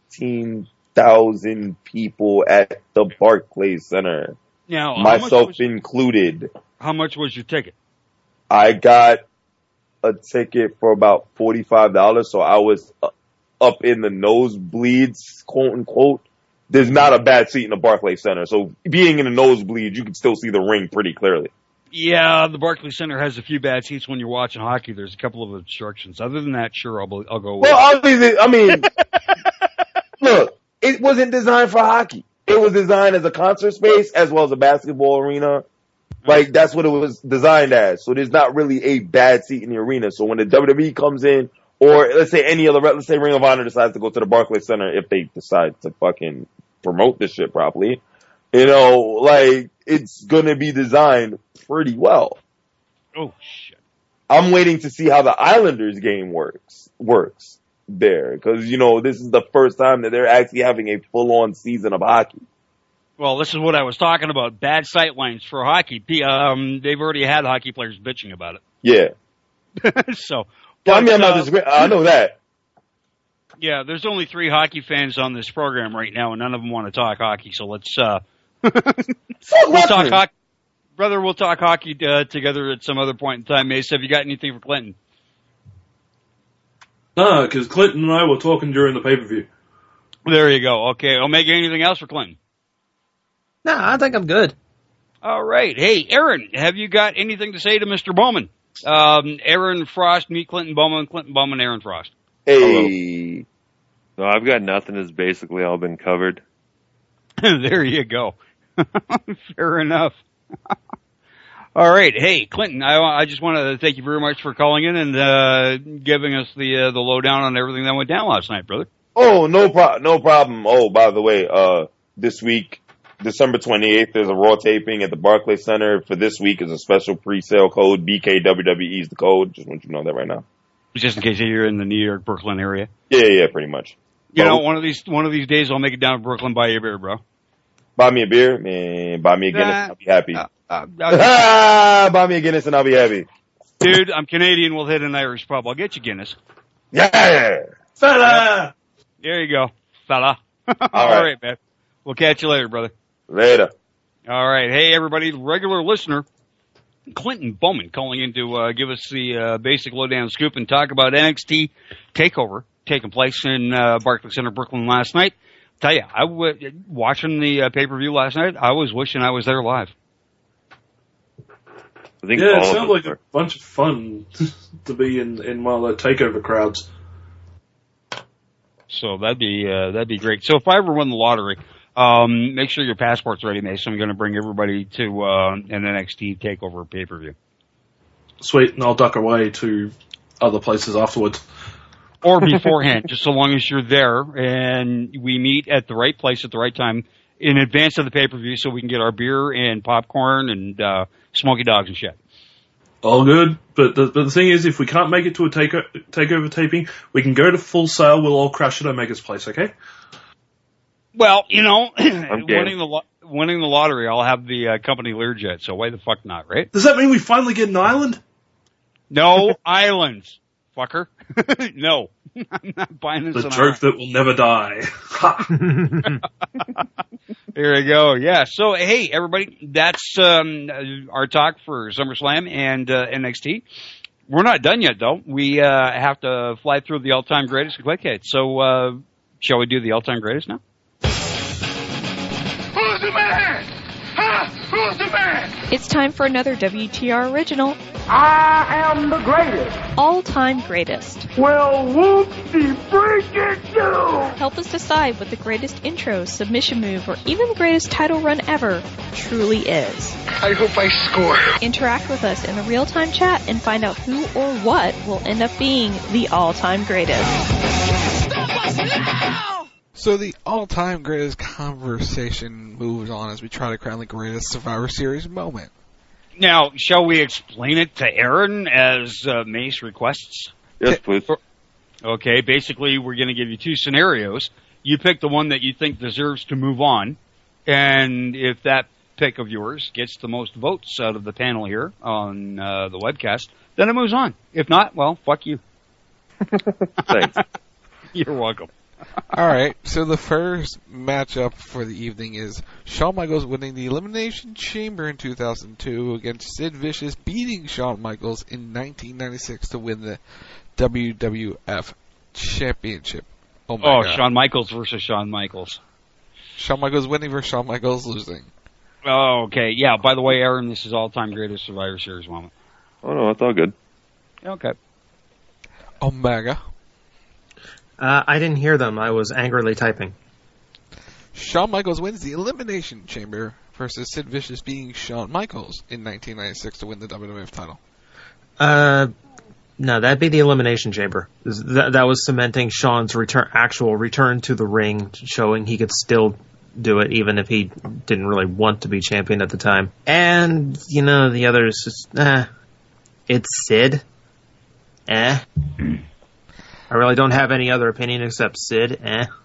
[SPEAKER 23] 15,000 people at the Barclays Center.
[SPEAKER 8] Now,
[SPEAKER 23] myself included.
[SPEAKER 8] How much was your ticket?
[SPEAKER 23] I got a ticket for about $45, so I was up in the nosebleeds, quote unquote. There's not a bad seat in the Barclays Center, so being in the nosebleeds, you can still see the ring pretty clearly.
[SPEAKER 8] Yeah, the Barclays Center has a few bad seats when you're watching hockey. There's a couple of obstructions. Other than that, sure, I'll go with
[SPEAKER 23] Well, obviously, I mean, look, it wasn't designed for hockey. It was designed as a concert space as well as a basketball arena. Like, that's what it was designed as. So there's not really a bad seat in the arena. So when the WWE comes in, or let's say let's say Ring of Honor decides to go to the Barclays Center if they decide to fucking promote this shit properly, you know, like, it's gonna be designed pretty well.
[SPEAKER 8] Oh, shit.
[SPEAKER 23] I'm waiting to see how the Islanders game works there. Cause, you know, this is the first time that they're actually having a full-on season of hockey.
[SPEAKER 8] Well, this is what I was talking about. Bad sightlines for hockey. They've already had hockey players bitching about it.
[SPEAKER 23] Yeah.
[SPEAKER 8] So.
[SPEAKER 23] I mean, I'm not disagreeing. I know that.
[SPEAKER 8] Yeah, there's only 3 hockey fans on this program right now, and none of them want to talk hockey. So let's we'll talk hockey, brother. We'll talk hockey together at some other point in time. Mace, have you got anything for Clinton?
[SPEAKER 10] No, because Clinton and I were talking during the pay-per-view.
[SPEAKER 8] There you go. Okay, Omega, anything else for Clinton?
[SPEAKER 7] No, I think I'm good.
[SPEAKER 8] All right. Hey, Aaron, have you got anything to say to Mr. Bowman? Aaron Frost, meet Clinton Bowman, Aaron Frost.
[SPEAKER 23] Hey.
[SPEAKER 11] No, I've got nothing. It's basically all been covered.
[SPEAKER 8] There you go. Fair enough. All right. Hey, Clinton, I just want to thank you very much for calling in and giving us the lowdown on everything that went down last night, brother.
[SPEAKER 23] Oh, no problem. Oh, by the way, this week, December 28th, there's a Raw taping at the Barclays Center. For this week is a special pre-sale code. BKWWE is the code. Just want you to know that right now.
[SPEAKER 8] Just in case you're in the New York, Brooklyn area.
[SPEAKER 23] Yeah, pretty much.
[SPEAKER 8] You know, one of these days I'll make it down to Brooklyn, buy you a beer, bro.
[SPEAKER 23] Buy me a beer, man. Buy me a Guinness, I'll be happy. Buy me a Guinness and I'll be happy.
[SPEAKER 8] Dude, I'm Canadian. We'll hit an Irish pub. I'll get you Guinness.
[SPEAKER 23] Yeah,
[SPEAKER 10] fella.
[SPEAKER 8] There you go, fella.
[SPEAKER 23] All
[SPEAKER 8] right, man. We'll catch you later, brother.
[SPEAKER 23] Later.
[SPEAKER 8] All right. Hey, everybody, regular listener, Clinton Bowman calling in to give us the basic lowdown scoop and talk about NXT TakeOver taking place in Barclays Center, Brooklyn last night. Tell you, watching the pay-per-view last night, I was wishing I was there live.
[SPEAKER 11] I think
[SPEAKER 10] it sounds like a bunch of fun to be in one of the TakeOver crowds.
[SPEAKER 8] So that'd be great. So if I ever win the lottery, make sure your passport's ready, Mason. I'm going to bring everybody to an NXT TakeOver pay-per-view.
[SPEAKER 10] Sweet, and I'll duck away to other places afterwards.
[SPEAKER 8] Or beforehand, just so long as you're there and we meet at the right place at the right time in advance of the pay-per-view so we can get our beer and popcorn and smoky dogs and shit.
[SPEAKER 10] All good, but the thing is, if we can't make it to a takeover taping, we can go to Full Sail. We'll all crash at Omega's place, okay?
[SPEAKER 8] Well, you know, winning the lottery, I'll have the company Learjet, so why the fuck not, right?
[SPEAKER 10] Does that mean we finally get an island?
[SPEAKER 8] No islands, fucker. No, I'm not buying this.
[SPEAKER 10] The joke that will never die.
[SPEAKER 8] There you go. Yeah. So, hey, everybody, that's our talk for SummerSlam and NXT. We're not done yet, though. We have to fly through the all-time greatest quick hit. So, shall we do the all-time greatest now?
[SPEAKER 12] Who's the man? Huh? Who's the man?
[SPEAKER 16] It's time for another WTR original.
[SPEAKER 3] I am the greatest.
[SPEAKER 16] All-time greatest.
[SPEAKER 3] Well, whoop-de freaking do.
[SPEAKER 16] Help us decide what the greatest intro, submission move, or even the greatest title run ever truly is.
[SPEAKER 12] I hope I score.
[SPEAKER 16] Interact with us in the real-time chat and find out who or what will end up being the all-time greatest.
[SPEAKER 9] So the all-time greatest conversation moves on as we try to crown the greatest Survivor Series moment.
[SPEAKER 8] Now, shall we explain it to Aaron as Mace requests?
[SPEAKER 11] Yes, please.
[SPEAKER 8] Okay, basically we're going to give you two scenarios. You pick the one that you think deserves to move on, and if that pick of yours gets the most votes out of the panel here on the webcast, then it moves on. If not, well, fuck you.
[SPEAKER 11] Thanks.
[SPEAKER 8] You're welcome.
[SPEAKER 9] All right, so the first matchup for the evening is Shawn Michaels winning the Elimination Chamber in 2002 against Sid Vicious beating Shawn Michaels in 1996 to win the WWF Championship. Oh, my God.
[SPEAKER 8] Shawn Michaels versus Shawn Michaels.
[SPEAKER 9] Shawn Michaels winning versus Shawn Michaels losing.
[SPEAKER 8] Oh, okay. Yeah, by the way, Aaron, this is all-time greatest Survivor Series moment.
[SPEAKER 11] Oh, no, it's all good.
[SPEAKER 8] Okay.
[SPEAKER 9] Omega.
[SPEAKER 7] I didn't hear them. I was angrily typing.
[SPEAKER 9] Shawn Michaels wins the Elimination Chamber versus Sid Vicious beating Shawn Michaels in 1996 to win the WWF title.
[SPEAKER 7] No, that'd be the Elimination Chamber. That was cementing Shawn's actual return to the ring, showing he could still do it even if he didn't really want to be champion at the time. And, you know, the other is just, it's Sid. I really don't have any other opinion except Sid.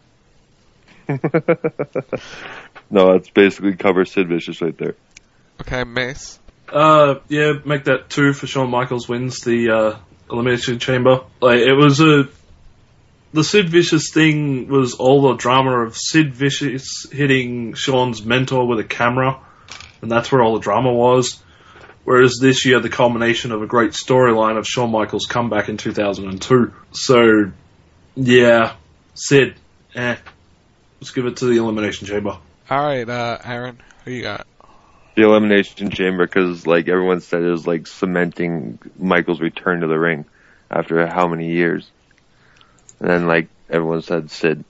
[SPEAKER 11] No, it's basically cover Sid Vicious right there.
[SPEAKER 9] Okay, Mace.
[SPEAKER 10] Yeah, make that 2 for Shawn Michaels wins the Elimination Chamber. Like, it was the Sid Vicious thing was all the drama of Sid Vicious hitting Shawn's mentor with a camera, and that's where all the drama was. Whereas this year, the culmination of a great storyline of Shawn Michaels' comeback in 2002. So, Yeah. Sid. Let's give it to the Elimination Chamber.
[SPEAKER 9] All right, Aaron, who you got?
[SPEAKER 11] The Elimination Chamber, because like everyone said, it was like cementing Michael's return to the ring after how many years. And then like everyone said, Sid.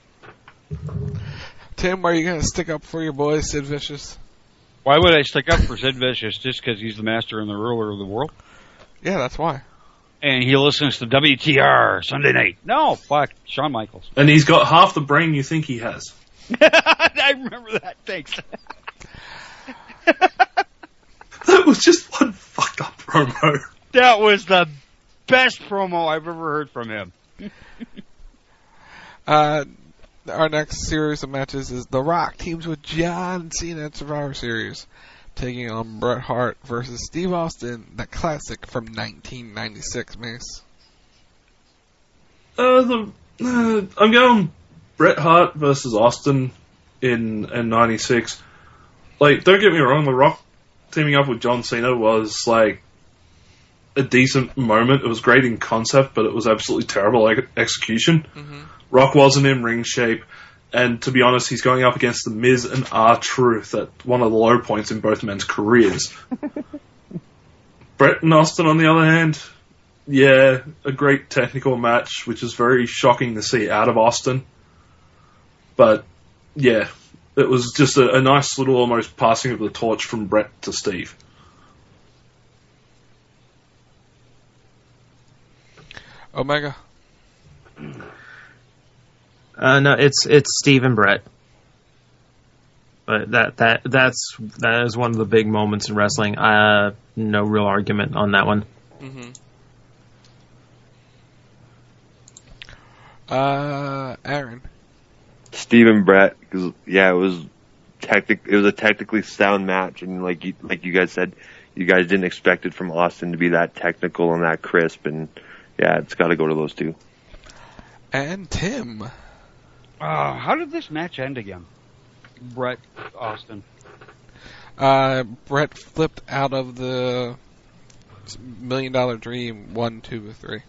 [SPEAKER 9] Tim, are you going to stick up for your boy, Sid Vicious?
[SPEAKER 8] Why would I stick up for Sid Vicious? Just because he's the master and the ruler of the world?
[SPEAKER 9] Yeah, that's why.
[SPEAKER 8] And he listens to WTR Sunday night. No, fuck, Shawn Michaels.
[SPEAKER 10] And he's got half the brain you think he has.
[SPEAKER 8] I remember that. Thanks.
[SPEAKER 10] That was just one fucked up promo.
[SPEAKER 8] That was the best promo I've ever heard from him.
[SPEAKER 9] Our next series of matches is The Rock teams with John Cena at Survivor Series, taking on Bret Hart versus Steve Austin, the classic from 1996, Mace.
[SPEAKER 10] I'm going Bret Hart versus Austin in 96. Like, don't get me wrong, The Rock teaming up with John Cena was, like, a decent moment. It was great in concept, but it was absolutely terrible execution.
[SPEAKER 9] Mm-hmm.
[SPEAKER 10] Rock wasn't in ring shape, and to be honest, he's going up against The Miz and R-Truth at one of the low points in both men's careers. Bret and Austin, on the other hand, yeah, a great technical match, which is very shocking to see out of Austin. But, yeah, it was just a nice little almost passing of the torch from Bret to Steve.
[SPEAKER 9] Omega?
[SPEAKER 7] No, it's Steve and Bret. But that is one of the big moments in wrestling. No real argument on that one.
[SPEAKER 9] Mm-hmm. Aaron?
[SPEAKER 11] Steve and Bret, because yeah, it was a technically sound match, and like you guys said, you guys didn't expect it from Austin to be that technical and that crisp, and yeah, it's got to go to those two.
[SPEAKER 9] And Tim?
[SPEAKER 8] How did this match end again? Bret, Austin.
[SPEAKER 9] Bret flipped out of the $1 Million Dream 1, 2, 3.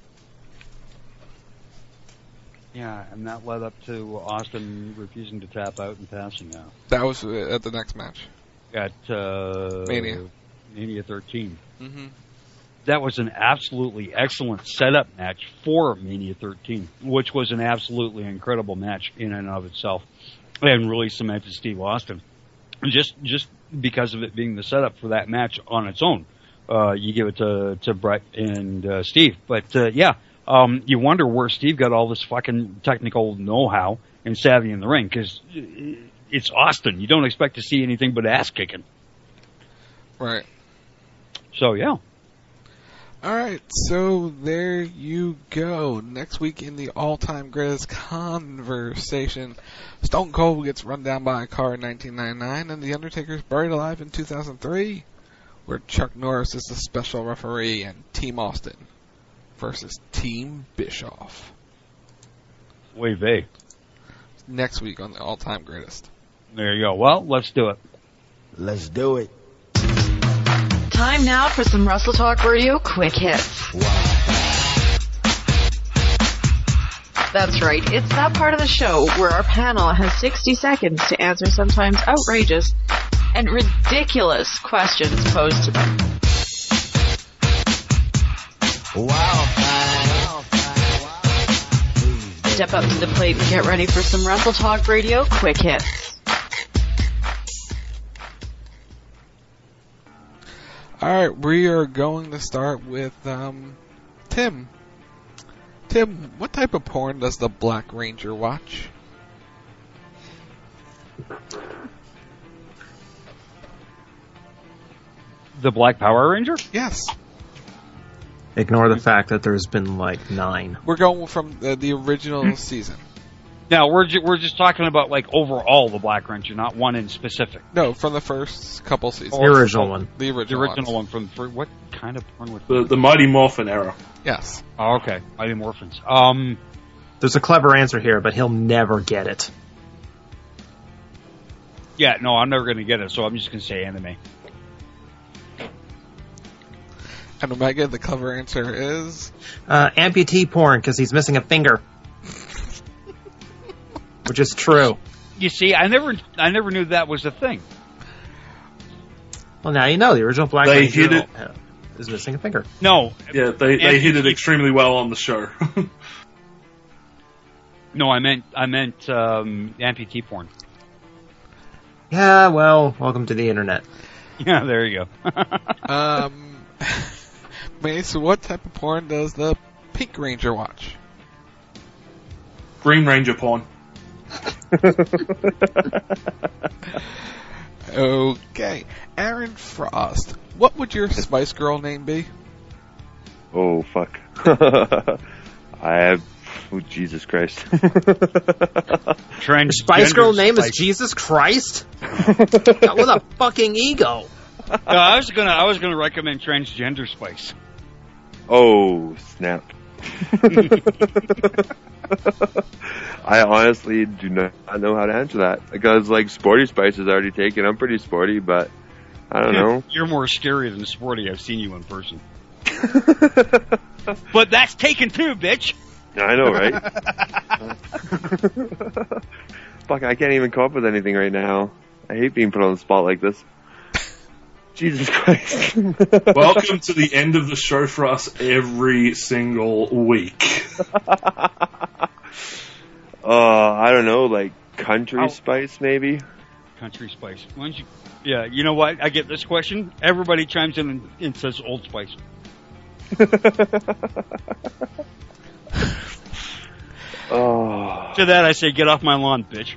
[SPEAKER 8] Yeah, and that led up to Austin refusing to tap out and passing out.
[SPEAKER 9] That was at the next match.
[SPEAKER 8] At
[SPEAKER 9] Mania
[SPEAKER 8] 13.
[SPEAKER 9] Mm-hmm.
[SPEAKER 8] That was an absolutely excellent setup match for Mania 13, which was an absolutely incredible match in and of itself, and really cemented Steve Austin. Just because of it being the setup for that match on its own, you give it to Bret and Steve. But you wonder where Steve got all this fucking technical know-how and savvy in the ring, because it's Austin. You don't expect to see anything but ass kicking.
[SPEAKER 9] Right.
[SPEAKER 8] So yeah.
[SPEAKER 9] All right, so there you go. Next week in the all-time greatest conversation, Stone Cold gets run down by a car in 1999, and The Undertaker's buried alive in 2003, where Chuck Norris is the special referee, and Team Austin versus Team Bischoff.
[SPEAKER 8] Way vague.
[SPEAKER 9] Next week on the all-time greatest.
[SPEAKER 8] There you go. Well, let's do it.
[SPEAKER 1] Let's do it.
[SPEAKER 4] Time now for some Wrestle Talk Radio quick hits. That's right, it's that part of the show where our panel has 60 seconds to answer sometimes outrageous and ridiculous questions posed to them. Step up to the plate and get ready for some Wrestle Talk Radio quick hits.
[SPEAKER 9] Alright, we are going to start with Tim. Tim, what type of porn does the Black Ranger watch?
[SPEAKER 8] The Black Power Ranger?
[SPEAKER 9] Yes.
[SPEAKER 7] Ignore the fact that there's been like 9.
[SPEAKER 9] We're going from the original season.
[SPEAKER 8] Now, we're just talking about, like, overall the Black Ranger, not one in specific.
[SPEAKER 9] No, from the first couple seasons.
[SPEAKER 7] The original one.
[SPEAKER 9] The original
[SPEAKER 8] one from what kind of porn was
[SPEAKER 10] the Mighty Morphin era.
[SPEAKER 9] Yes.
[SPEAKER 8] Oh, okay. Mighty Morphins.
[SPEAKER 7] There's a clever answer here, but he'll never get it.
[SPEAKER 8] Yeah, no, I'm never going to get it, so I'm just going to say anime.
[SPEAKER 9] And Omega, the clever answer is?
[SPEAKER 7] Amputee porn, because he's missing a finger. which is true.
[SPEAKER 8] You see, I never knew that was a thing.
[SPEAKER 7] Well, now you know the original Black
[SPEAKER 10] They
[SPEAKER 7] Ranger
[SPEAKER 10] hit it.
[SPEAKER 7] is missing a finger.
[SPEAKER 8] No.
[SPEAKER 10] Yeah, they hit it extremely well on the show.
[SPEAKER 8] No, I meant amputee porn.
[SPEAKER 7] Yeah, well, welcome to the internet.
[SPEAKER 8] Yeah, there you go.
[SPEAKER 9] Mace, what type of porn does the Pink Ranger watch?
[SPEAKER 10] Green Ranger porn.
[SPEAKER 9] Okay. Aaron Frost, what would your Spice Girl name be?
[SPEAKER 11] Oh, fuck. Jesus Christ.
[SPEAKER 7] Spice Girl name is Jesus Christ? That was a fucking ego.
[SPEAKER 8] No, I was gonna recommend transgender Spice.
[SPEAKER 11] Oh, snap. I honestly do not know how to answer that. Because, like, Sporty Spice is already taken. I'm pretty sporty, but I don't know.
[SPEAKER 8] You're more scary than sporty. I've seen you in person. But that's taken too, bitch.
[SPEAKER 11] I know, right? Fuck, I can't even come up with anything right now. I hate being put on the spot like this. Jesus Christ.
[SPEAKER 10] Welcome to the end of the show for us every single week.
[SPEAKER 11] I don't know, like Country Spice, maybe?
[SPEAKER 8] Country Spice. Why don't you... Yeah, you know what? I get this question. Everybody chimes in and says Old Spice.
[SPEAKER 11] Oh.
[SPEAKER 8] To that I say, get off my lawn, bitch.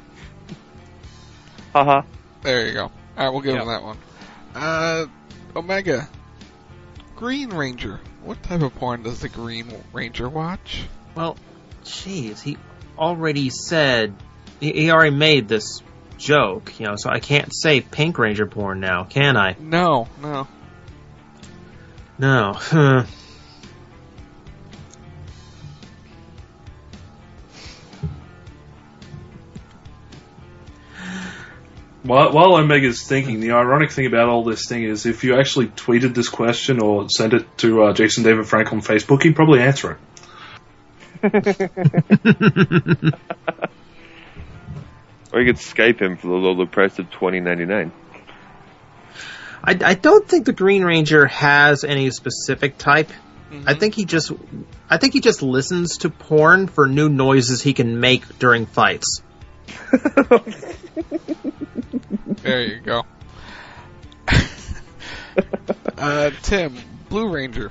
[SPEAKER 11] Haha.
[SPEAKER 9] There you go. Alright, we'll give him that one. Omega. Green Ranger. What type of porn does the Green Ranger watch?
[SPEAKER 7] Well, jeez, he already said, he already made this joke, so I can't say Pink Ranger porn now, can I?
[SPEAKER 9] No.
[SPEAKER 10] While Omega's thinking, the ironic thing about all this thing is if you actually tweeted this question or sent it to Jason David Frank on Facebook, he'd probably answer it.
[SPEAKER 11] Or you could Skype him for the low price of $20.99.
[SPEAKER 7] I don't think the Green Ranger has any specific type.
[SPEAKER 9] Mm-hmm.
[SPEAKER 7] I think he just listens to porn for new noises he can make during fights.
[SPEAKER 9] There you go. Tim, Blue Ranger.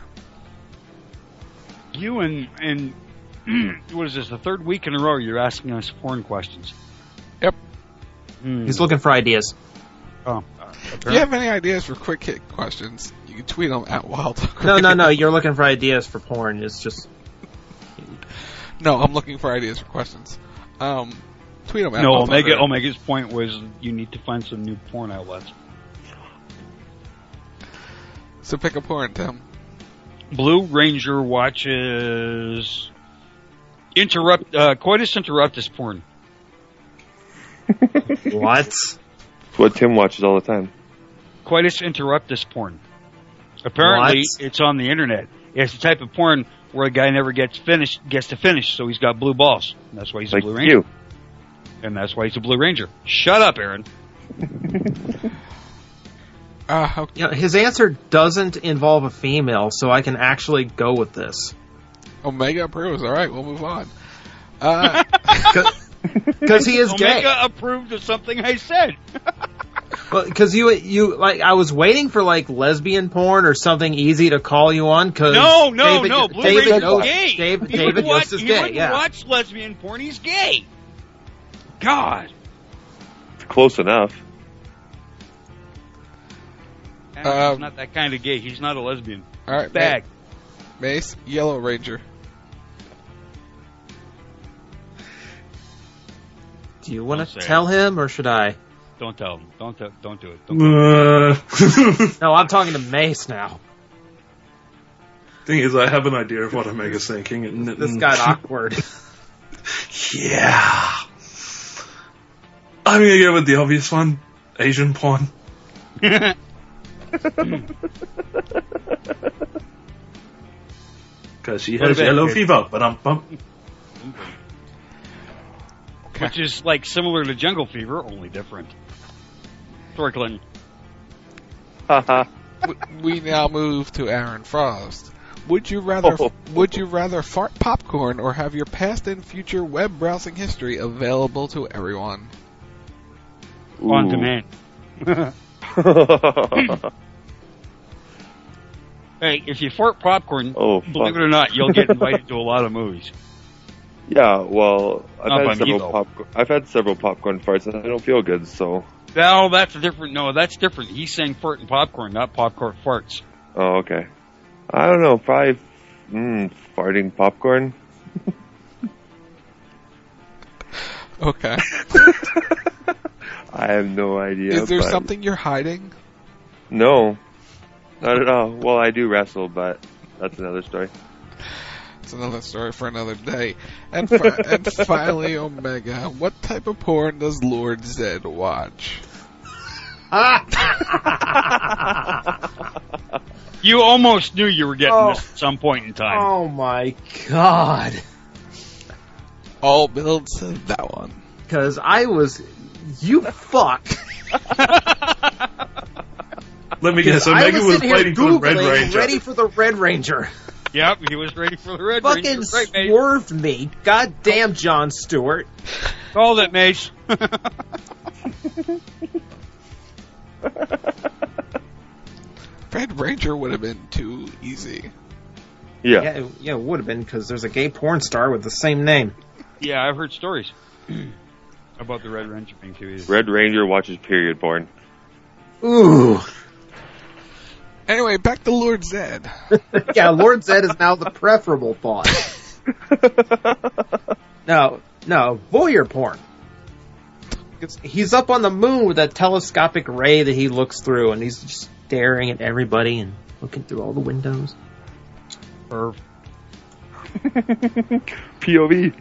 [SPEAKER 8] You and what is this, the third week in a row you're asking us porn questions.
[SPEAKER 9] Yep.
[SPEAKER 7] He's looking for ideas.
[SPEAKER 8] Oh.
[SPEAKER 9] If you have any ideas for quick hit questions, you can tweet them at Wild Talk.
[SPEAKER 7] No, you're looking for ideas for porn. It's just...
[SPEAKER 9] No, I'm looking for ideas for questions. Tweet them at
[SPEAKER 8] No,
[SPEAKER 9] Wild Talk Radio.
[SPEAKER 8] Omega's point was you need to find some new porn outlets.
[SPEAKER 9] So pick a porn, Tim.
[SPEAKER 8] Blue Ranger watches Coitus Interruptus porn.
[SPEAKER 7] What?
[SPEAKER 11] It's what Tim watches all the time.
[SPEAKER 8] Coitus Interruptus porn. Apparently, it's on the internet. It's the type of porn where a guy never gets to finish, so he's got blue balls. And that's why he's a Blue Ranger.
[SPEAKER 11] You.
[SPEAKER 8] And that's why he's a Blue Ranger. Shut up, Aaron.
[SPEAKER 7] His answer doesn't involve a female, so I can actually go with this.
[SPEAKER 9] Omega approves. All right, we'll move on.
[SPEAKER 7] Because he is gay.
[SPEAKER 8] Omega approved of something I said.
[SPEAKER 7] Well, because you I was waiting for lesbian porn or something easy to call you on. Cause
[SPEAKER 8] no. Blue
[SPEAKER 7] David
[SPEAKER 8] Ranger's
[SPEAKER 7] knows,
[SPEAKER 8] gay.
[SPEAKER 7] David Yost is gay.
[SPEAKER 8] He wouldn't watch lesbian porn. He's gay. God.
[SPEAKER 11] It's close enough.
[SPEAKER 8] He's not that kind of gay. He's not a lesbian.
[SPEAKER 9] All right,
[SPEAKER 8] bag.
[SPEAKER 9] Mace, Yellow Ranger.
[SPEAKER 7] Do you want to tell him, or should I?
[SPEAKER 8] Don't tell him. Don't do it.
[SPEAKER 7] No, I'm talking to Mace now.
[SPEAKER 10] Thing is, I have an idea of what Omega's thinking. And
[SPEAKER 7] this got awkward.
[SPEAKER 10] Yeah. I'm gonna go with the obvious one. Asian porn. Because she has yellow fever.
[SPEAKER 9] Okay.
[SPEAKER 8] Which is like similar to Jungle Fever, only different. Sorry, Clinton.
[SPEAKER 9] We now move to Aaron Frost. Would you rather fart popcorn or have your past and future web browsing history available to everyone?
[SPEAKER 8] On demand. Hey, if you fart popcorn, believe it or not, you'll get invited to a lot of movies.
[SPEAKER 11] Yeah, well,
[SPEAKER 8] Not by me,
[SPEAKER 11] I've had several popcorn farts and I don't feel good, so.
[SPEAKER 8] No, that's different. No, that's different. He's saying fart and popcorn, not popcorn farts.
[SPEAKER 11] Oh, okay. I don't know, probably farting popcorn.
[SPEAKER 9] Okay.
[SPEAKER 11] I have no idea.
[SPEAKER 9] Is there something you're hiding?
[SPEAKER 11] No, not at all. Well, I do wrestle, but that's another story.
[SPEAKER 9] It's another story for another day. And finally, Omega, what type of porn does Lord Zed watch?
[SPEAKER 8] You almost knew you were getting this at some point in time.
[SPEAKER 7] Oh my god.
[SPEAKER 9] All builds to that one.
[SPEAKER 7] Because I was... You fuck.
[SPEAKER 10] Let me guess, Omega was waiting for the Red Ranger.
[SPEAKER 7] Ready for the Red Ranger.
[SPEAKER 8] Yep, he was ready for the Red
[SPEAKER 7] Fucking
[SPEAKER 8] Ranger.
[SPEAKER 7] Fucking swerved me. Goddamn Jon Stewart.
[SPEAKER 8] Called it, Mace.
[SPEAKER 9] Red Ranger would have been too easy.
[SPEAKER 11] Yeah,
[SPEAKER 7] it would have been, because there's a gay porn star with the same name.
[SPEAKER 8] Yeah, I've heard stories about the Red Ranger being too easy.
[SPEAKER 11] Red Ranger watches period porn.
[SPEAKER 7] Ooh.
[SPEAKER 9] Anyway, back to Lord Zed.
[SPEAKER 7] Yeah, Lord Zed is now the preferable thought. No, voyeur porn. He's up on the moon with that telescopic ray that he looks through, and he's just staring at everybody and looking through all the windows.
[SPEAKER 11] POV.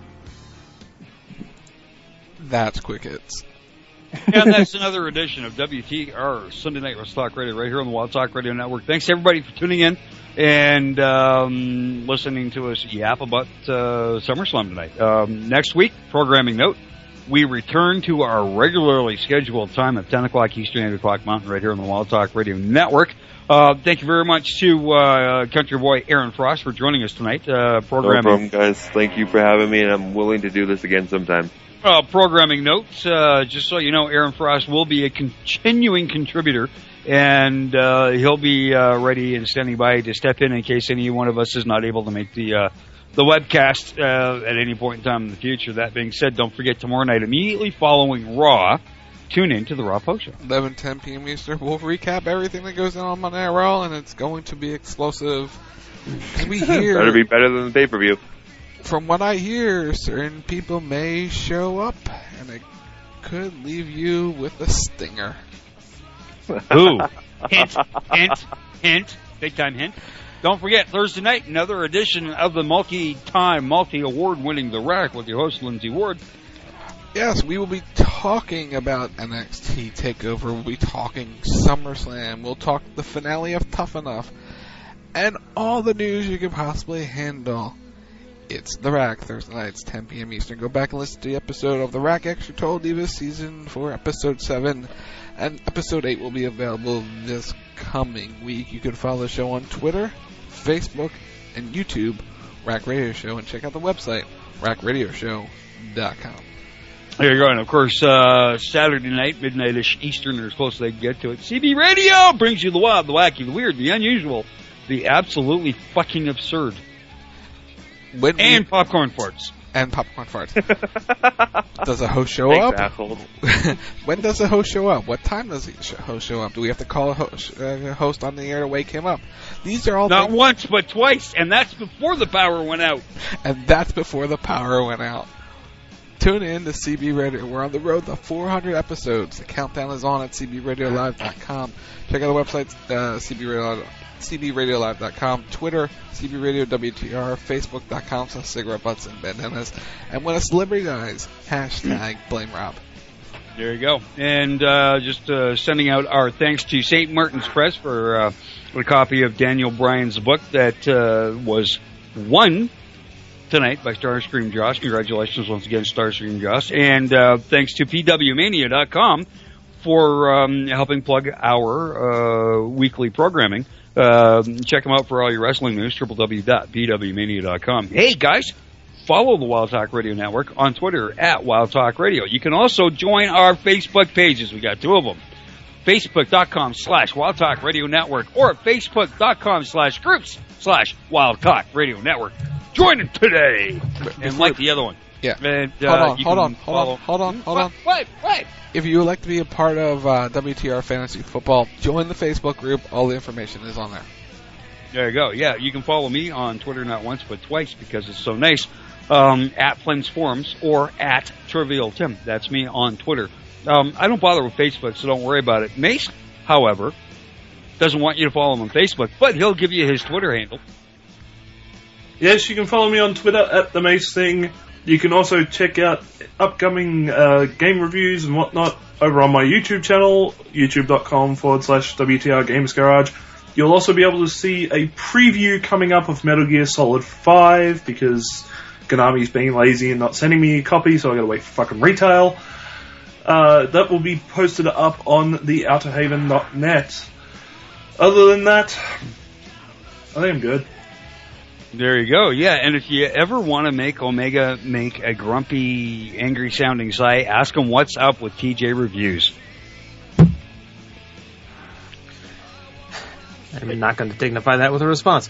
[SPEAKER 9] That's quick hits.
[SPEAKER 8] And that's another edition of WTR Sunday Night Wrestle Talk Radio right here on the Wild Talk Radio Network. Thanks everybody for tuning in and listening to us yap about SummerSlam tonight. Next week, programming note, we return to our regularly scheduled time at 10 o'clock Eastern, 8 o'clock Mountain right here on the Wild Talk Radio Network. Thank you very much to Country Boy Aaron Frost for joining us tonight.
[SPEAKER 11] No problem, guys. Thank you for having me, and I'm willing to do this again sometime.
[SPEAKER 8] Programming notes, just so you know, Aaron Frost will be a continuing contributor, and he'll be ready and standing by to step in case any one of us is not able to make the webcast at any point in time in the future. That being said, don't forget tomorrow night, immediately following Raw, tune in to the Raw Post Show.
[SPEAKER 9] 11:10 p.m. Eastern. We'll recap everything that goes on on Monday Night Raw, and it's going to be explosive. We hear
[SPEAKER 11] better be better than the pay-per-view.
[SPEAKER 9] From what I hear, certain people may show up, and it could leave you with a stinger.
[SPEAKER 8] Ooh. Hint. Big time hint. Don't forget, Thursday night, another edition of the multi-time, multi-award-winning The Rack with your host, Lindsay Ward.
[SPEAKER 9] Yes, we will be talking about NXT TakeOver. We'll be talking SummerSlam. We'll talk the finale of Tough Enough. And all the news you can possibly handle. It's The Rack, Thursday nights, 10 p.m. Eastern. Go back and listen to the episode of The Rack Extra Total Divas Season 4, Episode 7. And Episode 8 will be available this coming week. You can follow the show on Twitter, Facebook, and YouTube, Rack Radio Show. And check out the website, rackradioshow.com.
[SPEAKER 8] There you go. And, of course, Saturday night, midnight-ish Eastern, or as close as they can get to it, CB Radio brings you the wild, the wacky, the weird, the unusual, the absolutely fucking absurd. And popcorn farts.
[SPEAKER 9] And popcorn farts. Does a host show up? When does the host show up? What time does the host show up? Do we have to call a host on the air to wake him up? These are all
[SPEAKER 8] not once, but twice, and that's before the power went out.
[SPEAKER 9] And that's before the power went out. Tune in to CB Radio. We're on the road to 400 episodes. The countdown is on at cbradiolive.com. Check out the websites, cbradiolive.com, Twitter, CBRadio WTR, Facebook.com/cigarette butts and bandanas, and when a celebrity dies, hashtag blame Rob.
[SPEAKER 8] There you go. And just sending out our thanks to St. Martin's Press for a copy of Daniel Bryan's book that was won tonight by Starscream Josh. Congratulations once again, Starscream Josh. And thanks to PWMania.com for helping plug our weekly programming. Check them out for all your wrestling news, www.pwmania.com. Hey, guys, follow the Wild Talk Radio Network on Twitter at Wild Talk Radio. You can also join our Facebook pages. We got 2 of them. Facebook.com/Wild Talk Radio Network or Facebook.com/groups/Wild Talk Radio Network. Join it today. And like the other one.
[SPEAKER 9] Yeah.
[SPEAKER 8] And,
[SPEAKER 9] Hold on.
[SPEAKER 8] Wait.
[SPEAKER 9] If you would like to be a part of WTR Fantasy Football, join the Facebook group. All the information is on there.
[SPEAKER 8] There you go. Yeah, you can follow me on Twitter not once but twice because it's so nice. At Flames Forums or at Trivial Tim. That's me on Twitter. I don't bother with Facebook, so don't worry about it. Mace, however, doesn't want you to follow him on Facebook, but he'll give you his Twitter handle.
[SPEAKER 10] Yes, you can follow me on Twitter at The Mace Thing. You can also check out upcoming game reviews and whatnot over on my YouTube channel, youtube.com/WTR Games Garage. You'll also be able to see a preview coming up of Metal Gear Solid 5 because Konami's being lazy and not sending me a copy, so I gotta wait for fucking retail. That will be posted up on the outerhaven.net. Other than that, I think I'm good.
[SPEAKER 8] There you go. Yeah, and if you ever want to make Omega make a grumpy, angry-sounding site, ask him what's up with TJ Reviews.
[SPEAKER 7] I'm not going to dignify that with a response.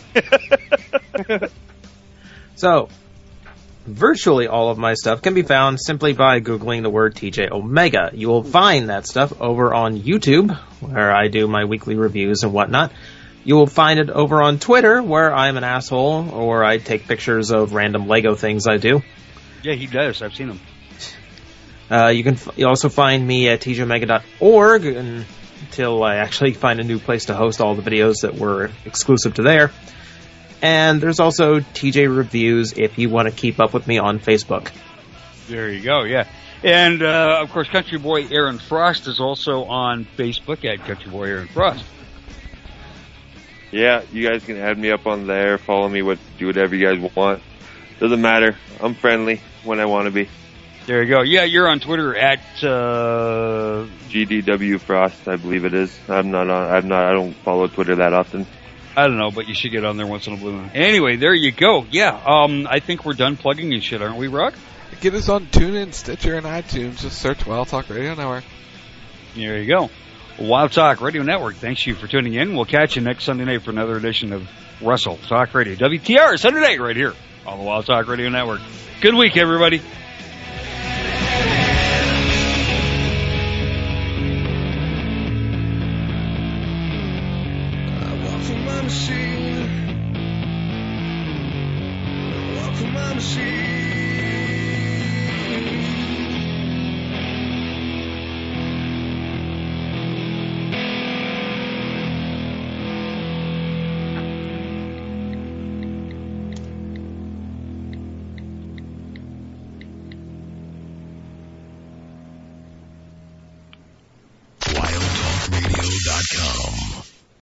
[SPEAKER 7] So, virtually all of my stuff can be found simply by Googling the word TJ Omega. You will find that stuff over on YouTube, where I do my weekly reviews and whatnot. You will find it over on Twitter, where I'm an asshole, or I take pictures of random Lego things I do.
[SPEAKER 8] Yeah, he does. I've seen him.
[SPEAKER 7] You also find me at tjomega.org until I actually find a new place to host all the videos that were exclusive to there. And there's also TJ Reviews if you want to keep up with me on Facebook.
[SPEAKER 8] There you go, yeah. And, of course, Country Boy Aaron Frost is also on Facebook at Country Boy Aaron Frost.
[SPEAKER 11] Yeah, you guys can add me up on there, follow me, do whatever you guys want. Doesn't matter. I'm friendly when I want to be.
[SPEAKER 8] There you go. Yeah, you're on Twitter at
[SPEAKER 11] GDW Frost, I believe it is. I don't follow Twitter that often.
[SPEAKER 8] I don't know, but you should get on there once in a blue moon. Anyway, there you go. Yeah, I think we're done plugging and shit, aren't we, Rock?
[SPEAKER 9] Get us on TuneIn, Stitcher, and iTunes. Just search Wild Talk Radio Network.
[SPEAKER 8] There you go. Wild Talk Radio Network, thanks you for tuning in. We'll catch you next Sunday night for another edition of Wrestle Talk Radio. WTR, Sunday night, right here on the Wild Talk Radio Network. Good week, everybody.
[SPEAKER 12] Walk for my machine.